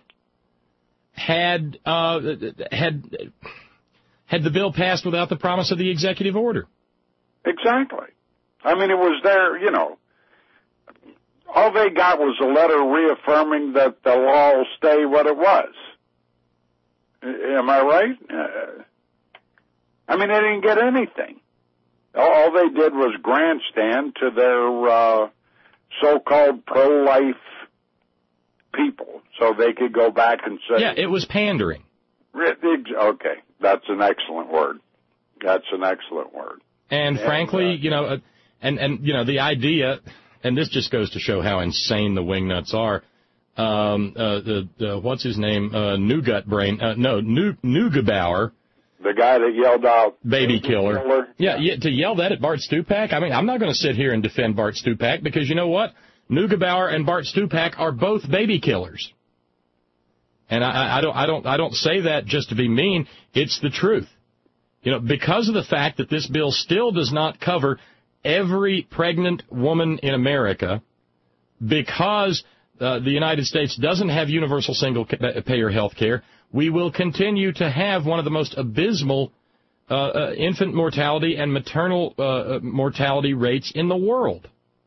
had uh, had had the bill passed without the promise of the executive order. Exactly. I mean, it was there, you know. All they got was a letter reaffirming that the law will stay what it was. Am I right? Uh, I mean, they didn't get anything. All they did was grandstand to their uh, so-called pro-life people so they could go back and say... Yeah, it was pandering. Okay, that's an excellent word. That's an excellent word. And, and frankly, uh, you know, uh, and, and, you know, the idea, and this just goes to show how insane the wingnuts are, Um, uh, the, the, what's his name? Uh, Neugut Brain, uh, no, New, Neugebauer. The guy that yelled out. Baby killer. killer. Yeah, yeah, to yell that at Bart Stupak. I mean, I'm not going to sit here and defend Bart Stupak because you know what? Neugebauer and Bart Stupak are both baby killers. And I, I don't, I don't, I don't say that just to be mean. It's the truth. You know, because of the fact that this bill still does not cover every pregnant woman in America, because Uh, the United States doesn't have universal single-payer health care, we will continue to have one of the most abysmal uh, uh, infant mortality and maternal uh, mortality rates in the world.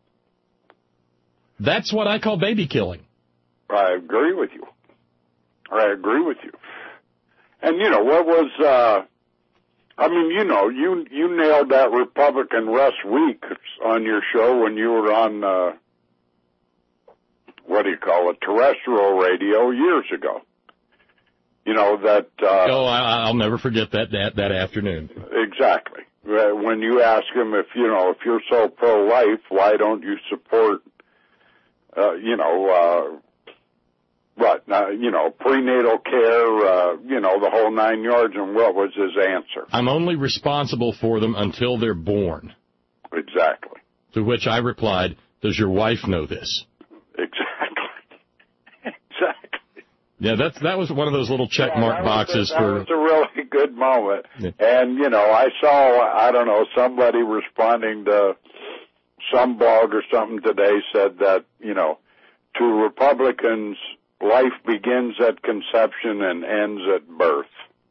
That's what I call baby killing. I agree with you. I agree with you. And, you know, what was, uh, I mean, you know, you, you nailed that Republican Russ Weeks on your show when you were on, uh, what do you call it, terrestrial radio years ago. You know, that... Uh, oh, I'll never forget that, that that afternoon. Exactly. When you ask him if, you know, if you're so pro-life, why don't you support uh, you know, uh, what, uh, you know, prenatal care, uh, you know, the whole nine yards, and what was his answer? I'm only responsible for them until they're born. Exactly. To which I replied, does your wife know this? Exactly. Exactly. Yeah, that's, that was one of those little check mark yeah, boxes a, that for... That was a really good moment. Yeah. And, you know, I saw, I don't know, somebody responding to some blog or something today said that, you know, to Republicans, life begins at conception and ends at birth.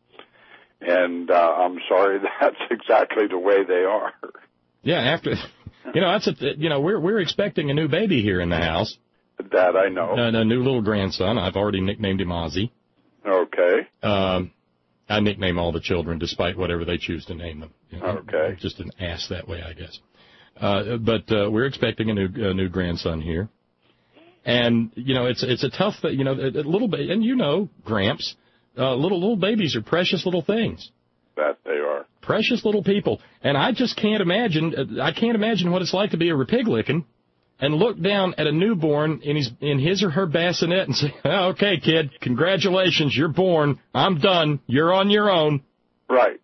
And uh, I'm sorry, that's exactly the way they are. Yeah, after, you know, that's a, you know, we're we're expecting a new baby here in the house. That I know. A, a new little grandson. I've already nicknamed him Ozzy. Okay. Um, I nickname all the children, despite whatever they choose to name them. You know, okay. I'm just an ass that way, I guess. Uh, but uh, we're expecting a new a new grandson here. And, you know, it's it's a tough thing, you know, a, a little bit, and you know, Gramps, uh, little little babies are precious little things. That they are. Precious little people. And I just can't imagine, I can't imagine what it's like to be a Republican and look down at a newborn in his, in his or her bassinet and say, oh, okay, kid, congratulations, you're born, I'm done, you're on your own. Right.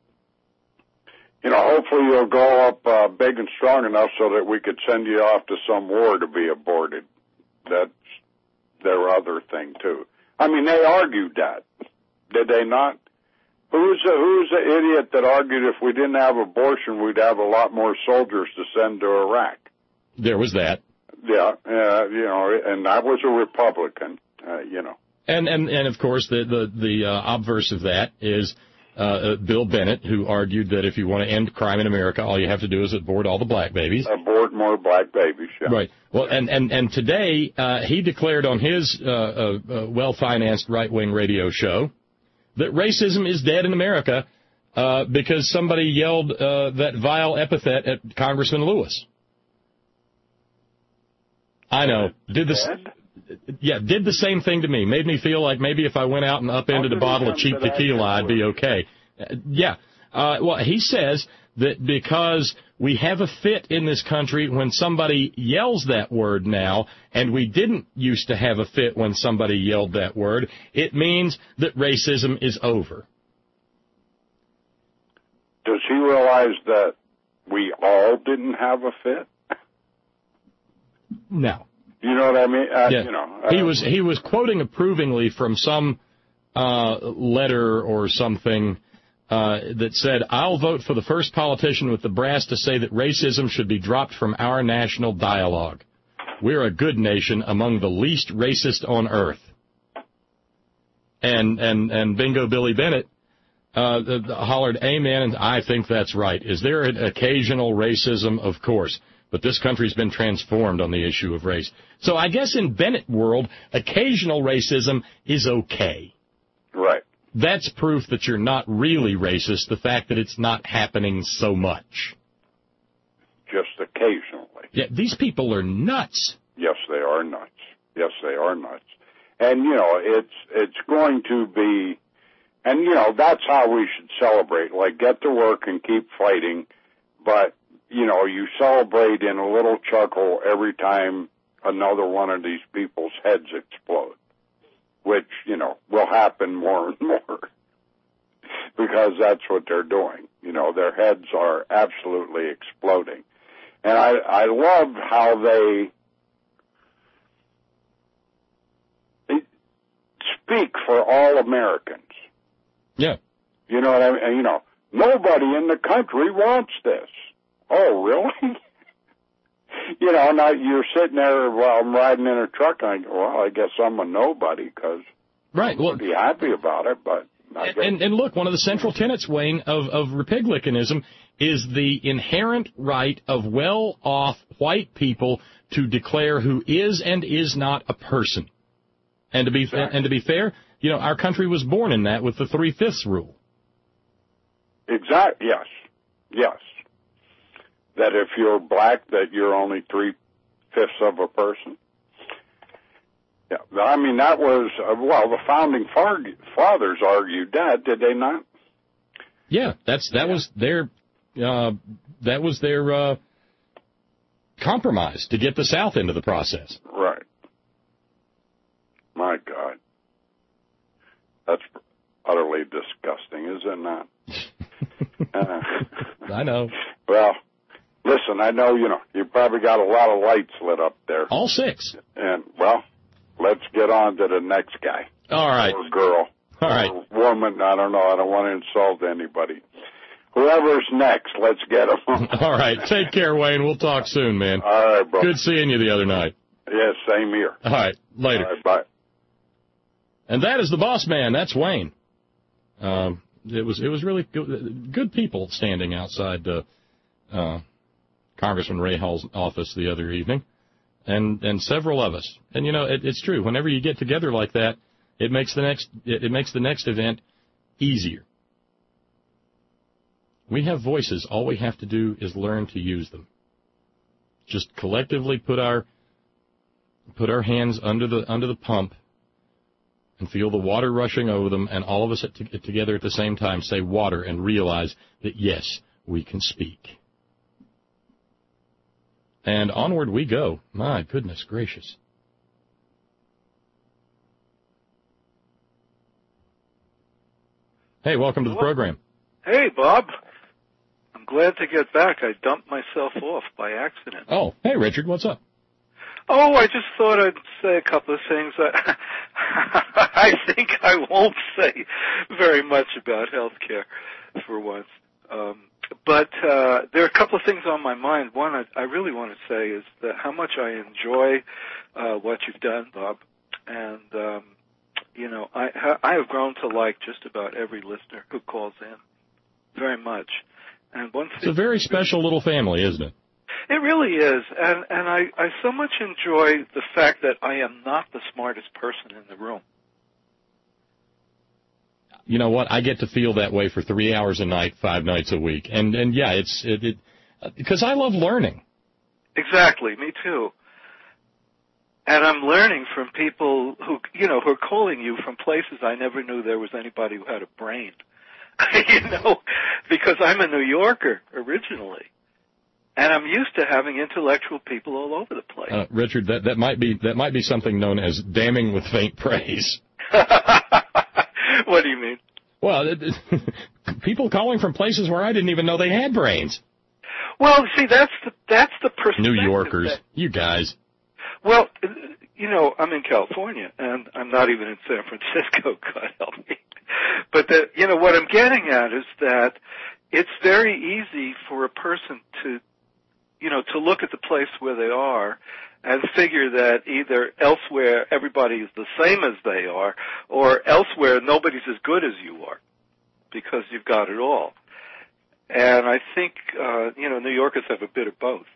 You know, hopefully you'll grow up uh, big and strong enough so that we could send you off to some war to be aborted. That's their other thing, too. I mean, they argued that, did they not? Who's the, who's the idiot that argued if we didn't have abortion, we'd have a lot more soldiers to send to Iraq? There was that. Yeah, uh, you know, and that was a Republican, uh, you know. And, and, and of course, the, the, the uh, obverse of that is uh, uh, Bill Bennett, who argued that if you want to end crime in America, all you have to do is abort all the black babies. Abort more black babies, yeah. Right. Well, and, and, and today uh, he declared on his uh, uh, uh, well-financed right-wing radio show that racism is dead in America uh, because somebody yelled uh, that vile epithet at Congressman Lewis. I know. Did this? Yeah, did the same thing to me. Made me feel like maybe if I went out and upended a bottle of cheap tequila, I'd be okay. Uh, yeah. Uh, well, he says that because we have a fit in this country when somebody yells that word now, and we didn't used to have a fit when somebody yelled that word, it means that racism is over. Does he realize that we all didn't have a fit? No. You know what I mean? Uh, yeah. You know, uh, he was he was quoting approvingly from some uh, letter or something uh, that said, "I'll vote for the first politician with the brass to say that racism should be dropped from our national dialogue. We're a good nation among the least racist on earth." And and and Bingo Billy Bennett uh, hollered, "Amen," and I think that's right. Is there an occasional racism? Of course. But this country's been transformed on the issue of race. So I guess in Bennett world, occasional racism is okay. Right. That's proof that you're not really racist, the fact that it's not happening so much. Just occasionally. Yeah, these people are nuts. Yes, they are nuts. Yes, they are nuts. And, you know, it's it's going to be, and, you know, that's how we should celebrate. Like, get to work and keep fighting, but you know, you celebrate in a little chuckle every time another one of these people's heads explode, which, you know, will happen more and more because that's what they're doing. You know, their heads are absolutely exploding. And I, I love how they, they speak for all Americans. Yeah. You know what I mean? You know, nobody in the country wants this. Oh, really? You know, now you're sitting there while I'm riding in a truck, and I go, well, I guess I'm a nobody because right. Well, I'm pretty happy about it. But I and, and, and look, one of the central tenets, Wayne, of, of Republicanism is the inherent right of well-off white people to declare who is and is not a person. And to be fa- and to be fair, you know, our country was born in that with the three-fifths rule. Exactly. Yes. Yes. That if you're black, that you're only three-fifths of a person. Yeah, I mean, that was, uh, well, the founding fathers argued that, did they not? Yeah, that's that yeah. was their, uh, that was their, uh, compromise to get the South into the process. Right. My God. That's utterly disgusting, is it not? uh, I know. Well, listen, I know, you know, you probably got a lot of lights lit up there. All six. And, well, let's get on to the next guy. All right. Or girl. All right. Or woman, I don't know. I don't want to insult anybody. Whoever's next, let's get them. All right. Take care, Wayne. We'll talk soon, man. All right, bro. Good seeing you the other night. Yes, same here. All right. Later. All right, bye. And that is the boss man. That's Wayne. Um, it was it was really good, good people standing outside uh, uh, Congressman Ray Hall's office the other evening, and and several of us. And you know, it, it's true. Whenever you get together like that, it makes the next it, it makes the next event easier. We have voices. All we have to do is learn to use them. Just collectively put our put our hands under the under the pump and feel the water rushing over them, and all of us at t- together at the same time say water and realize that, yes, we can speak. And onward we go. My goodness gracious. Hey, welcome to the program. Hey, Bob. I'm glad to get back. I dumped myself off by accident. Oh, hey, Richard, what's up? Oh, I just thought I'd say a couple of things. I, I think I won't say very much about health care for once. Um, but uh, there are a couple of things on my mind. One I, I really want to say is that how much I enjoy uh, what you've done, Bob. And, um, you know, I, I have grown to like just about every listener who calls in very much. And one thing, it's a very special little family, isn't it? It really is, and and I, I so much enjoy the fact that I am not the smartest person in the room. You know what? I get to feel that way for three hours a night, five nights a week, and and yeah, it's it, it because I love learning. Exactly, me too. And I'm learning from people who you know who are calling you from places I never knew there was anybody who had a brain. you know, because I'm a New Yorker originally. And I'm used to having intellectual people all over the place. Uh, Richard, that, that might be that might be something known as damning with faint praise. What do you mean? Well, it, it, people calling from places where I didn't even know they had brains. Well, see, that's the that's the perspective. New Yorkers, that, you guys. Well, you know, I'm in California, and I'm not even in San Francisco. God help me. But the, you know what I'm getting at is that it's very easy for a person to. You know, to look at the place where they are and figure that either elsewhere everybody is the same as they are, or elsewhere nobody's as good as you are because you've got it all. And I think, uh, you know, New Yorkers have a bit of both.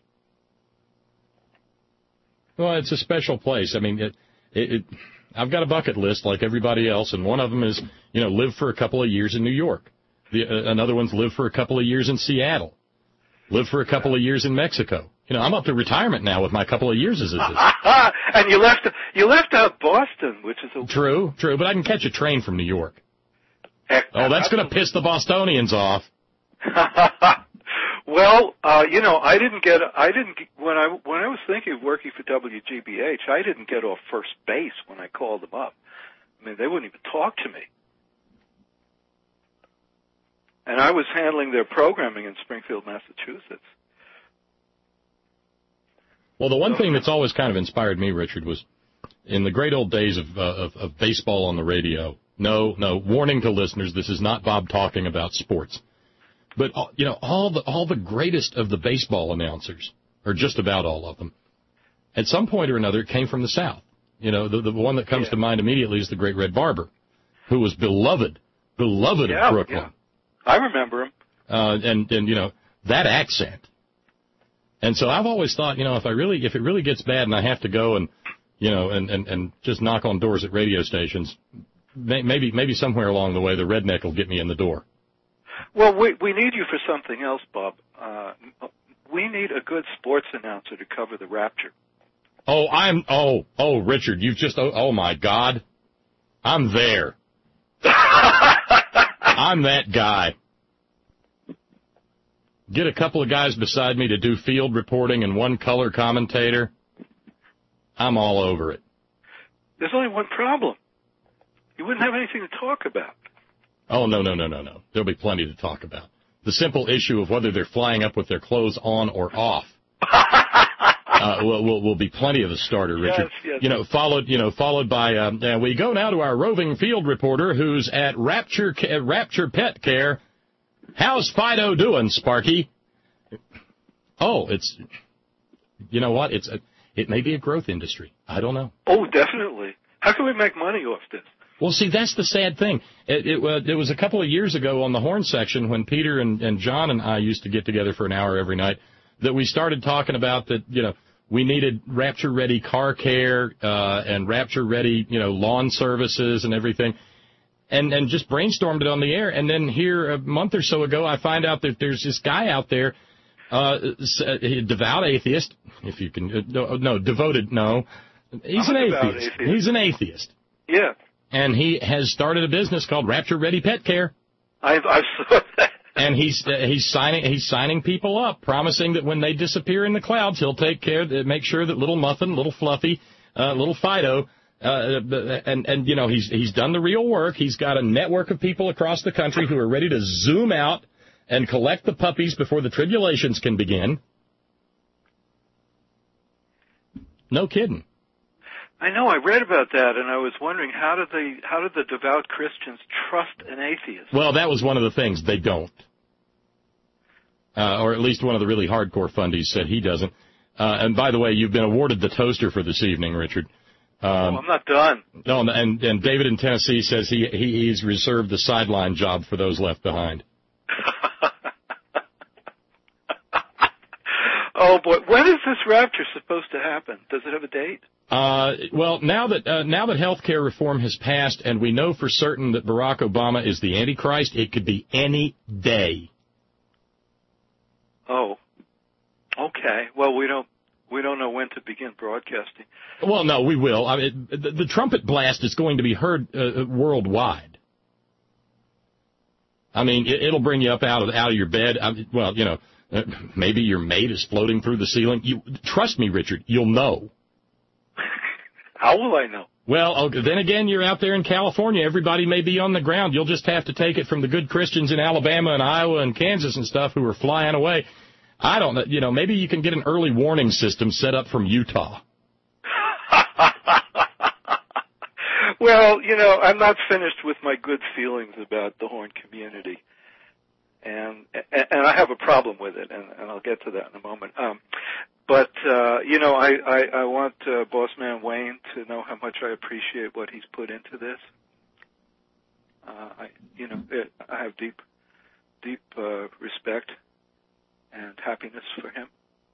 Well, it's a special place. I mean, it, it, it, I've got a bucket list like everybody else, and one of them is, you know, live for a couple of years in New York. The, uh, another one's live for a couple of years in Seattle. Live for a couple of years in Mexico. You know, I'm up to retirement now with my couple of years as it is. And you left you left out Boston, which is a... True, true, but I can catch a train from New York. Heck, oh, that's going to piss the Bostonians off. Well, uh, you know, I didn't get I didn't when I when I was thinking of working for W G B H, I didn't get off first base when I called them up. I mean, they wouldn't even talk to me. And I was handling their programming in Springfield, Massachusetts. Well, the one thing that's always kind of inspired me, Richard, was in the great old days of, uh, of, of baseball on the radio. No, no, warning to listeners, this is not Bob talking about sports. But, uh, you know, all the, all the greatest of the baseball announcers, or just about all of them, at some point or another came from the South. You know, the, the one that comes yeah. to mind immediately is the great Red Barber, who was beloved, beloved yeah, of Brooklyn. Yeah. I remember him. Uh, and, and, you know, that accent. And so I've always thought, you know, if I really, if it really gets bad and I have to go and, you know, and, and, and just knock on doors at radio stations, may, maybe, maybe somewhere along the way the redneck will get me in the door. Well, we, we need you for something else, Bob. Uh, we need a good sports announcer to cover the Rapture. Oh, I'm, oh, oh, Richard, you've just, oh, oh my God. I'm there. I'm that guy. get a couple of guys beside me to do field reporting and one color commentator, I'm all over it. There's only one problem. You wouldn't have anything to talk about. Oh, no, no, no, no, no. There'll be plenty to talk about. The simple issue of whether they're flying up with their clothes on or off uh, will, will, will be plenty of the starter, Richard. Yes, yes. You know, followed, you know, followed by, um, uh, we go now to our roving field reporter who's at Rapture, uh, Rapture Pet Care. How's Fido doing, Sparky? Oh, it's, you know what? It's a, it may be a growth industry. I don't know. Oh, definitely. How can we make money off this? Well, see, that's the sad thing. It, it, uh, it was a couple of years ago on the Horn section when Peter and, and John and I used to get together for an hour every night that we started talking about that, you know, we needed Rapture-ready car care uh, and Rapture-ready, you know, lawn services and everything, and, and just brainstormed it on the air. And then here a month or so ago, I find out that there's this guy out there, uh, a devout atheist, if you can, uh, no, no, devoted, no. He's I'm an an atheist. atheist. He's an atheist. Yeah. And he has started a business called Rapture Ready Pet Care. I've, I've saw that. And he's uh, he's signing he's signing people up, promising that when they disappear in the clouds, he'll take care, uh, make sure that little Muffin, little Fluffy, uh, little Fido, uh, and and you know he's he's done the real work. He's got a network of people across the country who are ready to zoom out and collect the puppies before the tribulations can begin. No kidding. I know. I read about that, and I was wondering how did they, how did the devout Christians trust an atheist? Well, that was one of the things. They don't, uh, or at least one of the really hardcore fundies said he doesn't. Uh, and by the way, you've been awarded the toaster for this evening, Richard. Um, oh, I'm not done. No, and and David in Tennessee says he, he he's reserved the sideline job for those left behind. Oh boy, when is this rapture supposed to happen? Does it have a date? Uh, well, now that uh, now that health care reform has passed, and we know for certain that Barack Obama is the Antichrist, it could be any day. Oh, okay. Well, we don't we don't know when to begin broadcasting. Well, no, we will. I mean, the, the trumpet blast is going to be heard uh, worldwide. I mean, it, it'll bring you up out of out of your bed. I mean, well, you know, uh, maybe your mate is floating through the ceiling. You trust me, Richard. You'll know. How will I know? Well, okay, then again, you're out there in California. Everybody may be on the ground. You'll just have to take it from the good Christians in Alabama and Iowa and Kansas and stuff who are flying away. I don't know. You know, maybe you can get an early warning system set up from Utah. Well, you know, I'm not finished with my good feelings about the Horn community. And, and I have a problem with it, and, and I'll get to that in a moment. Um, but, uh, you know, I, I, I want uh, Boss Man Wayne to know how much I appreciate what he's put into this. Uh, I, you know, it, I have deep, deep uh, respect and happiness for him.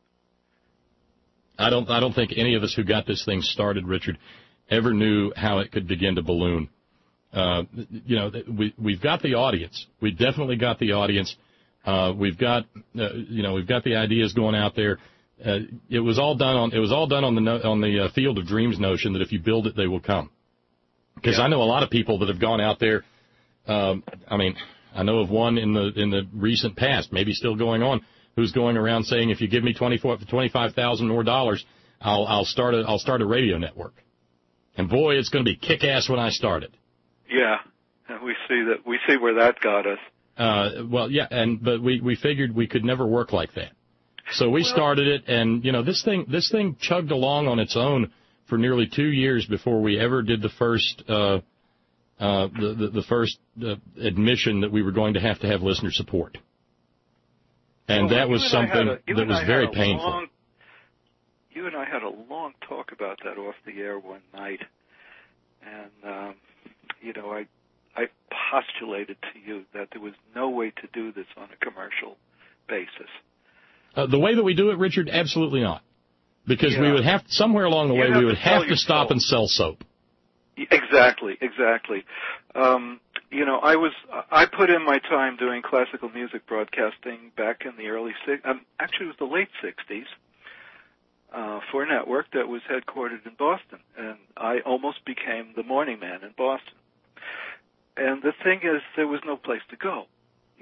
I don't, I don't think any of us who got this thing started, Richard, ever knew how it could begin to balloon. Uh, you know, we, we've got the audience. We definitely got the audience. Uh, we've got, uh, you know, we've got the ideas going out there. Uh, it was all done on, it was all done on the, no, on the uh, Field of Dreams notion that if you build it, they will come. Because yeah. I know a lot of people that have gone out there. Um, I mean, I know of one in the, in the recent past, maybe still going on, who's going around saying, if you give me twenty-four, twenty-five thousand more dollars, I'll, I'll start a, I'll start a radio network. And boy, it's going to be kick-ass when I start it. Yeah, and we see that we see where that got us. Uh, well, yeah, and but we, we figured we could never work like that, so we well, started it, and you know this thing this thing chugged along on its own for nearly two years before we ever did the first uh, uh, the, the the first uh, admission that we were going to have to have listener support, and well, that was something a, that was very painful. Long, you and I had a long talk about that off the air one night, and. Um, You know, I I postulated to you that there was no way to do this on a commercial basis. Uh, the way that we do it, Richard, absolutely not. Because yeah. we would have, somewhere along the way, we would have to stop soap. and sell soap. Exactly, exactly. Um, you know, I was I put in my time doing classical music broadcasting back in the early um, actually it was the late sixties. Uh, for a network that was headquartered in Boston, and I almost became the morning man in Boston. And the thing is, there was no place to go.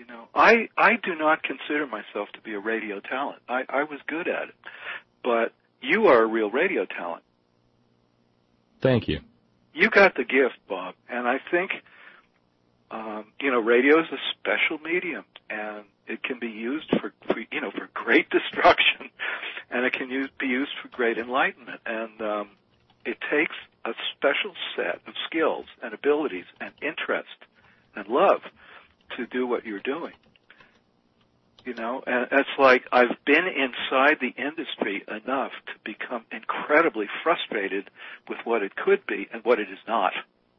You know, I I do not consider myself to be a radio talent. I, I was good at it, but you are a real radio talent. Thank you. You got the gift, Bob, and I think um, you know, radio is a special medium, and it can be used for, for you know for great destruction, and it can use, be used for great enlightenment, and um, it takes a special set of skills and abilities and interest and love to do what you're doing. You know, and it's like I've been inside the industry enough to become incredibly frustrated with what it could be and what it is not.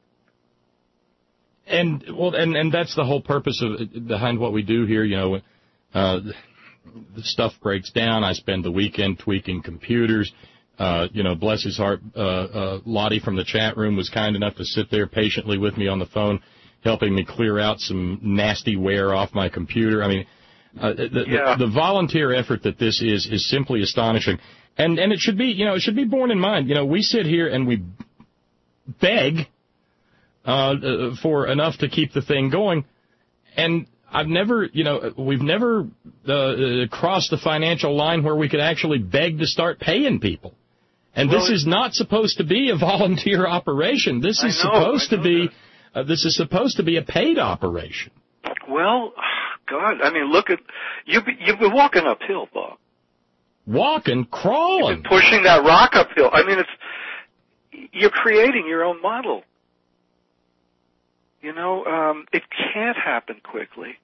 And well, and and that's the whole purpose of behind what we do here. You know, uh, the stuff breaks down. I spend the weekend tweaking computers. Uh, you know, bless his heart, uh, uh, Lottie from the chat room was kind enough to sit there patiently with me on the phone, helping me clear out some nasty wear off my computer. I mean. Uh, the, yeah. the, the volunteer effort that this is is simply astonishing, and and it should be you know it should be borne in mind. You know, we sit here and we beg uh, uh, for enough to keep the thing going, and I've never you know we've never uh, uh, crossed the financial line where we could actually beg to start paying people. And well, this is not supposed to be a volunteer operation. This is I know, supposed to be uh, this is supposed to be a paid operation. Well. God, I mean, look at you've been, you've been walking uphill, Bob. Walking, crawling, You've been pushing that rock uphill. I mean, it's you're creating your own model. You know, um, it can't happen quickly.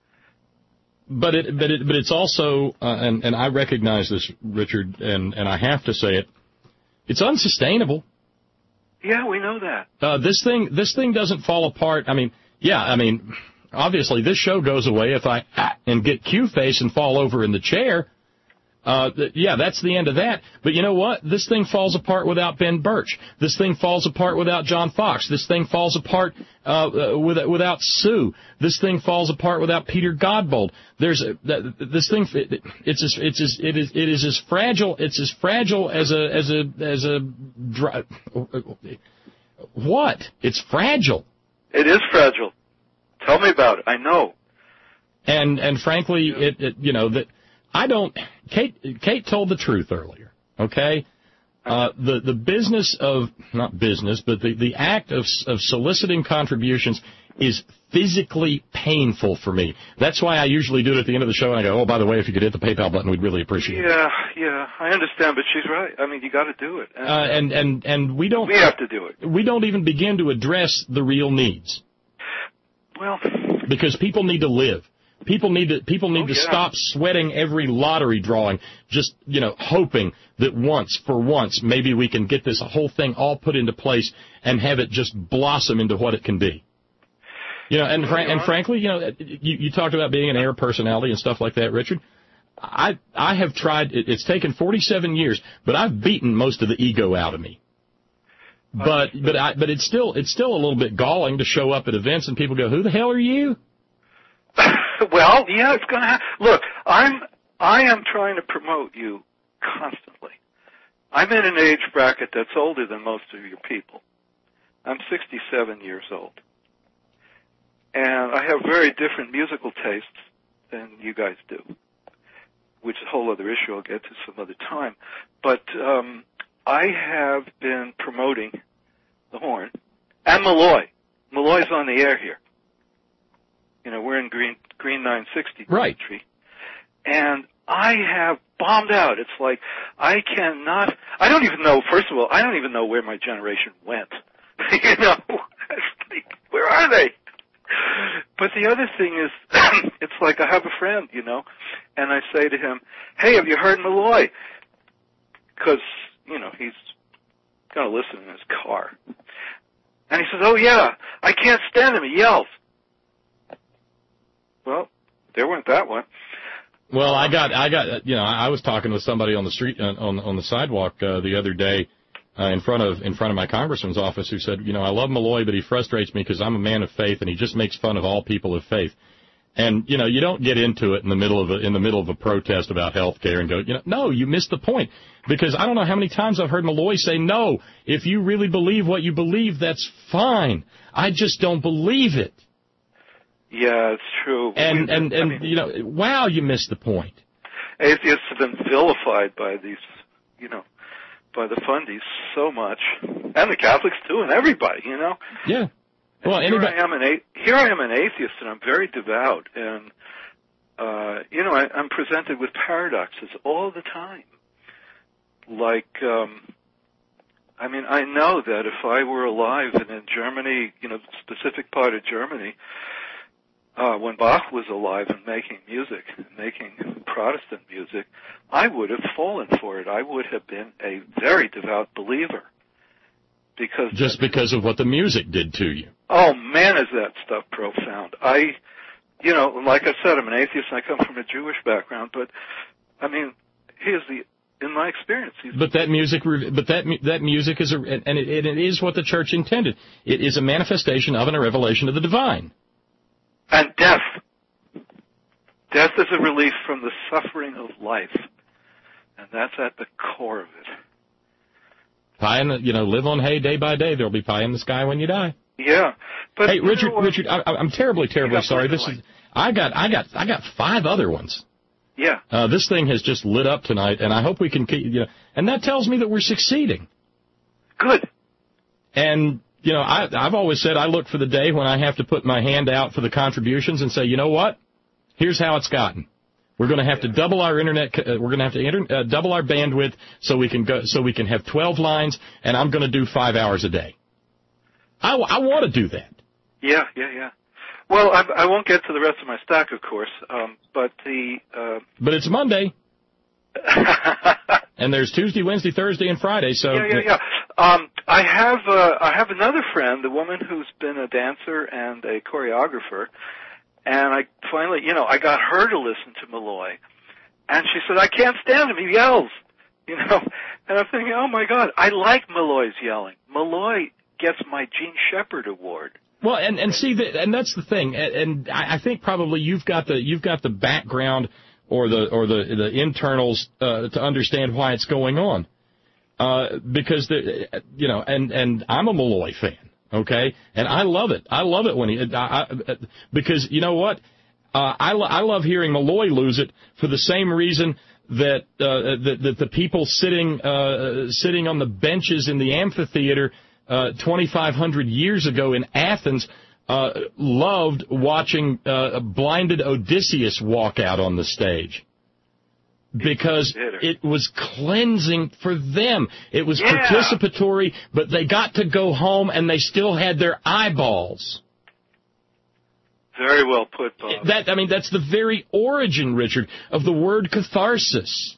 But it, but it, but it's also, uh, and and I recognize this, Richard, and and I have to say it, it's unsustainable. Yeah, we know that. Uh, this thing, this thing doesn't fall apart. I mean, yeah, I mean. Obviously, this show goes away if I ah, and get Q-face and fall over in the chair. Uh, th- yeah, that's the end of that. But you know what? This thing falls apart without Ben Birch. This thing falls apart without John Fox. This thing falls apart uh, uh, with, without Sue. This thing falls apart without Peter Godbold. There's a, th- this thing. It, it's as, it's as, it is it is as fragile. It's as fragile as a as a as a. Dry, what? It's fragile. It is fragile. Tell me about it. I know. And and frankly, yeah. it, it you know that I don't. Kate Kate told the truth earlier. Okay, uh, the the business of not business, but the, the act of of soliciting contributions is physically painful for me. That's why I usually do it at the end of the show, and I go, oh, by the way, if you could hit the PayPal button, we'd really appreciate yeah, it. Yeah, yeah, I understand, but she's right. I mean, you got to do it. And, uh, and and and we don't. We have to do it. We don't even begin to address the real needs. Well, because people need to live. People need to people need oh, to yeah. stop sweating every lottery drawing, just, you know, hoping that once, for once, maybe we can get this whole thing all put into place and have it just blossom into what it can be. You know, and fr- and frankly, you know, you, you talked about being an air personality and stuff like that, Richard. I I have tried. It, it's taken forty-seven years, but I've beaten most of the ego out of me. But but I, but it's still it's still a little bit galling to show up at events and people go, who the hell are you? Well, yeah, it's going to happen. Look, I'm I am trying to promote you constantly. I'm in an age bracket that's older than most of your people. I'm sixty-seven years old, and I have very different musical tastes than you guys do, which is a whole other issue I'll get to some other time. But um, I have been promoting the horn and Malloy. Malloy's on the air here. You know, we're in Green Green nine sixty right. country, and I have bombed out. It's like I cannot. I don't even know. First of all, I don't even know where my generation went. You know, where are they? But the other thing is, it's like I have a friend, you know, and I say to him, "Hey, have you heard Malloy?" Because you know he's going to listen in his car, and he says, "Oh yeah, I can't stand him. He yells." Well, there went that one. Well, I got, I got, you know, I was talking with somebody on the street, uh, on on the sidewalk uh, the other day, uh, in front of in front of my congressman's office, who said, you know, I love Malloy, but he frustrates me because I'm a man of faith, and he just makes fun of all people of faith. And you know, you don't get into it in the middle of a, in the middle of a protest about health care and go, you know, no, you missed the point. Because I don't know how many times I've heard Malloy say, no, if you really believe what you believe, that's fine. I just don't believe it. Yeah, it's true. And, we, and, and I mean, you know, wow, you missed the point. Atheists have been vilified by these, you know, by the fundies so much, and the Catholics too, and everybody, you know. Yeah. Well, here anybody... I am an a- here I am an atheist, and I'm very devout, and uh, you know, I, I'm presented with paradoxes all the time. Like, um, I mean, I know that if I were alive and in Germany, you know, specific part of Germany, uh, when Bach was alive and making music, making Protestant music, I would have fallen for it. I would have been a very devout believer. Because Just because of what the music did to you. Oh, man, is that stuff profound. I, you know, like I said, I'm an atheist and I come from a Jewish background, but, I mean, here's the, in my experience. But that music, but that that music is, a, and it, it is what the church intended. It is a manifestation of and a revelation of the divine. And death. Death is a relief from the suffering of life. And that's at the core of it. Pie in the, you know, live on hay day by day. There'll be pie in the sky when you die. Yeah. But hey, Richard, you know, Richard, I, I'm terribly, terribly sorry. This is, I got, I got, I got five other ones. Yeah. Uh, this thing has just lit up tonight, and I hope we can keep, you know, and that tells me that we're succeeding. Good. And, you know, I, I've always said I look for the day when I have to put my hand out for the contributions and say, you know what? Here's how it's gotten. We're going to have to double our internet. Uh, we're going to have to inter, uh, double our bandwidth so we can go, so we can have twelve lines, and I'm going to do five hours a day. I, I want to do that. Yeah, yeah, yeah. Well, I, I won't get to the rest of my stack, of course, um, but the. Uh... But it's Monday. And there's Tuesday, Wednesday, Thursday, and Friday. So yeah, yeah, yeah. Um, I have uh, I have another friend, a woman who's been a dancer and a choreographer, and I finally, you know, I got her to listen to Malloy, and she said, I can't stand him. He yells, you know. And I'm thinking, oh my God, I like Malloy's yelling. Malloy gets my Gene Shepard Award. Well, and and see, the, and that's the thing, and, and I think probably you've got the you've got the background or the or the the internals uh, to understand why it's going on, uh, because the you know, and and I'm a Malloy fan, okay, and I love it. I love it when he I, I, because you know what, uh, I lo- I love hearing Malloy lose it for the same reason that uh, that, that the people sitting uh, sitting on the benches in the amphitheater. Uh, twenty-five hundred years ago in Athens, uh, loved watching uh, blinded Odysseus walk out on the stage. Because it was cleansing for them. It was yeah. participatory, but they got to go home and they still had their eyeballs. Very well put, Bob. That, I mean, that's the very origin, Richard, of the word catharsis.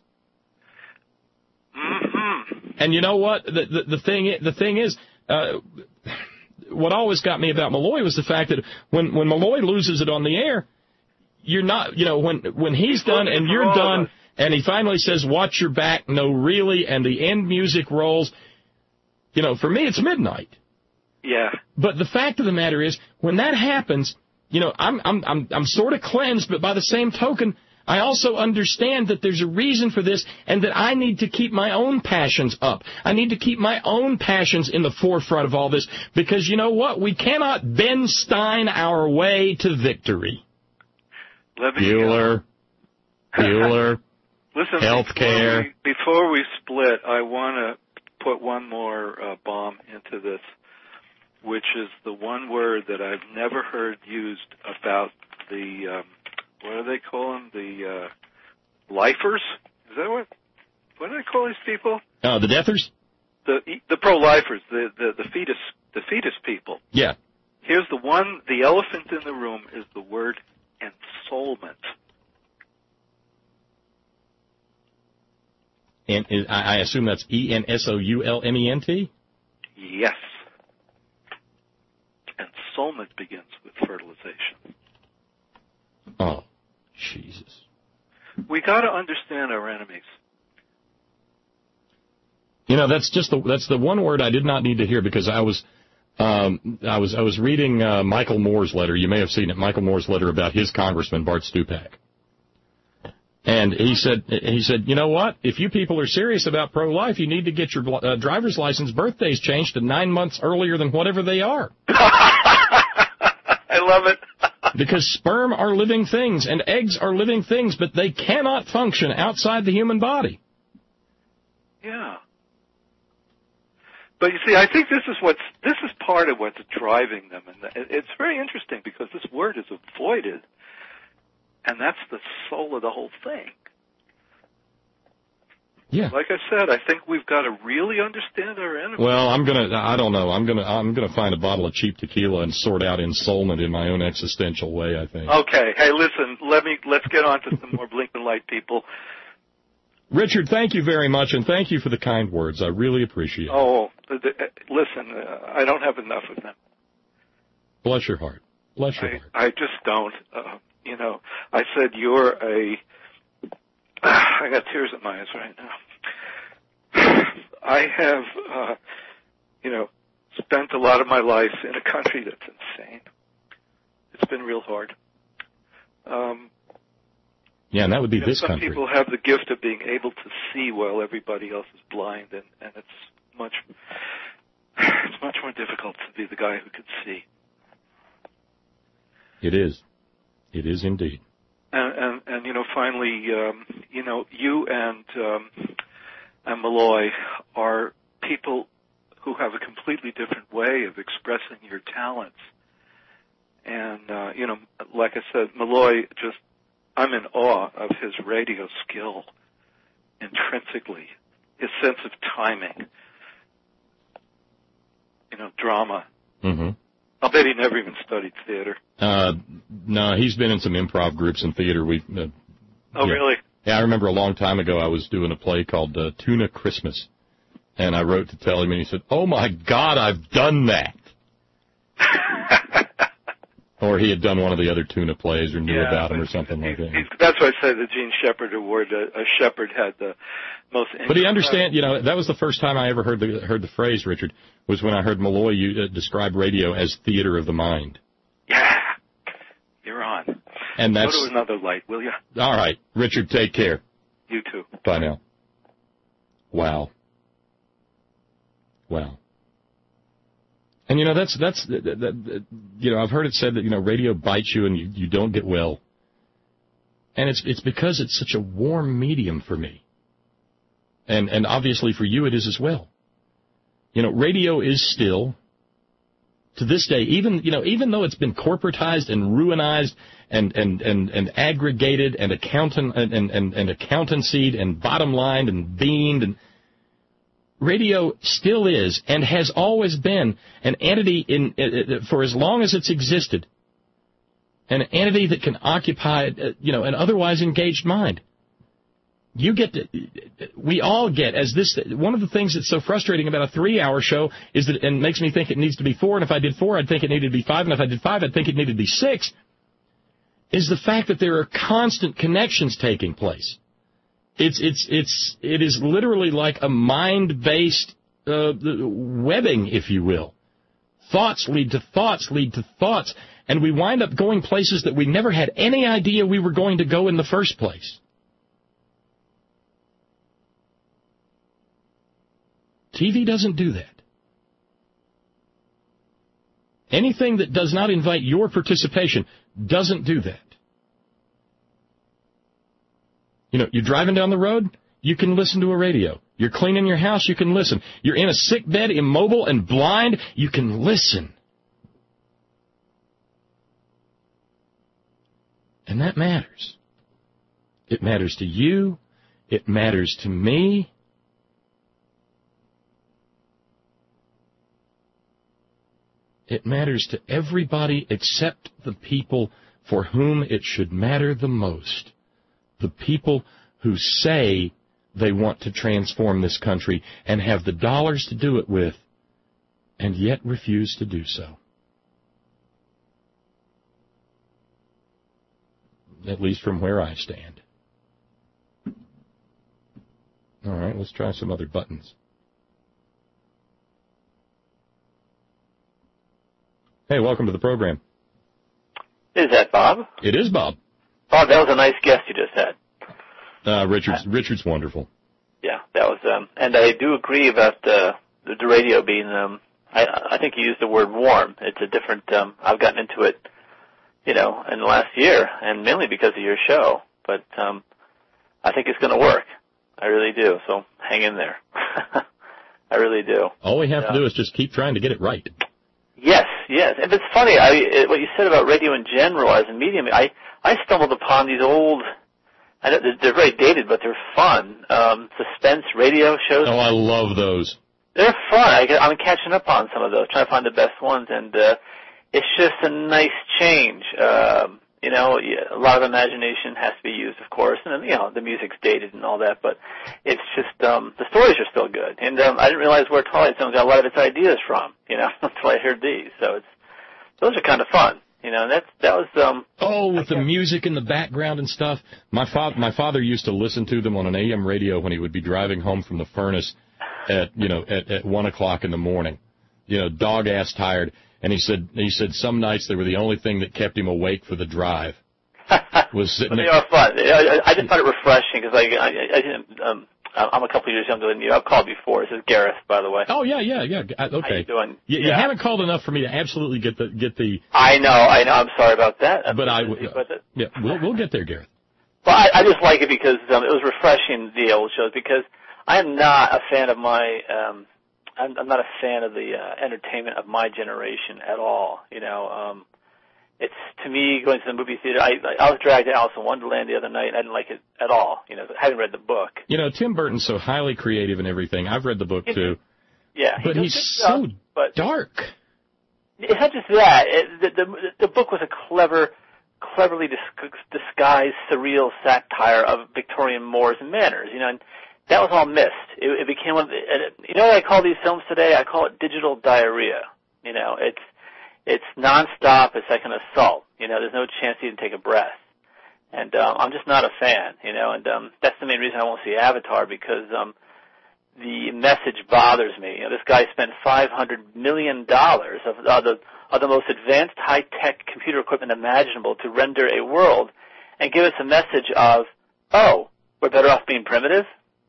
Mm-hmm. And you know what? The, the, the thing, the thing is, Uh, what always got me about Malloy was the fact that when, when Malloy loses it on the air, you're not, you know, when, when he's done and you're done and he finally says, watch your back, no really, and the end music rolls, you know, for me it's midnight. Yeah. But the fact of the matter is, when that happens, you know, I'm, I'm, I'm, I'm sort of cleansed, but by the same token, I also understand that there's a reason for this and that I need to keep my own passions up. I need to keep my own passions in the forefront of all this because, you know what? We cannot Ben Stein our way to victory. Let me Bueller, Bueller, Listen, healthcare. Before we, before we split, I want to put one more uh, bomb into this, which is the one word that I've never heard used about the... Um, what do they call them? The uh, lifers? Is that what? What do they call these people? Uh, the deathers? The the pro-lifers, the, the the fetus the fetus people. Yeah. Here's the one. The elephant in the room is the word ensoulment. And I assume that's E N S O U L M E N T? Yes. Ensoulment begins with fertilization. Oh. Jesus. We got to understand our enemies. You know, that's just the that's the one word I did not need to hear because I was um, I was I was reading uh, Michael Moore's letter. You may have seen it. Michael Moore's letter about his congressman Bart Stupak, and he said he said you know what? If you people are serious about pro-life, you need to get your uh, driver's license birthdays changed to nine months earlier than whatever they are. I love it. Because sperm are living things and eggs are living things, but they cannot function outside the human body. Yeah. But you see, I think this is what's this is part of what's driving them, and it's very interesting because this word is avoided, and that's the soul of the whole thing. Yeah. Like I said, I think we've got to really understand our enemy. Well, I'm gonna. I don't know. I'm gonna. I'm gonna find a bottle of cheap tequila and sort out ensoulment in my own existential way, I think. Okay. Hey, listen. Let me. Let's get on to some more blinking light people. Richard, thank you very much, and thank you for the kind words. I really appreciate it. Oh, the, the, listen. Uh, I don't have enough of them. Bless your heart. Bless your I, heart. I just don't. Uh, you know, I said you're a. I got tears in my eyes right now. I have, uh, you know, spent a lot of my life in a country that's insane. It's been real hard. Um, yeah, and that would be you know, this some country. Some people have the gift of being able to see while everybody else is blind, and, and it's much, it's much more difficult to be the guy who can see. It is. It is indeed. And, and, and you know, finally, um, you know, you and um, and Malloy are people who have a completely different way of expressing your talents. And, uh, you know, like I said, Malloy just, I'm in awe of his radio skill intrinsically, his sense of timing, you know, drama. Mm-hmm. I'll bet he never even studied theater. Uh, no, he's been in some improv groups in theater. We. Uh, oh, yeah. really? Yeah, I remember a long time ago I was doing a play called uh, Tuna Christmas, and I wrote to tell him, and he said, "Oh my God, I've done that." Or he had done one of the other tuna plays, or knew yeah, about him, or something like that. That's why I said the Gene Shepard Award. A, a shepherd had the most. But he understand, you know, that was the first time I ever heard the heard the phrase, Richard, was when I heard Malloy you, uh, describe radio as theater of the mind. Yeah, you're on. And that's, go to another light, will you? All right, Richard, take care. You too. Bye now. Wow. Wow. And, you know, that's, that's, that, that, you know, I've heard it said that, you know, radio bites you and you, you don't get well. And it's, it's because it's such a warm medium for me. And, and obviously for you it is as well. You know, radio is still, to this day, even, you know, even though it's been corporatized and ruinized and, and, and, and aggregated and accountant, and, and, and, and accountancied and bottom lined and beamed, and radio still is and has always been an entity in, uh, for as long as it's existed, an entity that can occupy, uh, you know, an otherwise engaged mind. You get to, we all get, as this, one of the things that's so frustrating about a three-hour show is that, and makes me think it needs to be four, and if I did four, I'd think it needed to be five, and if I did five, I'd think it needed to be six, is the fact that there are constant connections taking place. It's, it's, it's, it is literally like a mind-based uh, webbing, if you will. Thoughts lead to thoughts lead to thoughts, and we wind up going places that we never had any idea we were going to go in the first place. T V doesn't do that. Anything that does not invite your participation doesn't do that. You know, you're driving down the road, you can listen to a radio. You're cleaning your house, you can listen. You're in a sick bed, immobile and blind, you can listen. And that matters. It matters to you. It matters to me. It matters to everybody except the people for whom it should matter the most. The people who say they want to transform this country and have the dollars to do it with, and yet refuse to do so. At least from where I stand. All right, let's try some other buttons. Hey, welcome to the program. Is that Bob? It is Bob. Bob, that was a nice guest you just had. Uh, Richard's, uh, Richard's wonderful. Yeah, that was, um, and I do agree about uh, the, the radio being, um, I, I think you used the word warm. It's a different, um, I've gotten into it you know, in the last year, and mainly because of your show. But um, I think it's going to work. I really do. So hang in there. I really do. All we have yeah. to do is just keep trying to get it right. Yes, yes. And it's funny, I, it, what you said about radio in general as a medium, I, I stumbled upon these old, I know they're, they're very dated, but they're fun, um, suspense radio shows. Oh, I love those. They're fun. I, I'm catching up on some of those, trying to find the best ones, and uh, it's just a nice change. Um, you know, a lot of imagination has to be used, of course, and, you know, the music's dated and all that, but it's just, um, the stories are still good. And um, I didn't realize where Twilight Zone got a lot of its ideas from, you know, until I heard these. So it's, those are kind of fun, you know, and that's, that was, um... Oh, with the music in the background and stuff. My, fa- my father used to listen to them on an A M radio when he would be driving home from the furnace at, you know, at, at one o'clock in the morning, you know, dog-ass tired. And he said, he said some nights they were the only thing that kept him awake for the drive. Was sitting they are fun. I, I just found it refreshing because I, I, I didn't, um, I'm a couple of years younger than you. I've called before. This is Gareth, by the way. Oh yeah, yeah, yeah. Okay. How you doing? You, yeah. you haven't called enough for me to absolutely get the get the. I know, I know. I'm sorry about that. I'm but I, busy, but, uh, yeah, we'll we'll get there, Gareth. Well, I, I just like it because um, it was refreshing, the old shows, because I'm not a fan of my. Um, I'm, I'm not a fan of the uh, entertainment of my generation at all. You know, um, it's to me going to the movie theater. I I was dragged to Alice in Wonderland the other night, and I didn't like it at all. You know, I hadn't read the book. You know, Tim Burton's so highly creative and everything. I've read the book too. Yeah, but he he's stuff, so but dark. It's not just that. It, the, the the book was a clever, cleverly dis- disguised, surreal satire of Victorian mores and manners. You know. And, that was all missed. It, it became one. Of the, you know what I call these films today? I call it digital diarrhea. You know, it's it's nonstop. It's like an assault. You know, there's no chance to even take a breath. And um, I'm just not a fan. You know, and um, that's the main reason I won't see Avatar, because um, the message bothers me. You know, this guy spent five hundred million dollars of uh, the of the most advanced high tech computer equipment imaginable to render a world, and give us a message of, oh, we're better off being primitive.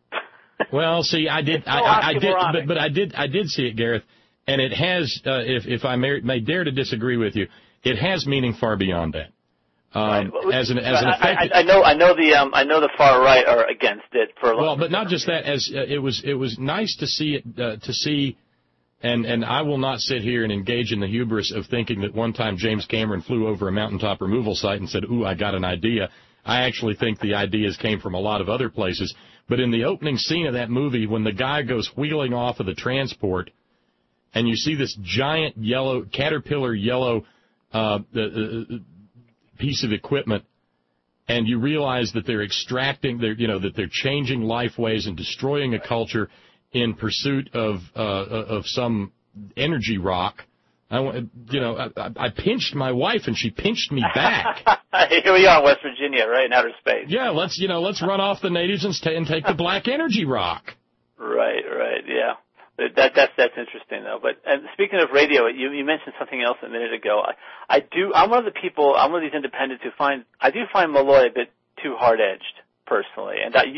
Well, see, I did, I, I, I did, but, but I did, I did see it, Gareth, and it has, uh, if, if I may, may dare to disagree with you, it has meaning far beyond that. Um, right. well, as an, as an I, effective, I, I know, I know the, um, I know the far right are against it for a long. Well, but not just that. As uh, it was, it was nice to see it, uh, to see, and and I will not sit here and engage in the hubris of thinking that one time James Cameron flew over a mountaintop removal site and said, "Ooh, I got an idea." I actually think the ideas came from a lot of other places. But in the opening scene of that movie, when the guy goes wheeling off of the transport, and you see this giant yellow, caterpillar yellow uh, uh, piece of equipment, and you realize that they're extracting, they're, you know, that they're changing lifeways and destroying a culture in pursuit of uh, of some energy rock. I, you know, I, I pinched my wife and she pinched me back. Here we are in West Virginia, right in outer space. Yeah, let's you know, let's run off the natives and, stay, and take the black energy rock. Right, right, yeah. That that's that's interesting though. But and speaking of radio, you you mentioned something else a minute ago. I I do. I'm one of the people. I'm one of these independents who find I do find Malloy a bit too hard edged personally. And I, you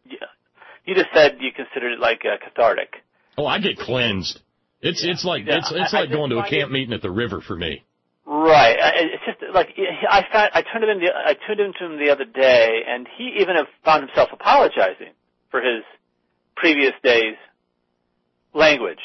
you just said you considered it like uh, cathartic. Oh, I get cleansed. It's yeah. it's like yeah. it's it's like going to a camp meeting at the river for me. Right. It's just like I found. I turned him in. The, I tuned into him the other day, and he even have found himself apologizing for his previous days' language.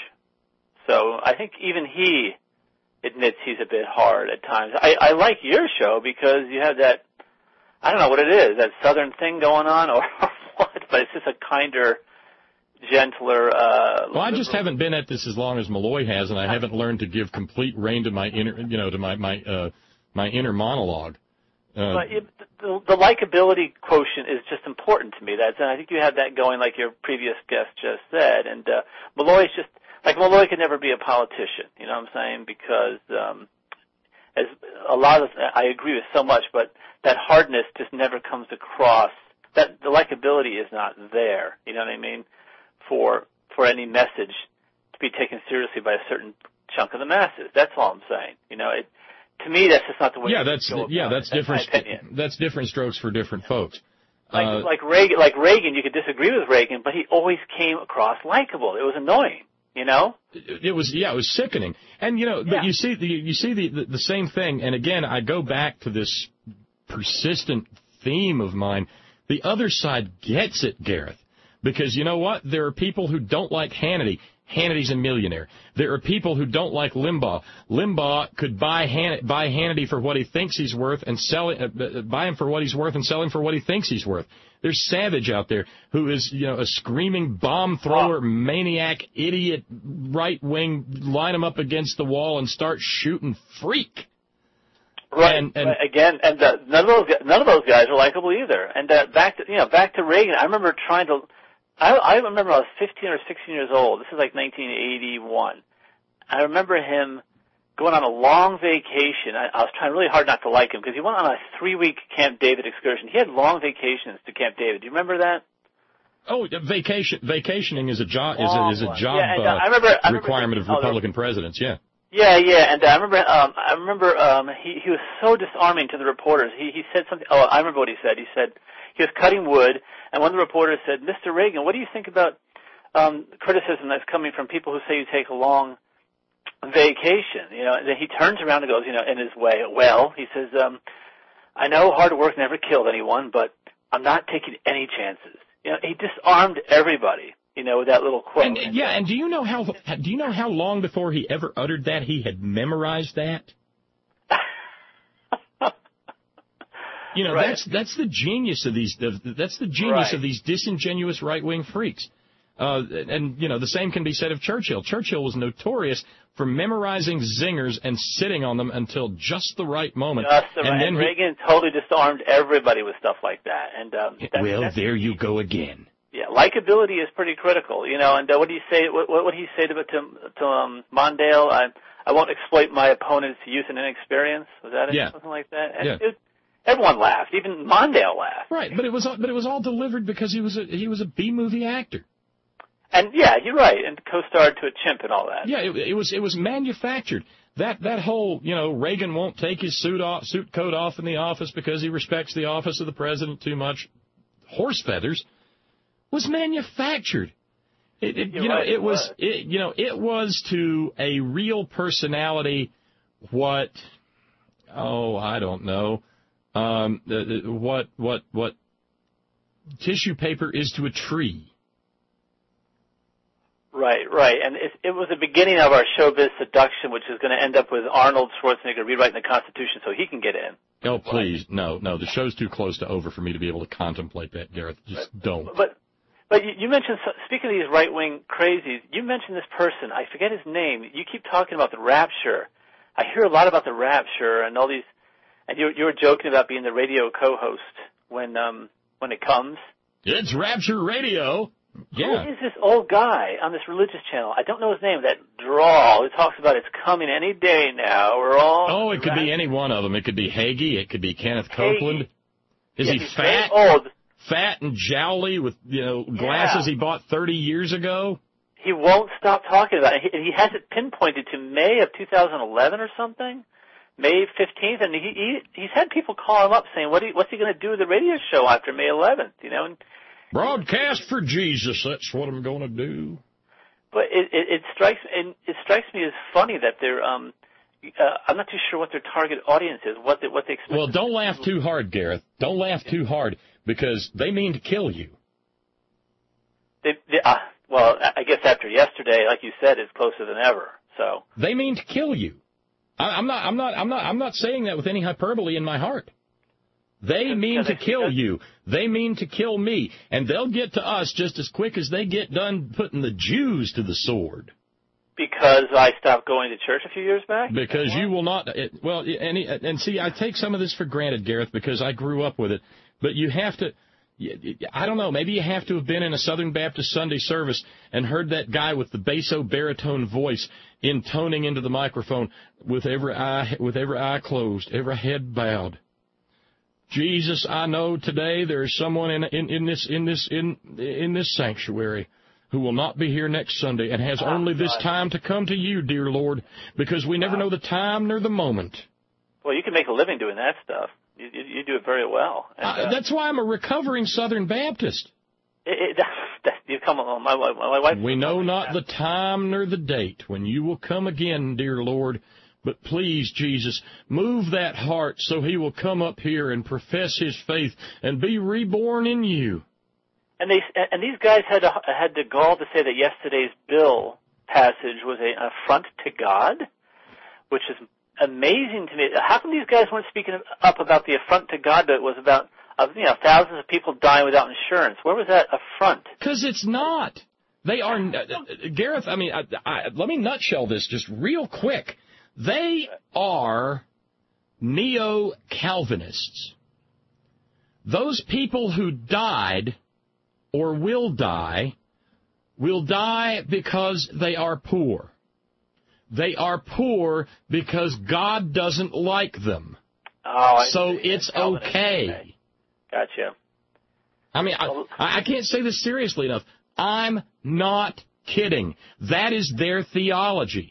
So I think even he admits he's a bit hard at times. I, I like your show because you have that. I don't know what it is, that southern thing going on, or what, but it's just a kinder, gentler. Uh, well, I just haven't been at this as long as Malloy has, and I haven't learned to give complete rein to my inner, you know, to my my uh, my inner monologue. Uh, but it, the, the likability quotient is just important to me. That's, and I think you have that going, like your previous guest just said. And uh, Malloy's just like Malloy could never be a politician. You know what I'm saying? Because um, as a lot of I agree with so much, but that hardness just never comes across. That the likability is not there. You know what I mean? For for any message to be taken seriously by a certain chunk of the masses. That's all I'm saying. You know, it, to me, that's just not the way. Yeah, that's go yeah, that's, that's different. my opinion. That's different strokes for different folks. Like uh, like Reagan, like Reagan, you could disagree with Reagan, but he always came across likable. It was annoying, You know? It, it was, yeah, it was sickening. And, you know, Yeah. but you see, the, you see the, the, the same thing. And again, I go back to this persistent theme of mine. The other side gets it, Gareth. Because you know what? There are people who don't like Hannity. Hannity's a millionaire. There are people who don't like Limbaugh. Limbaugh could buy Han- buy Hannity for what he thinks he's worth and sell it, uh, buy him for what he's worth and sell him for what he thinks he's worth. There's Savage out there who is, you know, a screaming bomb thrower, maniac, idiot, right wing. Line him up against the wall and start shooting freak. Right. And, and right. Again, and uh, none of those none of those guys are likable either. And uh, back to you know back to Reagan. I remember trying to. I, I remember I was fifteen or sixteen years old. This is like nineteen eighty-one. I remember him going on a long vacation. I, I was trying really hard not to like him because he went on a three-week Camp David excursion. He had long vacations to Camp David. Do you remember that? Oh, vacation vacationing is a job is a, is a job yeah, and, uh, uh, I remember, I requirement remember, of Republican oh, presidents. Yeah. Yeah, yeah, and uh, I remember. Um, I remember. Um, he he was so disarming to the reporters. He he said something. Oh, I remember what he said. He said he was cutting wood. And one of the reporters said, Mister Reagan, what do you think about um, criticism that's coming from people who say you take a long vacation? You know, and then he turns around and goes, you know, in his way, well, he says, um, I know hard work never killed anyone, but I'm not taking any chances. You know, he disarmed everybody, you know, with that little quote. And, yeah, and do you know how do you know how long before he ever uttered that he had memorized that? You know, right. that's that's the genius of these. That's the genius right. of these disingenuous right-wing freaks. Uh, and you know, the same can be said of Churchill. Churchill was notorious for memorizing zingers and sitting on them until just the right moment. Just the and right. then and he, Reagan totally disarmed everybody with stuff like that. And um, that, well, that's, there you go again. Yeah, likability is pretty critical. You know, and uh, what do you say? What what would he say to to, to um, Mondale? I I won't exploit my opponent's youth and inexperience. Was that it? Yeah. Something like that. And yeah. It, Everyone laughed, even Mondale laughed. Right, but it was but it was all delivered because he was a he was a B movie actor. And yeah, you're right, and co-starred to a chimp and all that. Yeah, it, it was it was manufactured. That that whole you know Reagan won't take his suit off suit coat off in the office because he respects the office of the president too much. Horse feathers was manufactured. It, it, you know right, it, it was was. It, you know it was to a real personality what oh I don't know. Um, the, the, what what what tissue paper is to a tree. Right, right, and it, it was the beginning of our showbiz seduction, which is going to end up with Arnold Schwarzenegger rewriting the Constitution so he can get in. Oh, please, no, no, the show's too close to over for me to be able to contemplate that, Gareth. Just but, don't. But but you, you mentioned, speaking of these right-wing crazies, you mentioned this person. I forget his name. You keep talking about the rapture. I hear a lot about the rapture and all these. And you, you were joking about being the radio co-host when um, when it comes. It's Rapture Radio. Yeah. Who is this old guy on this religious channel? I don't know his name. That drawl who talks about it's coming any day now. We're all. Oh, it could be any one of them. It could be Hagee. It could be Kenneth Copeland. Hagee. Is yeah, he he's fat? Very old. Fat and jowly with you know glasses yeah. he bought thirty years ago. He won't stop talking about it. He, he has it pinpointed to May of two thousand eleven or something. May fifteenth, and he, he he's had people call him up saying, "What he, what's he going to do with the radio show after May eleventh?" You know, and broadcast for Jesus. That's what I'm going to do. But it, it, it strikes and it strikes me as funny that they're. Um, uh, I'm not too sure what their target audience is. What they, what they expect. Well, don't laugh too hard, Gareth. Don't laugh too hard because they mean to kill you. They, they, uh, well, I guess after yesterday, like you said, it's closer than ever. So they mean to kill you. I'm not. I'm not. I'm not. I'm not saying that with any hyperbole in my heart. They mean to kill you. They mean to kill me, and they'll get to us just as quick as they get done putting the Jews to the sword. Because I stopped going to church a few years back. Because you will not. It, well, and and see, I take some of this for granted, Gareth, because I grew up with it. But you have to. I don't know, maybe you have to have been in a Southern Baptist Sunday service and heard that guy with the basso baritone voice intoning into the microphone with every eye with every eye closed, every head bowed. Jesus, I know today there is someone in in, in this in this in in this sanctuary who will not be here next Sunday and has oh, only God. this time to come to you, dear Lord, because we never wow. know the time nor the moment. Well, you can make a living doing that stuff. You, you, you do it very well. And, uh, uh, that's why I'm a recovering Southern Baptist. It, it, that, you come along. My, my, my wife. We know not the time nor the date when you will come again, dear Lord. But please, Jesus, move that heart so he will come up here and profess his faith and be reborn in you. And they and these guys had to, had the gall to say that yesterday's bill passage was an affront to God, which is amazing to me. How come these guys weren't speaking up about the affront to God that was about uh, you know thousands of people dying without insurance? Where was that affront? Because it's not. They are uh, Gareth. I mean, I, I, let me nutshell this just real quick. They are neo-Calvinists. Those people who died or will die will die because they are poor. They are poor because God doesn't like them. Oh, I so see. it's okay. okay. Gotcha. I mean, I, I can't say this seriously enough. I'm not kidding. That is their theology.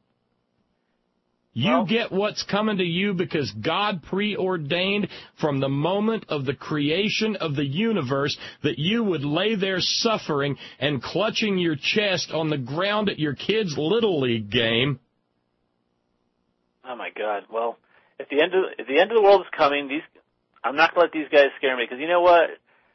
You well, get what's coming to you because God preordained from the moment of the creation of the universe that you would lay there suffering and clutching your chest on the ground at your kid's Little League game. Oh, my God. Well, if the end of, if the end of the world is coming, these I'm not going to let these guys scare me because you know what?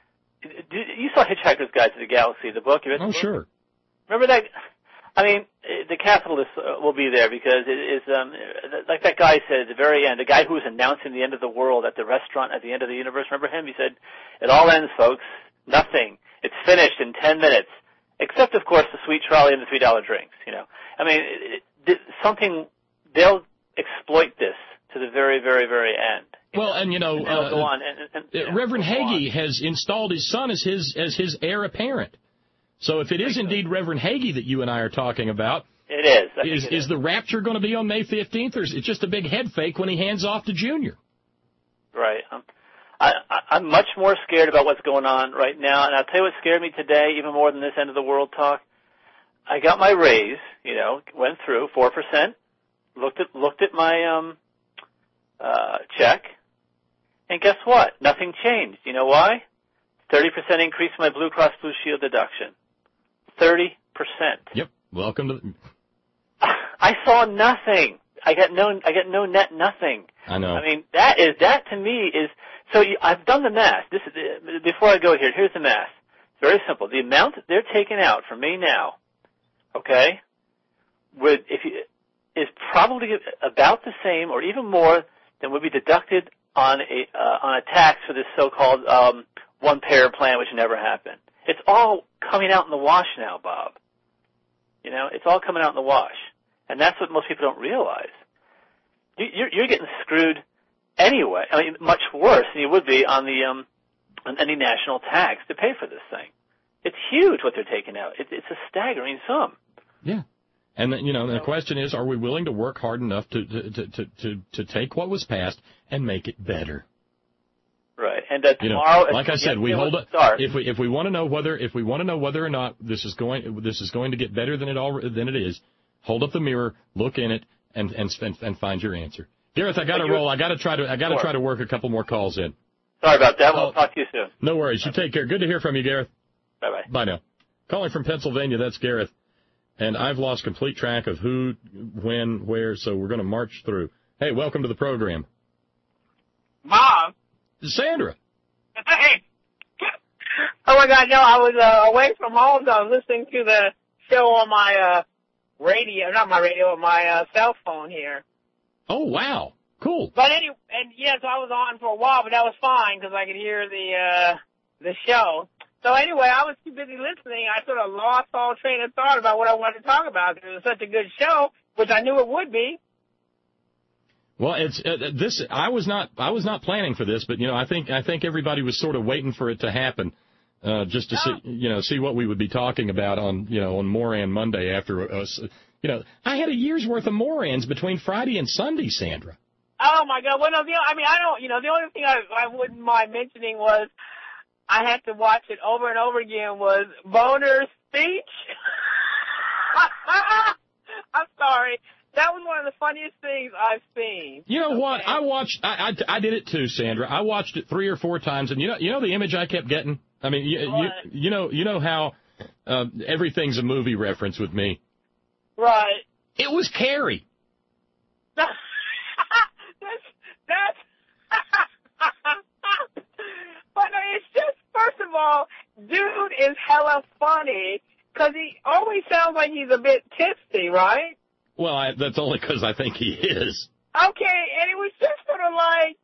You saw Hitchhiker's Guide to the Galaxy, the book. You read the oh, book? Sure. Remember that? I mean, the capitalists will be there because it is, um, like that guy said at the very end, the guy who was announcing the end of the world at the restaurant at the end of the universe, remember him? He said, it all ends, folks. Nothing. It's finished in ten minutes. Except, of course, the sweet trolley and the three dollar drinks, you know. I mean, it, it, something, they'll exploit this to the very, very, very end. Well, know? and, you know, and uh, go on and, and, uh, yeah, Reverend Hagee on. has installed his son as his as his heir apparent. So if it is indeed Reverend Hagee that you and I are talking about, it is. I is, it is is the rapture going to be on May fifteenth, or is it just a big head fake when he hands off to Junior? Right. Um, I, I, I'm much more scared about what's going on right now, and I'll tell you what scared me today, even more than this end of the world talk. I got my raise, you know, went through four percent, looked at looked at my um uh check, and guess what? Nothing changed. You know why? thirty percent increase in my Blue Cross Blue Shield deduction. thirty percent. Yep. Welcome to the... I saw nothing. I got no I got no net nothing. I know. I mean, that is that to me is so you, I've done the math. This is before I go here, here's the math. It's very simple. The amount that they're taking out from me now, okay, would if you is probably about the same or even more than would be deducted on a uh, on a tax for this so-called um, one-payer plan, which never happened. It's all coming out in the wash now, Bob. You know, it's all coming out in the wash, and that's what most people don't realize. You're, you're getting screwed anyway. I mean, much worse than you would be on the um, on any national tax to pay for this thing. It's huge what they're taking out. It, it's a staggering sum. Yeah. And, you know, the question is, are we willing to work hard enough to to, to, to, to take what was passed and make it better? Right. And uh, you tomorrow, know, like I said, we hold up. If we if we want to know whether if we want to know whether or not this is going this is going to get better than it all than it is, hold up the mirror, look in it, and and and, and find your answer. Gareth, I got to roll. I got to try to I got to try to work a couple more calls in. Sorry about that. We'll talk to you soon. No worries. You take care. Good to hear from you, Gareth. Bye bye. Bye now. Calling from Pennsylvania. That's Gareth. And I've lost complete track of who, when, where, so we're going to march through. Hey, welcome to the program. Bob. Sandra. Hey. Oh, my God, no, I was uh, away from home, so I was listening to the show on my uh, radio, not my radio, my uh, cell phone here. Oh, wow. Cool. But anyway, and yes, I was on for a while, but that was fine because I could hear the uh, the show. So anyway, I was too busy listening. I sort of lost all train of thought about what I wanted to talk about. It was such a good show, which I knew it would be. Well, it's uh, this. I was not. I was not planning for this, but you know, I think. I think everybody was sort of waiting for it to happen, uh, just to oh. see, you know, see what we would be talking about on, you know, on Moran Monday after us. You know, I had a year's worth of Morans between Friday and Sunday, Sandra. Oh my God! Well, no, the, I mean, I don't. You know, the only thing I, I wouldn't mind mentioning was. I had to watch it over and over again was Boner's speech. I'm sorry. That was one of the funniest things I've seen. You know okay. what? I watched, I, I, I did it too, Sandra. I watched it three or four times, and you know, you know the image I kept getting? I mean, you, you, you know, you know how Uh, everything's a movie reference with me. Right. It was Carrie. that's, that's, but it's just, first of all, dude is hella funny, because he always sounds like he's a bit tipsy, right? Well, I, that's only because I think he is. Okay, and it was just sort of like,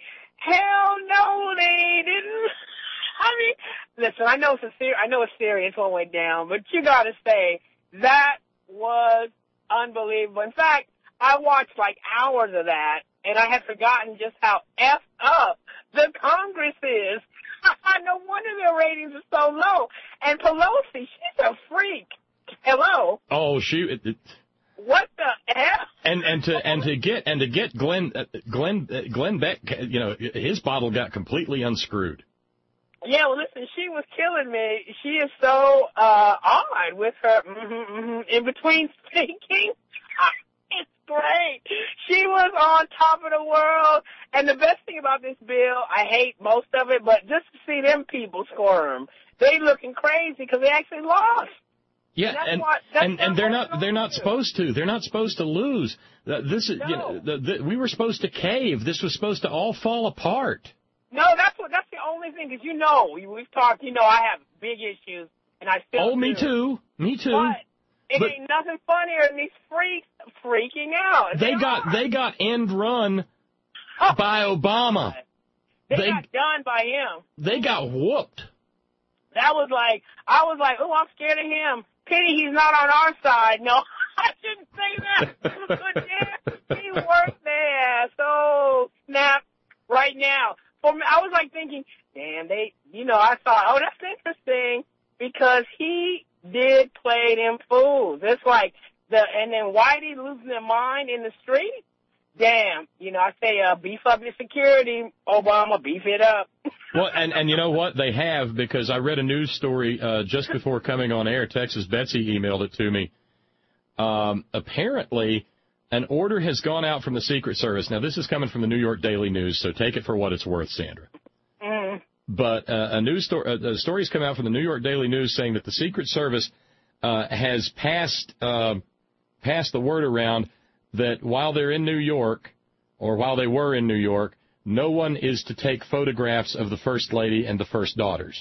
hell no, they didn't. I mean, listen, I know it's a ser- I know it's serious one way down, but you got to say that was unbelievable. In fact, I watched like hours of that, and I had forgotten just how effed up the Congress is. No wonder their ratings are so low. And Pelosi, she's a freak. Hello. Oh, she. It, it, What the hell? And and to and to get and to get Glenn uh, Glenn uh, Glenn Beck, you know, his bottle got completely unscrewed. Yeah, well, listen, she was killing me. She is so uh odd with her mm-hmm, mm-hmm, in between speaking. It's great. She was on top of the world. And the best thing about this bill, I hate most of it, but just to see them people squirm, they looking crazy because they actually lost. Yeah, and and what, and, and they're not they're not supposed to. They're not supposed to lose. Uh, this is no. you know the, the, we were supposed to cave. This was supposed to all fall apart. No, that's what that's the only thing, because you know we, we've talked. You know I have big issues, and I still Oh, do. me too, me too. But it But ain't nothing funnier than these freaks freaking out. They, they got are. they got end run by Obama. They, they got done by him. They got whooped. That was like I was like, oh, I'm scared of him. Pity he's not on our side. No, I shouldn't say that. But yeah, he worked there. So snap right now. For me, I was like thinking, damn, they, you know, I thought, oh, that's interesting because he did play them fools. It's like the, and then Whitey losing their mind in the street. Damn, you know, I say, uh, beef up your security, Obama, beef it up. Well, and, and you know what? They have, because I read a news story uh, just before coming on air. Texas Betsy emailed it to me. Um, apparently, an order has gone out from the Secret Service. Now, this is coming from the New York Daily News, so take it for what it's worth, Sandra. Mm. But uh, a news story, uh, a story's come out from the New York Daily News saying that the Secret Service uh, has passed uh, passed the word around that while they're in New York, or while they were in New York, no one is to take photographs of the First Lady and the First Daughters.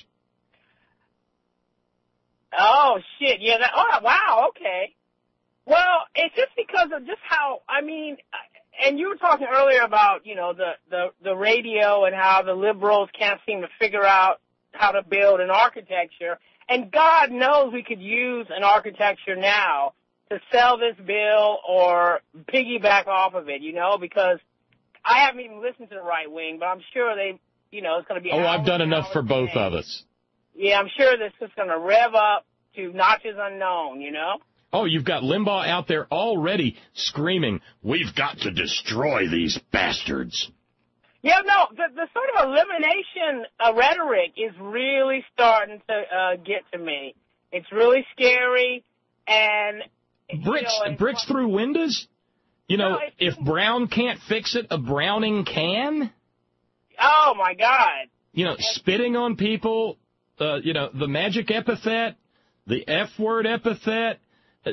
Oh, shit. Yeah. That, oh, wow. Okay. Well, it's just because of just how, I mean, and you were talking earlier about, you know, the, the, the radio and how the liberals can't seem to figure out how to build an architecture. And God knows we could use an architecture now to sell this bill or piggyback off of it, you know, because I haven't even listened to the right wing, but I'm sure they, you know, it's going to be. Oh, I've done enough for both of us. Yeah, I'm sure this is going to rev up to notches unknown, you know? Oh, you've got Limbaugh out there already screaming, we've got to destroy these bastards. Yeah, no, the, the sort of elimination uh, rhetoric is really starting to uh, get to me. It's really scary, and... Bricks, you know, bricks through windows? You know, no, if Brown can't fix it, a Browning can? Oh, my God. You know, spitting on people, uh, you know, the magic epithet, the F-word epithet. Uh,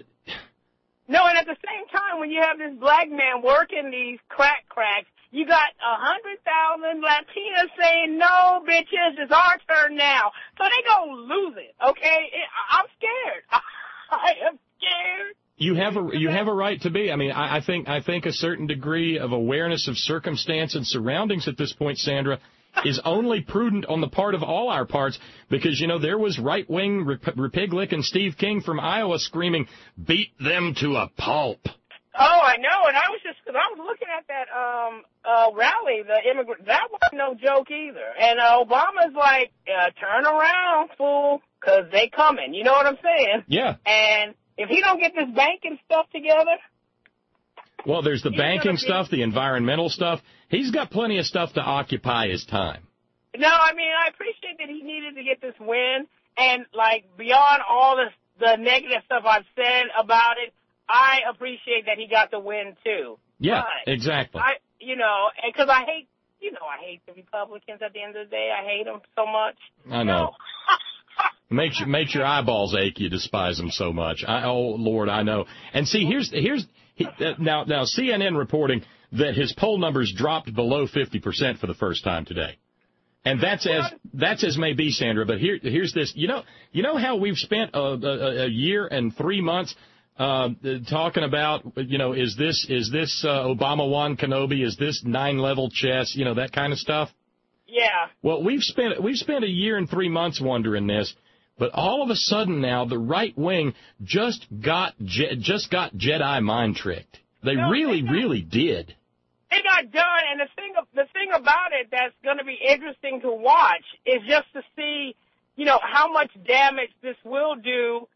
no, and at the same time, when you have this black man working these crack cracks, you got a hundred thousand Latinas saying, no, bitches, it's our turn now. So they gonna lose it, okay? It, I'm scared. I am scared. You have a you have a right to be. I mean, I, I think I think a certain degree of awareness of circumstance and surroundings at this point, Sandra, is only prudent on the part of all our parts, because you know there was right wing Repiglik and Steve King from Iowa screaming, "Beat them to a pulp." Oh, I know, and I was just because I was looking at that um uh rally, the immigrant. That wasn't no joke either. And uh, Obama's like, uh, "Turn around, fool, because they coming." You know what I'm saying? Yeah. And if he don't get this banking stuff together. Well, there's the banking stuff, the environmental stuff. He's got plenty of stuff to occupy his time. No, I mean, I appreciate that he needed to get this win. And, like, beyond all the, the negative stuff I've said about it, I appreciate that he got the win, too. Yeah, but exactly. I, you know, because I hate, you know, I hate the Republicans at the end of the day. I hate them so much. I know. makes you, makes your eyeballs ache. You despise them so much. I, oh Lord, I know. And see, here's here's he, uh, now now C N N reporting that his poll numbers dropped below fifty percent for the first time today. And that's as that's as may be, Sandra. But here here's this. You know you know how we've spent a, a, a year and three months uh, talking about, you know, is this is this uh, Obama Wan Kenobi? Is this nine level chess? You know, that kind of stuff. Yeah. Well, we've spent we've spent a year and three months wondering this, but all of a sudden now the right wing just got je- just got Jedi mind tricked. They no, really, they got, really did. They got done, and the thing the thing about it that's going to be interesting to watch is just to see, you know, how much damage this will do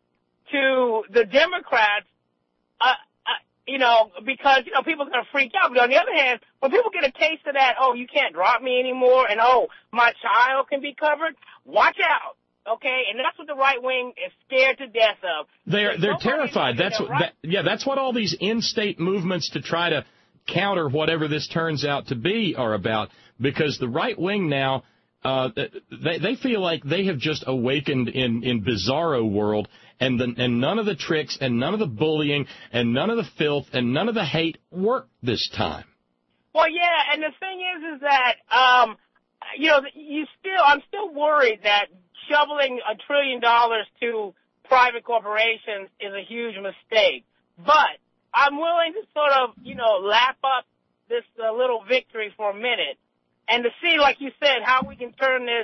to the Democrats. Uh, You know, because, you know, people are going to freak out. But on the other hand, when people get a taste of that, oh, you can't drop me anymore, and, oh, my child can be covered, watch out, okay? And that's what the right wing is scared to death of. They're they're terrified. That's what, that, yeah, that's what all these in-state movements to try to counter whatever this turns out to be are about, because the right wing now, uh, they, they feel like they have just awakened in, in bizarro world. And the, and none of the tricks and none of the bullying and none of the filth and none of the hate worked this time. Well, yeah, and the thing is, is that, um, you know, you still, I'm still worried that shoveling a trillion dollars to private corporations is a huge mistake. But I'm willing to sort of, you know, lap up this uh, little victory for a minute and to see, like you said, how we can turn this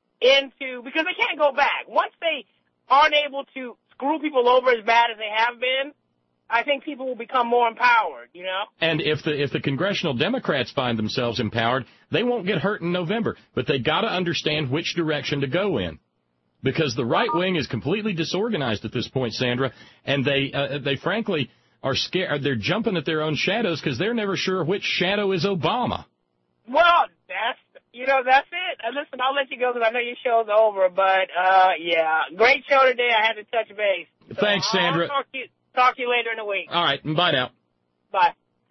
into, because they can't go back. Once they aren't able to screw people over as bad as they have been, I think people will become more empowered, you know? And if the if the congressional Democrats find themselves empowered, they won't get hurt in November. But they got to understand which direction to go in. Because the right wing is completely disorganized at this point, Sandra, and they uh, they frankly are scared. They're jumping at their own shadows because they're never sure which shadow is Obama. Well, that's You know, that's it. Uh, listen, I'll let you go because I know your show's over. But, uh, yeah, great show today. I had to touch base. So Thanks, Sandra. I'll talk to, you, talk to you later in the week. All right. Bye now. Bye.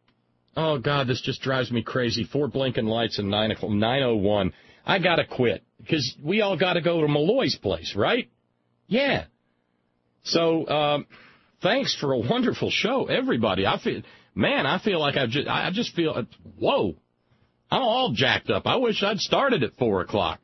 Oh, God, this just drives me crazy. Four blinking lights and nine oh one. I got to quit because we all got to go to Malloy's place, right? Yeah. So, um, thanks for a wonderful show, everybody. I feel, man, I feel like I just, I just feel, whoa. I'm all jacked up. I wish I'd started at four o'clock.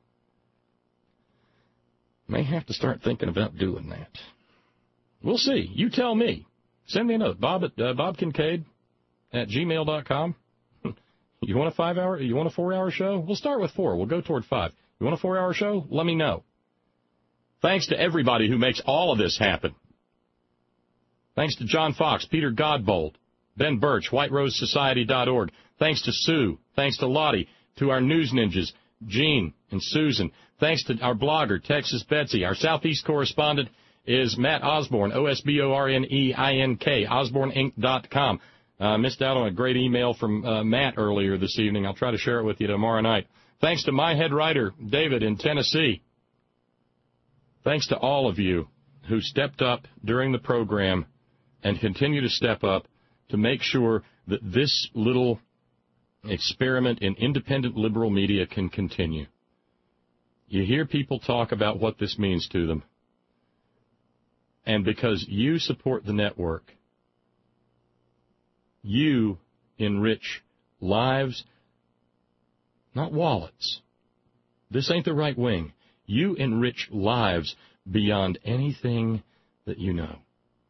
May have to start thinking about doing that. We'll see. You tell me. Send me a note. Bob at uh, Bob Kincaid at gmail dot com. You want a five hour? You want a four hour show? We'll start with four. We'll go toward five. You want a four hour show? Let me know. Thanks to everybody who makes all of this happen. Thanks to John Fox, Peter Godbold, Ben Birch, white rose society dot org. Thanks to Sue. Thanks to Lottie. To our news ninjas, Gene and Susan. Thanks to our blogger, Texas Betsy. Our Southeast correspondent is Matt Osborne, O S B O R N E I N K, osborne inc dot com. Uh, missed out on a great email from uh, Matt earlier this evening. I'll try to share it with you tomorrow night. Thanks to my head writer, David, in Tennessee. Thanks to all of you who stepped up during the program and continue to step up to make sure that this little experiment in independent liberal media can continue. You hear people talk about what this means to them. And because you support the network, you enrich lives, not wallets. This ain't the right wing. You enrich lives beyond anything that you know.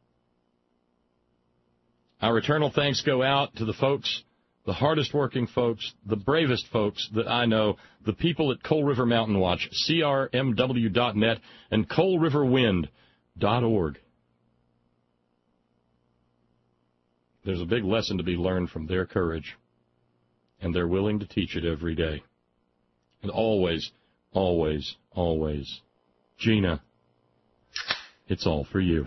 Our eternal thanks go out to the folks, the hardest working folks, the bravest folks that I know, the people at Coal River Mountain Watch, C R M W dot net, and coal river wind dot org. There's a big lesson to be learned from their courage, and they're willing to teach it every day. And always, always, always, Gina, it's all for you.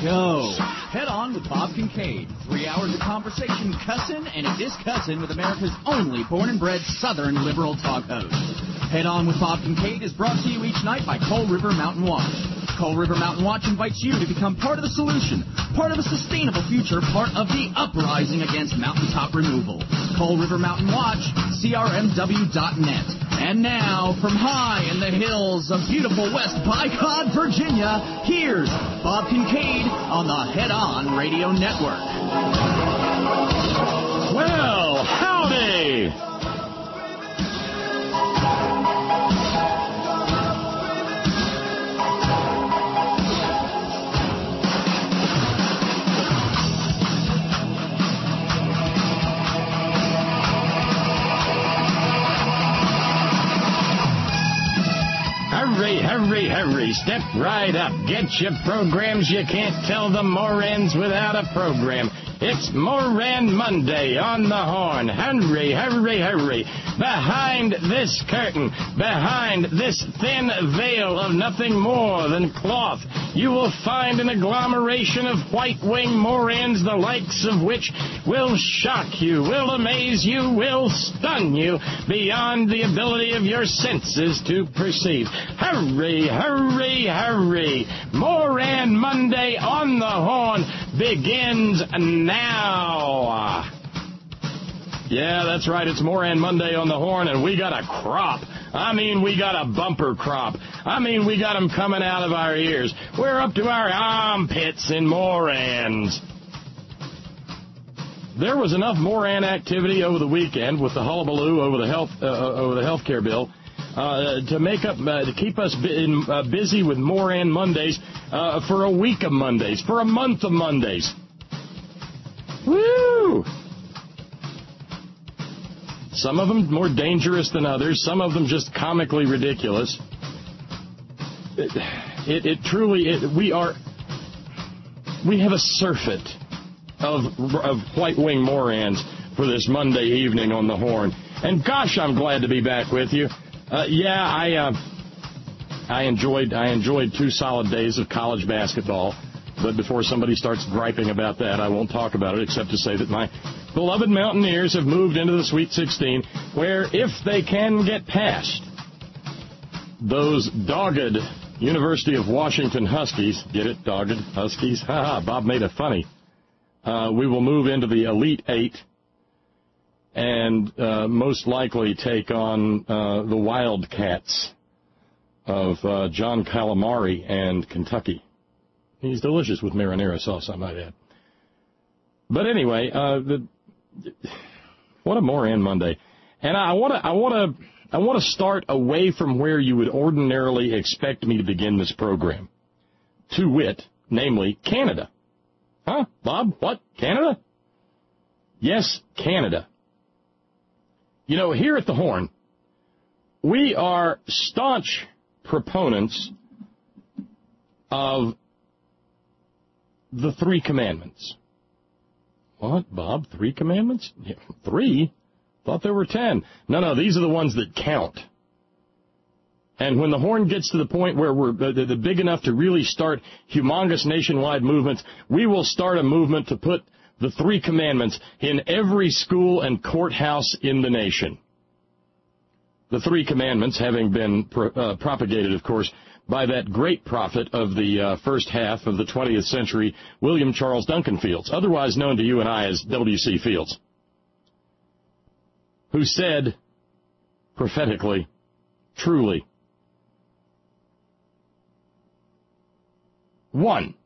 show. Head on with Bob Kincaid. Three hours of conversation, cussin' and a discussin' with America's only born and bred Southern liberal talk host. Head on with Bob Kincaid is brought to you each night by Coal River Mountain Watch. Coal River Mountain Watch invites you to become part of the solution, part of a sustainable future, part of the uprising against mountaintop removal. Coal River Mountain Watch, C R M W dot net. And now, from high in the hills of beautiful West Bicod, Virginia, here's Bob Kincaid on the Head On Radio Network. Well, howdy! Hurry, hurry, hurry. Step right up. Get your programs. You can't tell the Morans without a program. It's Moran Monday on the Horn. Hurry, hurry, hurry. Behind this curtain, behind this thin veil of nothing more than cloth, you will find an agglomeration of white-winged Morans, the likes of which will shock you, will amaze you, will stun you beyond the ability of your senses to perceive. Hurry, hurry, hurry. Moran Monday on the Horn begins now. Yeah, that's right. It's Moran Monday on the Horn, and we got a crop. I mean, we got a bumper crop. I mean, we got them coming out of our ears. We're up to our armpits in Morans. There was enough Moran activity over the weekend with the hullabaloo over the health uh, over the health care bill uh, to make up uh, to keep us bu- in, uh, busy with Moran Mondays uh, for a week of Mondays, for a month of Mondays. Woo! Some of them more dangerous than others. Some of them just comically ridiculous. It, it, it truly, it, we are, we have a surfeit of, of white-wing Morans for this Monday evening on the Horn. And gosh, I'm glad to be back with you. Uh, yeah, I, uh, I enjoyed, I enjoyed two solid days of college basketball. But before somebody starts griping about that, I won't talk about it except to say that my beloved Mountaineers have moved into the Sweet sixteen, where if they can get past those dogged University of Washington Huskies, get it, dogged Huskies? Ha ha, Bob made it funny. Uh, we will move into the Elite Eight and uh, most likely take on uh, the Wildcats of uh, John Calamari and Kentucky. He's delicious with marinara sauce, I might add. But anyway, uh, the, what a Moran Monday! And I want to, I want to, I want to start away from where you would ordinarily expect me to begin this program. To wit, namely Canada. Huh, Bob? What? Canada? Yes, Canada. You know, here at the Horn, we are staunch proponents of the Three Commandments. What, Bob? Three commandments? Yeah, three? Thought there were ten. No, no, these are the ones that count. And when the Horn gets to the point where we're uh, the big enough to really start humongous nationwide movements, we will start a movement to put the Three Commandments in every school and courthouse in the nation. The Three Commandments having been pro- uh, propagated, of course, by that great prophet of the uh, first half of the twentieth century, William Charles Duncan Fields, otherwise known to you and I as W C Fields, who said, prophetically, truly, one,